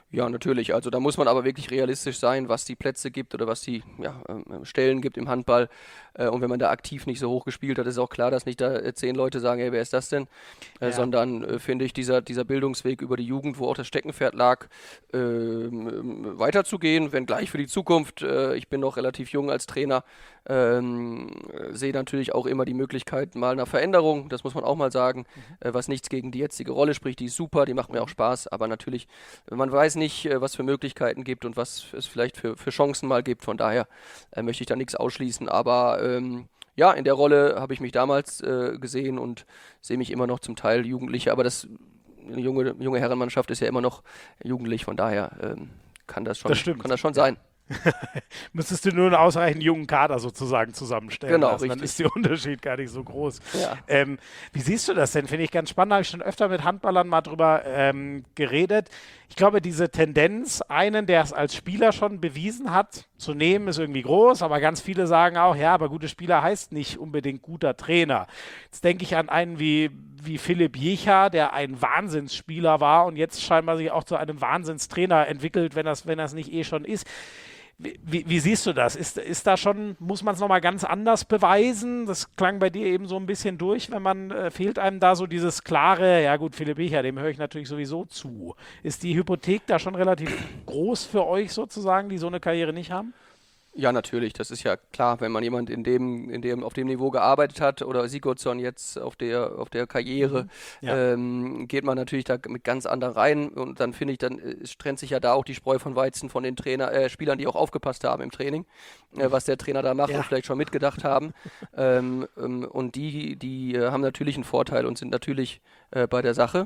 Ja, natürlich. Also da muss man aber wirklich realistisch sein, was die Plätze gibt oder was die ja, ähm, Stellen gibt im Handball. Äh, und wenn man da aktiv nicht so hoch gespielt hat, ist auch klar, dass nicht da äh, zehn Leute sagen, hey, wer ist das denn? Äh, Ja. Sondern äh, finde ich, dieser, dieser Bildungsweg über die Jugend, wo auch das Steckenpferd lag, ähm, ähm, weiterzugehen, wenngleich für die Zukunft. Äh, ich bin noch relativ jung als Trainer, ähm, äh, sehe natürlich auch immer die Möglichkeit mal einer Veränderung, das muss man auch mal sagen, äh, was nichts gegen die jetzige Rolle spricht, die ist super, die macht mir auch Spaß, aber natürlich, man weiß nicht, äh, was für Möglichkeiten gibt und was es vielleicht für, für Chancen mal gibt, von daher äh, möchte ich da nichts ausschließen, aber ähm, ja, in der Rolle habe ich mich damals äh, gesehen und sehe mich immer noch zum Teil Jugendliche, aber das eine junge, junge Herrenmannschaft ist ja immer noch jugendlich, von daher ähm, kann das schon, Das stimmt. kann das schon sein. Müsstest du nur einen ausreichend jungen Kader sozusagen zusammenstellen Genau, lassen, dann richtig. ist der Unterschied gar nicht so groß. Ja. Ähm, wie siehst du das denn? Finde ich ganz spannend, habe ich schon öfter mit Handballern mal drüber ähm, geredet. Ich glaube, diese Tendenz, einen, der es als Spieler schon bewiesen hat, zu nehmen, ist irgendwie groß, aber ganz viele sagen auch, ja, aber guter Spieler heißt nicht unbedingt guter Trainer. Jetzt denke ich an einen wie, wie Philipp Jecha, der ein Wahnsinnsspieler war und jetzt scheinbar sich auch zu einem Wahnsinnstrainer entwickelt, wenn das, wenn das nicht eh schon ist. Wie, wie siehst du das? Ist, ist da schon, muss man es nochmal ganz anders beweisen? Das klang bei dir eben so ein bisschen durch, wenn man, äh, fehlt einem da so dieses klare, ja gut, Philipp Jecha, dem höre ich natürlich sowieso zu. Ist die Hypothek da schon relativ groß für euch sozusagen, die so eine Karriere nicht haben? Ja, natürlich, das ist ja klar, wenn man jemand in dem, in dem, auf dem Niveau gearbeitet hat oder Sigurdsson jetzt auf der, auf der Karriere, Ja. ähm, geht man natürlich da mit ganz anderen rein und dann finde ich, dann äh, trennt sich ja da auch die Spreu von Weizen von den Trainer, äh, Spielern, die auch aufgepasst haben im Training, äh, was der Trainer da macht Ja. und vielleicht schon mitgedacht haben. ähm, ähm, und die, die äh, haben natürlich einen Vorteil und sind natürlich äh, bei der Sache.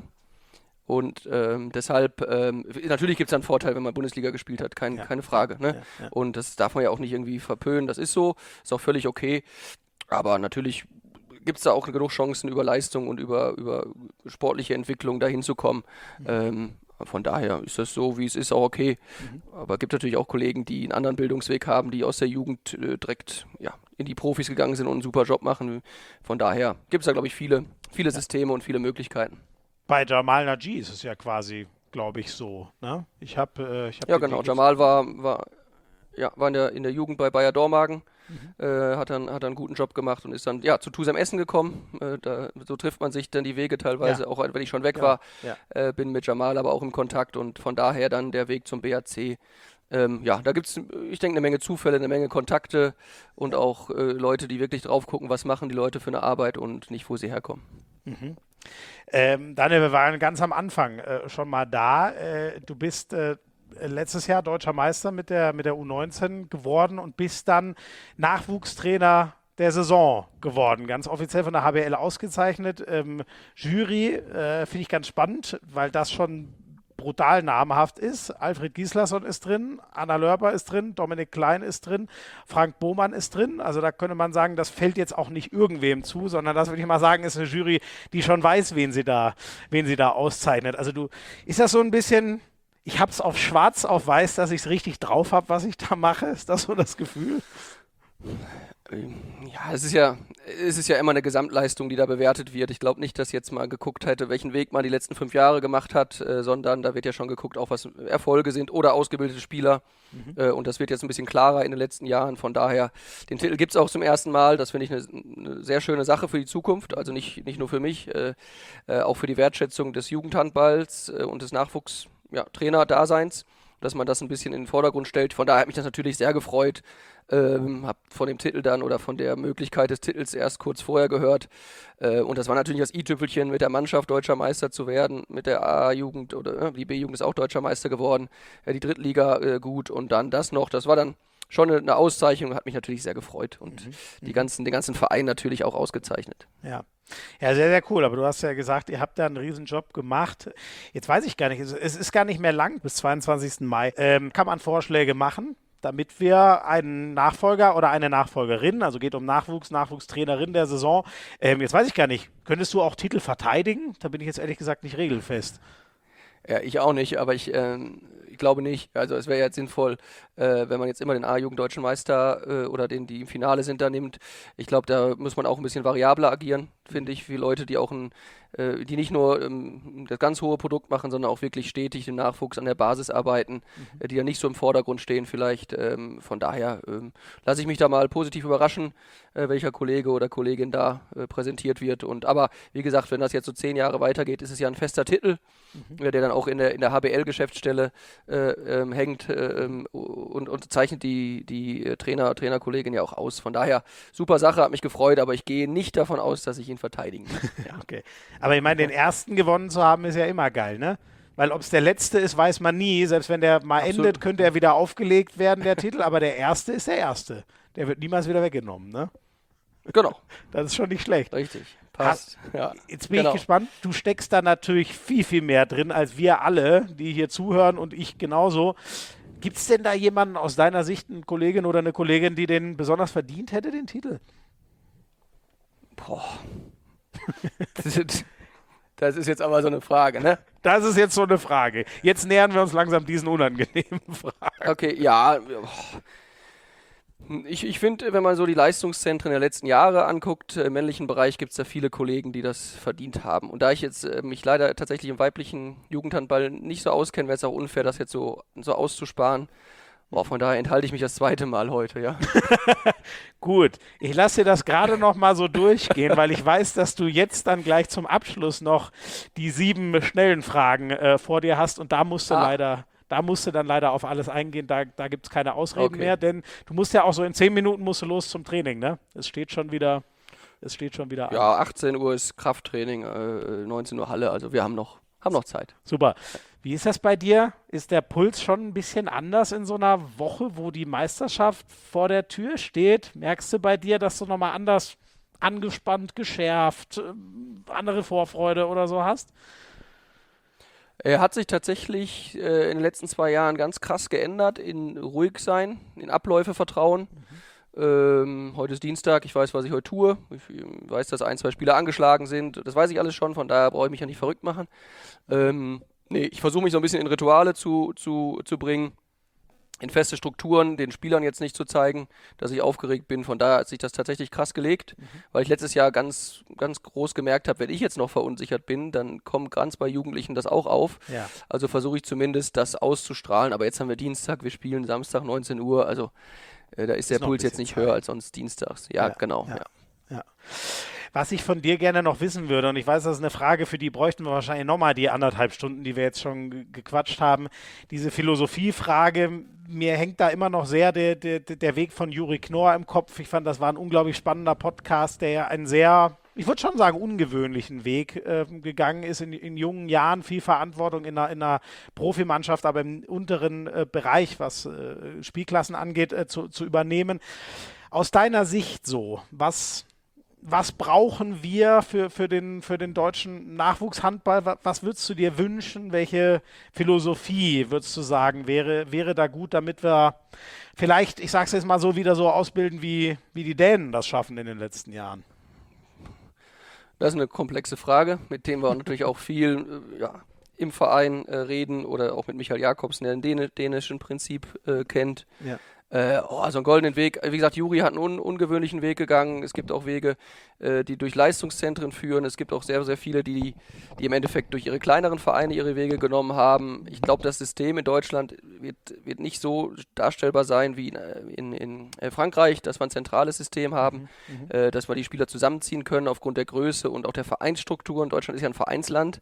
Und ähm, deshalb, ähm, natürlich gibt es einen Vorteil, wenn man Bundesliga gespielt hat, kein, Ja. keine Frage. Ne? Ja, ja. Und das darf man ja auch nicht irgendwie verpönen, das ist so, ist auch völlig okay. Aber natürlich gibt es da auch genug Chancen, über Leistung und über, über sportliche Entwicklung dahin zu kommen. Mhm. Ähm, von daher ist das so, wie es ist, auch okay. Mhm. Aber es gibt natürlich auch Kollegen, die einen anderen Bildungsweg haben, die aus der Jugend äh, direkt ja, in die Profis gegangen sind und einen super Job machen. Von daher gibt es da, glaube ich, viele, viele Systeme und viele Möglichkeiten. Bei Jamal Naji ist es ja quasi, glaube ich, so. Ne? Ich habe, äh, ich hab Ja, den genau. wirklich- Jamal war, war, ja, war in, der, in der Jugend bei Bayer Dormagen, Mhm. äh, hat, dann, hat dann einen guten Job gemacht und ist dann ja, zu Tusem Essen gekommen. Äh, da, so trifft man sich dann die Wege teilweise, Ja. auch wenn ich schon weg Ja, war. ja. Äh, bin mit Jamal aber auch im Kontakt und von daher dann der Weg zum B A C. Ähm, ja, da gibt es, ich denke, eine Menge Zufälle, eine Menge Kontakte und auch äh, Leute, die wirklich drauf gucken, was machen die Leute für eine Arbeit und nicht, wo sie herkommen. Mhm. Ähm, Daniel, wir waren ganz am Anfang äh, schon mal da. Äh, du bist äh, letztes Jahr deutscher Meister mit der, mit der U neunzehn geworden und bist dann Nachwuchstrainer der Saison geworden, ganz offiziell von der H B L ausgezeichnet. Ähm, Jury äh, finde ich ganz spannend, weil das schon brutal namhaft ist. Alfred Gislason ist drin, Anna Lörper ist drin, Dominik Klein ist drin, Frank Bohmann ist drin. Also da könnte man sagen, das fällt jetzt auch nicht irgendwem zu, sondern das würde ich mal sagen, ist eine Jury, die schon weiß, wen sie da, wen sie da auszeichnet. Also du, ist das so ein bisschen, ich habe es auf schwarz auf weiß, dass ich es richtig drauf habe, was ich da mache? Ist das so das Gefühl? Ja, es ist ja, es ist ja immer eine Gesamtleistung, die da bewertet wird. Ich glaube nicht, dass jetzt mal geguckt hätte, welchen Weg man die letzten fünf Jahre gemacht hat, äh, sondern da wird ja schon geguckt, auch was Erfolge sind oder ausgebildete Spieler. Mhm. Äh, und das wird jetzt ein bisschen klarer in den letzten Jahren. Von daher, den Titel gibt es auch zum ersten Mal. Das finde ich eine, eine sehr schöne Sache für die Zukunft. Also nicht, nicht nur für mich, äh, äh, auch für die Wertschätzung des Jugendhandballs äh, und des Nachwuchstrainer-Daseins, ja, dass man das ein bisschen in den Vordergrund stellt. Von daher hat mich das natürlich sehr gefreut. Ähm, hab von dem Titel dann oder von der Möglichkeit des Titels erst kurz vorher gehört. Äh, und das war natürlich das i-Tüpfelchen, mit der Mannschaft deutscher Meister zu werden, mit der A-Jugend oder äh, die B-Jugend ist auch deutscher Meister geworden, ja, die Drittliga äh, gut und dann das noch. Das war dann schon eine, eine Auszeichnung, hat mich natürlich sehr gefreut und mhm. die ganzen, den ganzen Verein natürlich auch ausgezeichnet. Ja. Ja, sehr, sehr cool. Aber du hast ja gesagt, ihr habt da einen Riesenjob gemacht. Jetzt weiß ich gar nicht, es ist gar nicht mehr lang, bis zweiundzwanzigsten Mai. Ähm, kann man Vorschläge machen, damit wir einen Nachfolger oder eine Nachfolgerin, also geht um Nachwuchs, Nachwuchstrainerin der Saison. Ähm, jetzt weiß ich gar nicht, könntest du auch Titel verteidigen? Da bin ich jetzt ehrlich gesagt nicht regelfest. Ja, ich auch nicht, aber ich, äh, ich glaube nicht. Also es wäre jetzt sinnvoll, äh, wenn man jetzt immer den A-Jugend-Deutschen Meister äh, oder den, die im Finale sind, da nimmt. Ich glaube, da muss man auch ein bisschen variabler agieren, finde ich, für Leute, die auch ein, äh, die nicht nur ähm, das ganz hohe Produkt machen, sondern auch wirklich stetig den Nachwuchs an der Basis arbeiten, mhm. äh, die ja nicht so im Vordergrund stehen vielleicht. Ähm, von daher ähm, lasse ich mich da mal positiv überraschen, äh, welcher Kollege oder Kollegin da äh, präsentiert wird. Und aber wie gesagt, wenn das jetzt so zehn Jahre weitergeht, ist es ja ein fester Titel, mhm. der dann auch in der in der H B L-Geschäftsstelle äh, ähm, hängt äh, und, und zeichnet die die äh, Trainer Trainerkollegin ja auch aus. Von daher super Sache, hat mich gefreut, aber ich gehe nicht davon aus, dass ich ihn verteidigen muss. Ja, okay. Aber ich meine, den ersten gewonnen zu haben, ist ja immer geil, ne? Weil ob es der letzte ist, weiß man nie. Selbst wenn der mal Absolut. endet, könnte er wieder aufgelegt werden, der Titel. Aber der erste ist der erste. Der wird niemals wieder weggenommen, ne? Genau. Das ist schon nicht schlecht. Richtig. Passt. Ha, ja. Jetzt bin genau. ich gespannt. Du steckst da natürlich viel, viel mehr drin, als wir alle, die hier zuhören und ich genauso. Gibt es denn da jemanden aus deiner Sicht, eine Kollegin oder eine Kollegin, die den besonders verdient hätte, den Titel? Boah. Das ist, das ist jetzt aber so eine Frage, ne? Das ist jetzt so eine Frage. Jetzt nähern wir uns langsam diesen unangenehmen Fragen. Okay, ja. Ich, ich finde, wenn man so die Leistungszentren der letzten Jahre anguckt, im männlichen Bereich gibt es da viele Kollegen, die das verdient haben. Und da ich jetzt äh, mich leider tatsächlich im weiblichen Jugendhandball nicht so auskenne, wäre es auch unfair, das jetzt so, so auszusparen. Boah, von daher enthalte ich mich das zweite Mal heute, ja. Gut, ich lasse dir das gerade noch mal so durchgehen, weil ich weiß, dass du jetzt dann gleich zum Abschluss noch die sieben schnellen Fragen äh, vor dir hast und da musst du ah. leider... Da musst du dann leider auf alles eingehen, da, da gibt es keine Ausreden okay. mehr, denn du musst ja auch so in zehn Minuten musst du los zum Training, ne? Es steht schon wieder, es steht schon wieder an. Ja, achtzehn Uhr ist Krafttraining, äh, neunzehn Uhr Halle, also wir haben noch, haben noch Zeit. Super. Wie ist das bei dir? Ist der Puls schon ein bisschen anders in so einer Woche, wo die Meisterschaft vor der Tür steht? Merkst du bei dir, dass du nochmal anders angespannt, geschärft, äh, andere Vorfreude oder so hast? Er hat sich tatsächlich äh, in den letzten zwei Jahren ganz krass geändert in ruhig sein, in Abläufe vertrauen. Mhm. Ähm, heute ist Dienstag, ich weiß, was ich heute tue. Ich weiß, dass ein, zwei Spieler angeschlagen sind. Das weiß ich alles schon, von daher brauche ich mich ja nicht verrückt machen. Ähm, nee, ich versuche mich so ein bisschen in Rituale zu, zu, zu bringen, in feste Strukturen, den Spielern jetzt nicht zu zeigen, dass ich aufgeregt bin. Von daher hat sich das tatsächlich krass gelegt, mhm. weil ich letztes Jahr ganz, ganz groß gemerkt habe, wenn ich jetzt noch verunsichert bin, dann kommt ganz bei Jugendlichen das auch auf. Ja. Also versuche ich zumindest, das auszustrahlen. Aber jetzt haben wir Dienstag, wir spielen Samstag neunzehn Uhr, also äh, da ist, ist der Puls jetzt nicht Zeit. höher als sonst dienstags. Ja, ja genau. Ja. Ja. Ja. Was ich von dir gerne noch wissen würde, und ich weiß, das ist eine Frage, für die bräuchten wir wahrscheinlich nochmal die anderthalb Stunden, die wir jetzt schon ge- gequatscht haben. Diese Philosophiefrage, mir hängt da immer noch sehr der, der, der Weg von Juri Knorr im Kopf. Ich fand, das war ein unglaublich spannender Podcast, der ja einen sehr, ich würde schon sagen, ungewöhnlichen Weg äh, gegangen ist, in, in jungen Jahren viel Verantwortung in einer, in einer Profimannschaft, aber im unteren äh, Bereich, was äh, Spielklassen angeht, äh, zu, zu übernehmen. Aus deiner Sicht so, was... Was brauchen wir für, für, den, für den deutschen Nachwuchshandball? Was würdest du dir wünschen? Welche Philosophie, würdest du sagen, wäre, wäre da gut, damit wir vielleicht, ich sage es jetzt mal so, wieder so ausbilden, wie, wie die Dänen das schaffen in den letzten Jahren? Das ist eine komplexe Frage, mit dem wir natürlich auch viel äh, ja, im Verein äh, reden oder auch mit Michael Jakobsen, der den dänischen Prinzip äh, kennt. Ja. Äh, oh, also einen goldenen Weg. Wie gesagt, Juri hat einen un- ungewöhnlichen Weg gegangen. Es gibt auch Wege, äh, die durch Leistungszentren führen. Es gibt auch sehr, sehr viele, die, die im Endeffekt durch ihre kleineren Vereine ihre Wege genommen haben. Ich glaube, das System in Deutschland wird, wird nicht so darstellbar sein wie in, in, in Frankreich, dass wir ein zentrales System haben, mhm. äh, dass wir die Spieler zusammenziehen können aufgrund der Größe und auch der Vereinsstrukturen. Deutschland ist ja ein Vereinsland.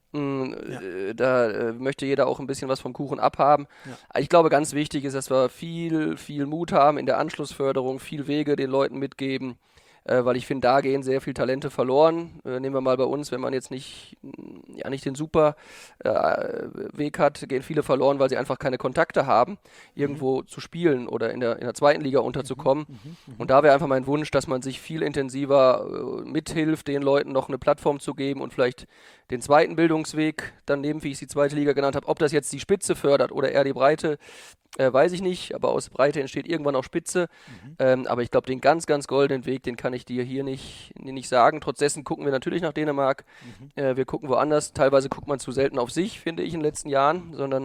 Ja. Da äh, möchte jeder auch ein bisschen was vom Kuchen abhaben. Ja. Ich glaube, ganz wichtig ist, dass wir viel, viel Mut haben in der Anschlussförderung, viel Wege den Leuten mitgeben, äh, weil ich finde, da gehen sehr viele Talente verloren. Äh, nehmen wir mal bei uns, wenn man jetzt nicht, ja, nicht den super äh, Weg hat, gehen viele verloren, weil sie einfach keine Kontakte haben, irgendwo mhm. zu spielen oder in der, in der zweiten Liga unterzukommen. Mhm. Mhm. Und da wäre einfach mein Wunsch, dass man sich viel intensiver äh, mithilft, den Leuten noch eine Plattform zu geben und vielleicht den zweiten Bildungsweg dann nehmen, wie ich es die zweite Liga genannt habe. Ob das jetzt die Spitze fördert oder eher die Breite, äh, weiß ich nicht. Aber aus Breite entsteht irgendwann auch Spitze. Mhm. Ähm, aber ich glaube, den ganz, ganz goldenen Weg, den kann ich dir hier nicht, nicht sagen. Trotz dessen gucken wir natürlich nach Dänemark. Mhm. Äh, wir gucken woanders. Teilweise guckt man zu selten auf sich, finde ich, in den letzten Jahren, sondern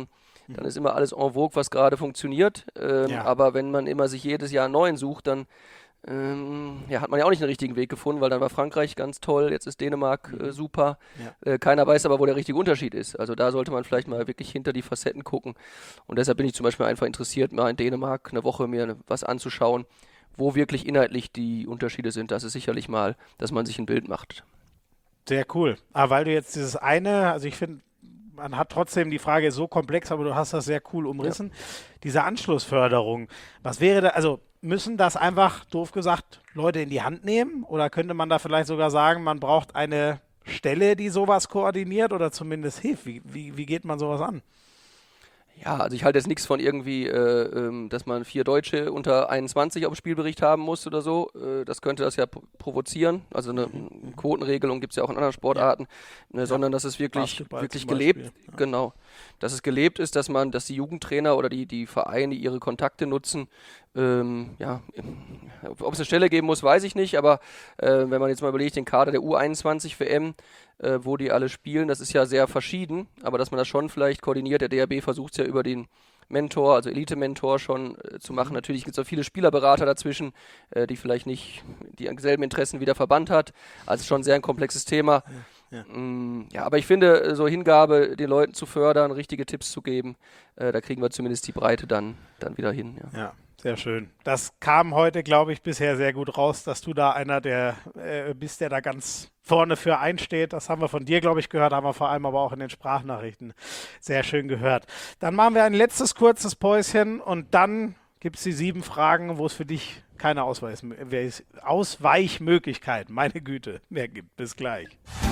dann ist immer alles en vogue, was gerade funktioniert. Ähm, Ja. Aber wenn man immer sich jedes Jahr einen neuen sucht, dann ähm, ja, hat man ja auch nicht den richtigen Weg gefunden, weil dann war Frankreich ganz toll, jetzt ist Dänemark äh, super. Ja. Äh, keiner weiß aber, wo der richtige Unterschied ist. Also da sollte man vielleicht mal wirklich hinter die Facetten gucken. Und deshalb bin ich zum Beispiel einfach interessiert, mal in Dänemark eine Woche mir was anzuschauen, wo wirklich inhaltlich die Unterschiede sind. Das ist sicherlich mal, dass man sich ein Bild macht. Sehr cool. Aber weil du jetzt dieses eine, also ich finde, man hat trotzdem, die Frage ist so komplex, aber du hast das sehr cool umrissen. Diese Anschlussförderung, was wäre da, also müssen das einfach, doof gesagt, Leute in die Hand nehmen? Oder könnte man da vielleicht sogar sagen, man braucht eine Stelle, die sowas koordiniert oder zumindest hilft? Wie, wie, wie geht man sowas an? Ja, also ich halte jetzt nichts von irgendwie, äh, ähm, dass man vier Deutsche unter einundzwanzig auf dem Spielbericht haben muss oder so. Äh, das könnte das ja pro- provozieren. Also eine eine Quotenregelung gibt es ja auch in anderen Sportarten, ne, sondern dass es wirklich, Basketball wirklich zum gelebt, Beispiel, ja. genau, dass es gelebt ist, dass man, dass die Jugendtrainer oder die, die Vereine ihre Kontakte nutzen. Ähm, ja, ob es eine Stelle geben muss, weiß ich nicht, aber äh, wenn man jetzt mal überlegt, den Kader der U einundzwanzig W M, äh, wo die alle spielen, das ist ja sehr verschieden, aber dass man das schon vielleicht koordiniert, der D H B versucht es ja über den Mentor, also Elite-Mentor schon äh, zu machen. Natürlich gibt es auch viele Spielerberater dazwischen, äh, die vielleicht nicht die selben Interessen wie der Verband hat. Also schon sehr ein komplexes Thema. Ja, ja. Mm, ja, aber ich finde, äh, so Hingabe, den Leuten zu fördern, richtige Tipps zu geben, äh, da kriegen wir zumindest die Breite dann, dann wieder hin. Ja. Ja, sehr schön. Das kam heute, glaube ich, bisher sehr gut raus, dass du da einer der äh, bist, der da ganz vorne für einsteht. Das haben wir von dir, glaube ich, gehört, haben wir vor allem aber auch in den Sprachnachrichten sehr schön gehört. Dann machen wir ein letztes kurzes Päuschen und dann gibt es die sieben Fragen, wo es für dich keine Ausweis, Ausweichmöglichkeit, meine Güte, mehr gibt. Bis gleich.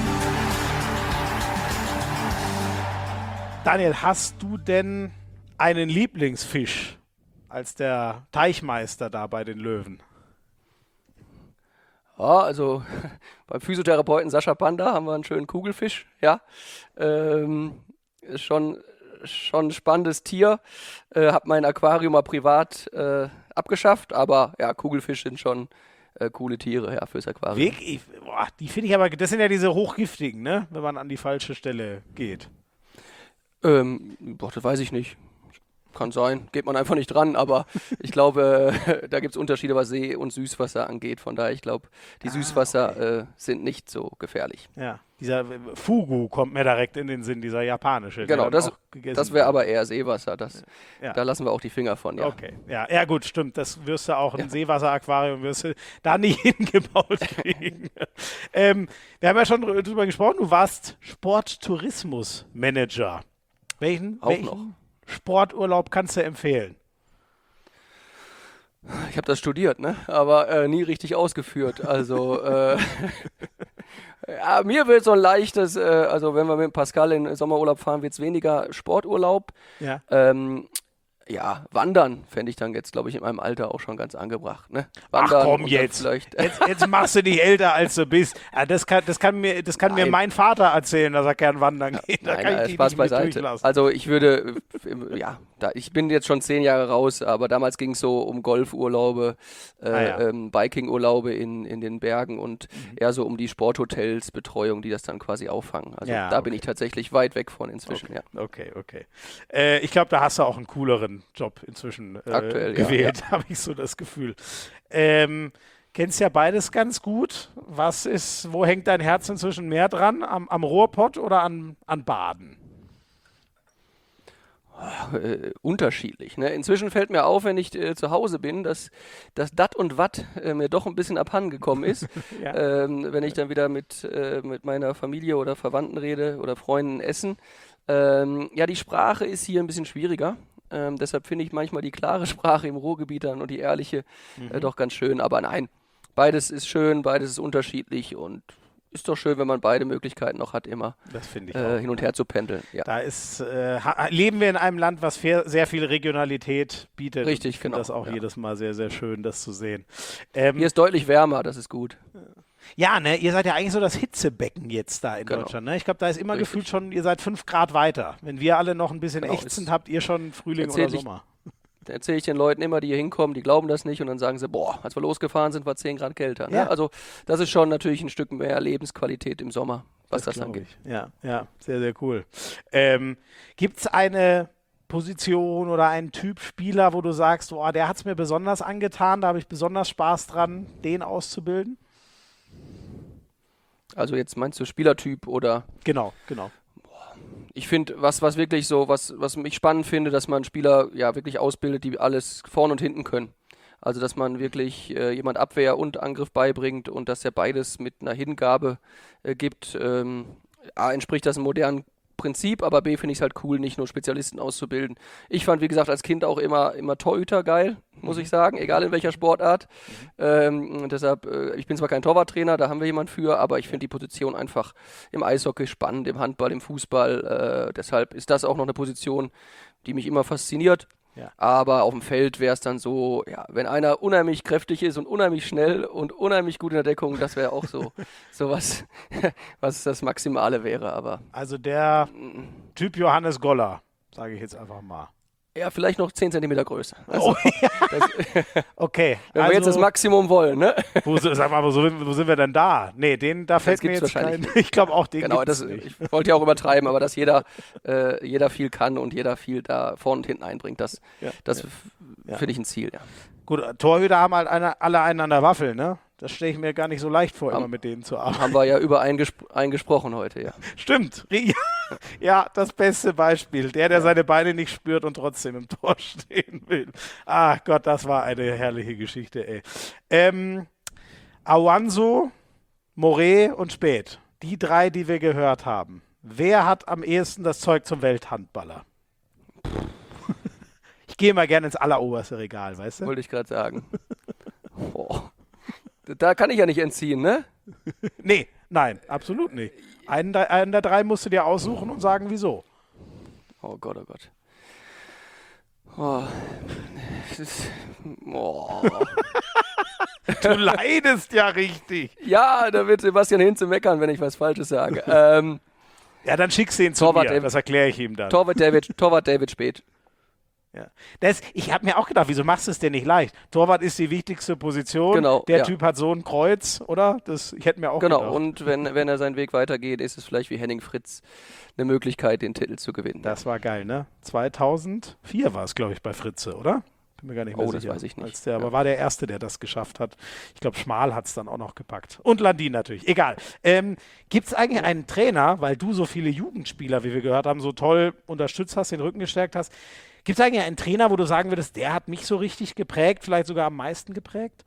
Daniel, hast du denn einen Lieblingsfisch als der Teichmeister da bei den Löwen? Ja, also beim Physiotherapeuten Sascha Panda haben wir einen schönen Kugelfisch, ja. Ähm, ist schon, schon ein spannendes Tier. Äh, hab mein Aquarium mal privat äh, abgeschafft, aber ja, Kugelfisch sind schon äh, coole Tiere, ja, fürs Aquarium. Weg, ich, boah, die finde ich aber, das sind ja diese hochgiftigen, ne? Wenn man an die falsche Stelle geht. Ähm, boah, das weiß ich nicht. Kann sein, geht man einfach nicht dran, aber ich glaube, äh, da gibt es Unterschiede, was See- und Süßwasser angeht. Von daher, ich glaube, die Ah, Süßwasser okay. äh, sind nicht so gefährlich. Ja, dieser äh, Fugu kommt mir direkt in den Sinn, dieser japanische. der Genau, dann das, auch gegessen das wäre wird. aber eher Seewasser. Das, Ja. Da lassen wir auch die Finger von, ja. Okay, ja, ja gut, stimmt. Das wirst du auch, ein Seewasseraquarium wirst du da nicht hingebaut kriegen. ähm, wir haben ja schon drü- drüber gesprochen, du warst Sporttourismusmanager. Welchen, Auch welchen noch. Sporturlaub kannst du empfehlen? Ich habe das studiert, ne? Aber äh, nie richtig ausgeführt. Also äh, ja, mir wird so ein leichtes, äh, also wenn wir mit Pascal in den Sommerurlaub fahren, wird es weniger Sporturlaub. Ja. Ähm, ja, Wandern fände ich dann jetzt, glaube ich, in meinem Alter auch schon ganz angebracht. Ne? Wandern Ach komm und dann jetzt. Vielleicht, jetzt. Jetzt machst du dich älter, als du bist. Ja, das kann, das kann, mir, das kann mir Nein. mein Vater erzählen, dass er gern wandern geht. Da Nein, kann äh, ich dich Spaß nicht mit beiseite. durchlassen. Also ich würde, äh, im- ja, da, ich bin jetzt schon zehn Jahre raus, aber damals ging es so um Golfurlaube, äh, Ah, ja. ähm, Bikingurlaube in, in den Bergen und eher so um die Sporthotels, Betreuung, die das dann quasi auffangen. Also Ja, da bin okay. ich tatsächlich weit weg von inzwischen, Okay, ja. okay, okay. Äh, ich glaube, da hast du auch einen cooleren Job inzwischen äh, Aktuell, ja, gewählt, habe ich so das Gefühl. Ähm, kennst ja beides ganz gut. Was ist, wo hängt dein Herz inzwischen mehr dran? Am, am Ruhrpott oder an, an Baden? Äh, unterschiedlich. Ne? Inzwischen fällt mir auf, wenn ich äh, zu Hause bin, dass das Dat und Watt äh, mir doch ein bisschen abhandengekommen ist. Ja. ähm, wenn ich dann wieder mit, äh, mit meiner Familie oder Verwandten rede oder Freunden essen. Ähm, ja, die Sprache ist hier ein bisschen schwieriger. Ähm, deshalb finde ich manchmal die klare Sprache im Ruhrgebiet dann und die ehrliche äh, doch ganz schön. Aber nein, beides ist schön, beides ist unterschiedlich und ist doch schön, wenn man beide Möglichkeiten noch hat, immer Das finde ich äh, auch. hin und her zu pendeln. Ja. Da ist, äh, ha- leben wir in einem Land, was fair, sehr viel Regionalität bietet. Richtig, Ich finde genau, das auch ja. jedes Mal sehr, sehr schön, das zu sehen. Ähm, Hier ist deutlich wärmer, das ist gut. Ja, ne, ihr seid ja eigentlich so das Hitzebecken jetzt da in Genau. Deutschland. Ne? Ich glaube, da ist immer Richtig. gefühlt schon, ihr seid fünf Grad weiter. Wenn wir alle noch ein bisschen Genau, ächzend, ist- habt ihr schon Frühling oder Erzähl ich- Sommer. Da erzähle ich den Leuten immer, die hier hinkommen, die glauben das nicht und dann sagen sie, boah, als wir losgefahren sind, war zehn Grad kälter. Ne? Ja. Also das ist schon natürlich ein Stück mehr Lebensqualität im Sommer, was das, glaub angeht. ich. Ja, ja, sehr, sehr cool. Ähm, Gibt es eine Position oder einen Typ Spieler, wo du sagst, oh, der hat es mir besonders angetan, da habe ich besonders Spaß dran, den auszubilden? Also jetzt meinst du Spielertyp oder? Genau, genau. Ich finde, was, was wirklich so, was, was ich spannend finde, dass man Spieler ja wirklich ausbildet, die alles vorn und hinten können. Also dass man wirklich äh, jemand Abwehr und Angriff beibringt und dass er beides mit einer Hingabe äh, gibt. Ähm, A, entspricht das einem modernen Prinzip, aber B, finde ich es halt cool, nicht nur Spezialisten auszubilden. Ich fand, wie gesagt, als Kind auch immer, immer Torhüter geil, muss ich sagen, egal in welcher Sportart. Mhm. Ähm, und deshalb, äh, ich bin zwar kein Torwarttrainer, da haben wir jemanden für, aber ich finde die Position einfach im Eishockey spannend, im Handball, im Fußball. Äh, deshalb ist das auch noch eine Position, die mich immer fasziniert. Ja. Aber auf dem Feld wäre es dann so, ja, wenn einer unheimlich kräftig ist und unheimlich schnell und unheimlich gut in der Deckung, das wäre auch so, so was, was das Maximale wäre. Aber also der Typ Johannes Goller, sage ich jetzt einfach mal. Ja, vielleicht noch zehn Zentimeter größer. Also, oh, ja. das, okay. Wenn also, wir jetzt das Maximum wollen, ne? Wo, sag mal, wo, wo sind wir denn da? Nee, den, da fällt mir jetzt kein... Ich glaube auch, den genau, das, nicht. Ich wollte ja auch übertreiben, aber dass jeder, äh, jeder viel kann und jeder viel da vorne und hinten einbringt, das, ja, das ja. finde ich ein Ziel, ja. Gut, Torhüter haben halt eine, alle einen an der Waffel, ne? Das stelle ich mir gar nicht so leicht vor, haben, immer mit denen zu arbeiten. Haben wir ja übereingesprochen heute, ja. Stimmt. Ja, das beste Beispiel. Der, der ja. seine Beine nicht spürt und trotzdem im Tor stehen will. Ach Gott, das war eine herrliche Geschichte, ey. Ähm, Awanzo, Moret und Späth. Die drei, die wir gehört haben. Wer hat am ehesten das Zeug zum Welthandballer? Ich gehe mal gerne ins alleroberste Regal, weißt du? Wollte ich gerade sagen. Boah. Da kann ich ja nicht entziehen, ne? Nee, nein, absolut nicht. Einen, einen der drei musst du dir aussuchen und sagen, wieso. Oh Gott, oh Gott. Oh. Ist, oh. Du leidest ja richtig. Ja, da wird Sebastian Hinze meckern, wenn ich was Falsches sage. ähm, ja, dann schickst du ihn zu Torwart mir, das erkläre ich ihm dann. Torwart David, Torwart David Späth. Ja. Das, ich habe mir auch gedacht, wieso machst du es denn nicht leicht? Torwart ist die wichtigste Position. Genau, Der ja. Typ hat so ein Kreuz, oder? Das, ich hätte mir auch genau. gedacht. Genau, und wenn, wenn er seinen Weg weitergeht, ist es vielleicht wie Henning Fritz eine Möglichkeit, den Titel zu gewinnen. Das war geil, ne? zweitausendvier war es, glaube ich, bei Fritze, oder? Bin mir gar nicht mehr oh, sicher. das weiß ich nicht. Als der, ja. Aber war der Erste, der das geschafft hat. Ich glaube, Schmal hat es dann auch noch gepackt. Und Landin natürlich. Egal. Ähm, Gibt es eigentlich einen Trainer, weil du so viele Jugendspieler, wie wir gehört haben, so toll unterstützt hast, den Rücken gestärkt hast, gibt es eigentlich einen Trainer, wo du sagen würdest, der hat mich so richtig geprägt, vielleicht sogar am meisten geprägt?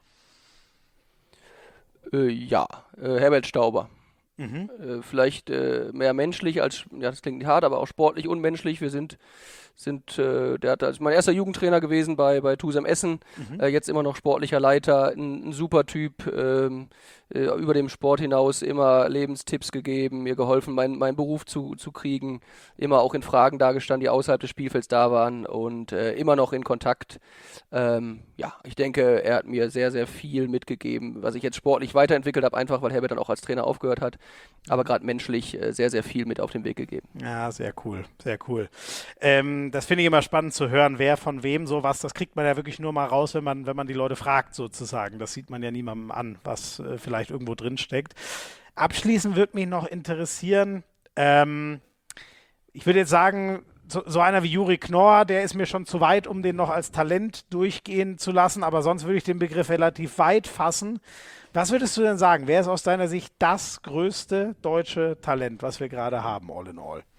Äh, ja, äh, Herbert Stauber. Mhm. Äh, vielleicht äh, mehr menschlich als, ja, das klingt nicht hart, aber auch sportlich unmenschlich. Wir sind, sind äh, der hat als mein erster Jugendtrainer gewesen bei, bei Tusem Essen, mhm. äh, jetzt immer noch sportlicher Leiter, ein, ein super Typ, ähm, äh, über dem Sport hinaus immer Lebenstipps gegeben, mir geholfen, meinen mein Beruf zu, zu kriegen, immer auch in Fragen dagestanden, die außerhalb des Spielfelds da waren und äh, immer noch in Kontakt. Ähm, ja, ich denke, er hat mir sehr, sehr viel mitgegeben, was ich jetzt sportlich weiterentwickelt habe, einfach weil Herbert dann auch als Trainer aufgehört hat, aber gerade menschlich äh, sehr, sehr viel mit auf den Weg gegeben. Ja, sehr cool, sehr cool. Ähm, das finde ich immer spannend zu hören, wer von wem sowas, das kriegt man ja wirklich nur mal raus, wenn man, wenn man die Leute fragt sozusagen. Das sieht man ja niemandem an, was äh, vielleicht irgendwo drin steckt. Abschließend würde mich noch interessieren, ähm, ich würde jetzt sagen, so, so einer wie Juri Knorr, der ist mir schon zu weit, um den noch als Talent durchgehen zu lassen, aber sonst würde ich den Begriff relativ weit fassen. Was würdest du denn sagen? Wer ist aus deiner Sicht das größte deutsche Talent, was wir gerade haben, all in all?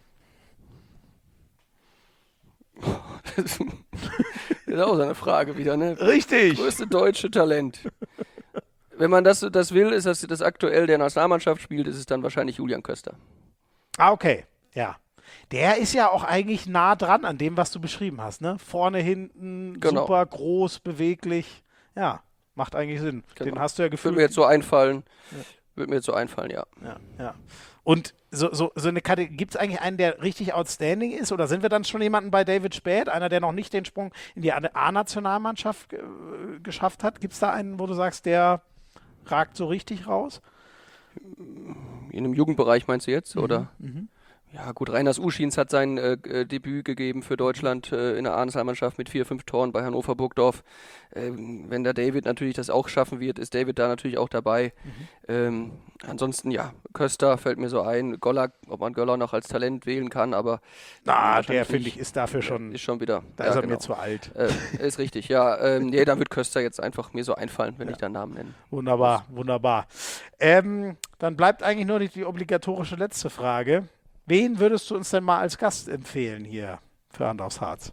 Das ist auch so eine Frage wieder, ne? Richtig. Das größte deutsche Talent. Wenn man das, das will, ist das, das aktuell der Nationalmannschaft spielt, ist es dann wahrscheinlich Julian Köster. Ah, okay. Ja. Der ist ja auch eigentlich nah dran an dem, was du beschrieben hast, ne? Vorne, hinten, genau. Super groß, beweglich. Ja, macht eigentlich Sinn. Genau. Den hast du ja gefühlt. Würde mir jetzt so einfallen. Ja. Würde mir jetzt so einfallen, ja. Ja, ja. Und so, so, so eine Kategorie, gibt es eigentlich einen, der richtig outstanding ist? Oder sind wir dann schon jemanden bei David Späth, einer, der noch nicht den Sprung in die A-Nationalmannschaft äh, geschafft hat? Gibt es da einen, wo du sagst, der ragt so richtig raus? In einem Jugendbereich meinst du jetzt, mhm, oder? Mhm. Ja gut, Reiners Uschins hat sein äh, äh, Debüt gegeben für Deutschland äh, in der A-Nationalmannschaft mit vier, fünf Toren bei Hannover Burgdorf. Ähm, wenn der David natürlich das auch schaffen wird, ist David da natürlich auch dabei. Mhm. Ähm, ansonsten, ja, Köster fällt mir so ein, Goller, ob man Göller noch als Talent wählen kann, aber... Na, der, finde ich, ist dafür schon... Ist schon wieder... Da ja, ist er genau. mir zu alt. Äh, ist richtig, ja. Ähm, nee, da wird Köster jetzt einfach mir so einfallen, wenn ja. ich den Namen nenne. Wunderbar, wunderbar. Ähm, dann bleibt eigentlich nur die, die obligatorische letzte Frage. Wen würdest du uns denn mal als Gast empfehlen hier für Hand aufs Harz?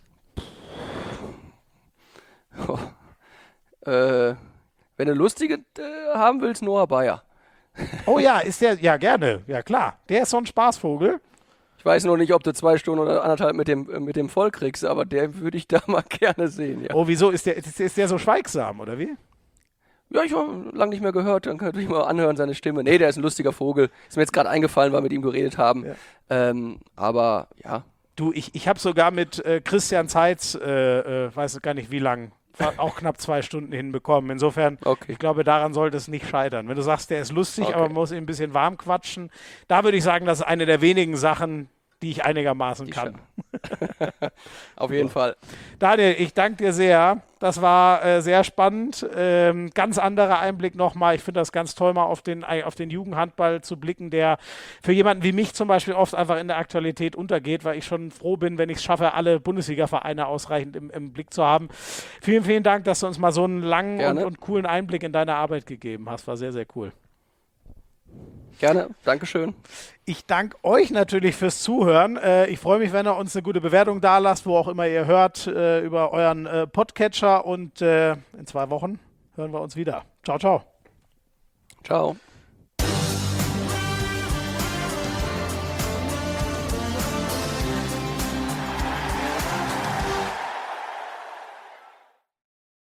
Oh. Äh, wenn du lustige äh, haben willst, Noah Bayer. Oh ja, ist der, ja gerne, ja klar. Der ist so ein Spaßvogel. Ich weiß noch nicht, ob du zwei Stunden oder anderthalb mit dem, mit dem voll kriegst, aber der würde ich da mal gerne sehen. Ja. Oh, wieso? Ist der, ist, ist der so schweigsam, oder wie? Ja, ich habe lange nicht mehr gehört, dann könnte ich mal anhören, seine Stimme. Nee, der ist ein lustiger Vogel. Ist mir jetzt gerade eingefallen, weil wir mit ihm geredet haben. Ja. Ähm, aber, ja. Du, ich, ich habe sogar mit äh, Christian Zeitz, äh, äh, weiß gar nicht wie lang, auch knapp zwei Stunden hinbekommen. Insofern, okay. Ich glaube, daran sollte es nicht scheitern. Wenn du sagst, der ist lustig, okay. aber man muss ihn ein bisschen warm quatschen, da würde ich sagen, das ist eine der wenigen Sachen, die ich einigermaßen die kann. Auf jeden so. Fall. Daniel, ich danke dir sehr. Das war äh, sehr spannend. Ähm, ganz anderer Einblick nochmal. Ich finde das ganz toll, mal auf den, auf den Jugendhandball zu blicken, der für jemanden wie mich zum Beispiel oft einfach in der Aktualität untergeht, weil ich schon froh bin, wenn ich es schaffe, alle Bundesliga-Vereine ausreichend im, im Blick zu haben. Vielen, vielen Dank, dass du uns mal so einen langen und, und coolen Einblick in deine Arbeit gegeben hast. War sehr, sehr cool. Gerne, Dankeschön. Ich danke euch natürlich fürs Zuhören. Äh, ich freue mich, wenn ihr uns eine gute Bewertung da lasst, wo auch immer ihr hört, äh, über euren äh, Podcatcher. Und äh, in zwei Wochen hören wir uns wieder. Ciao, ciao. Ciao.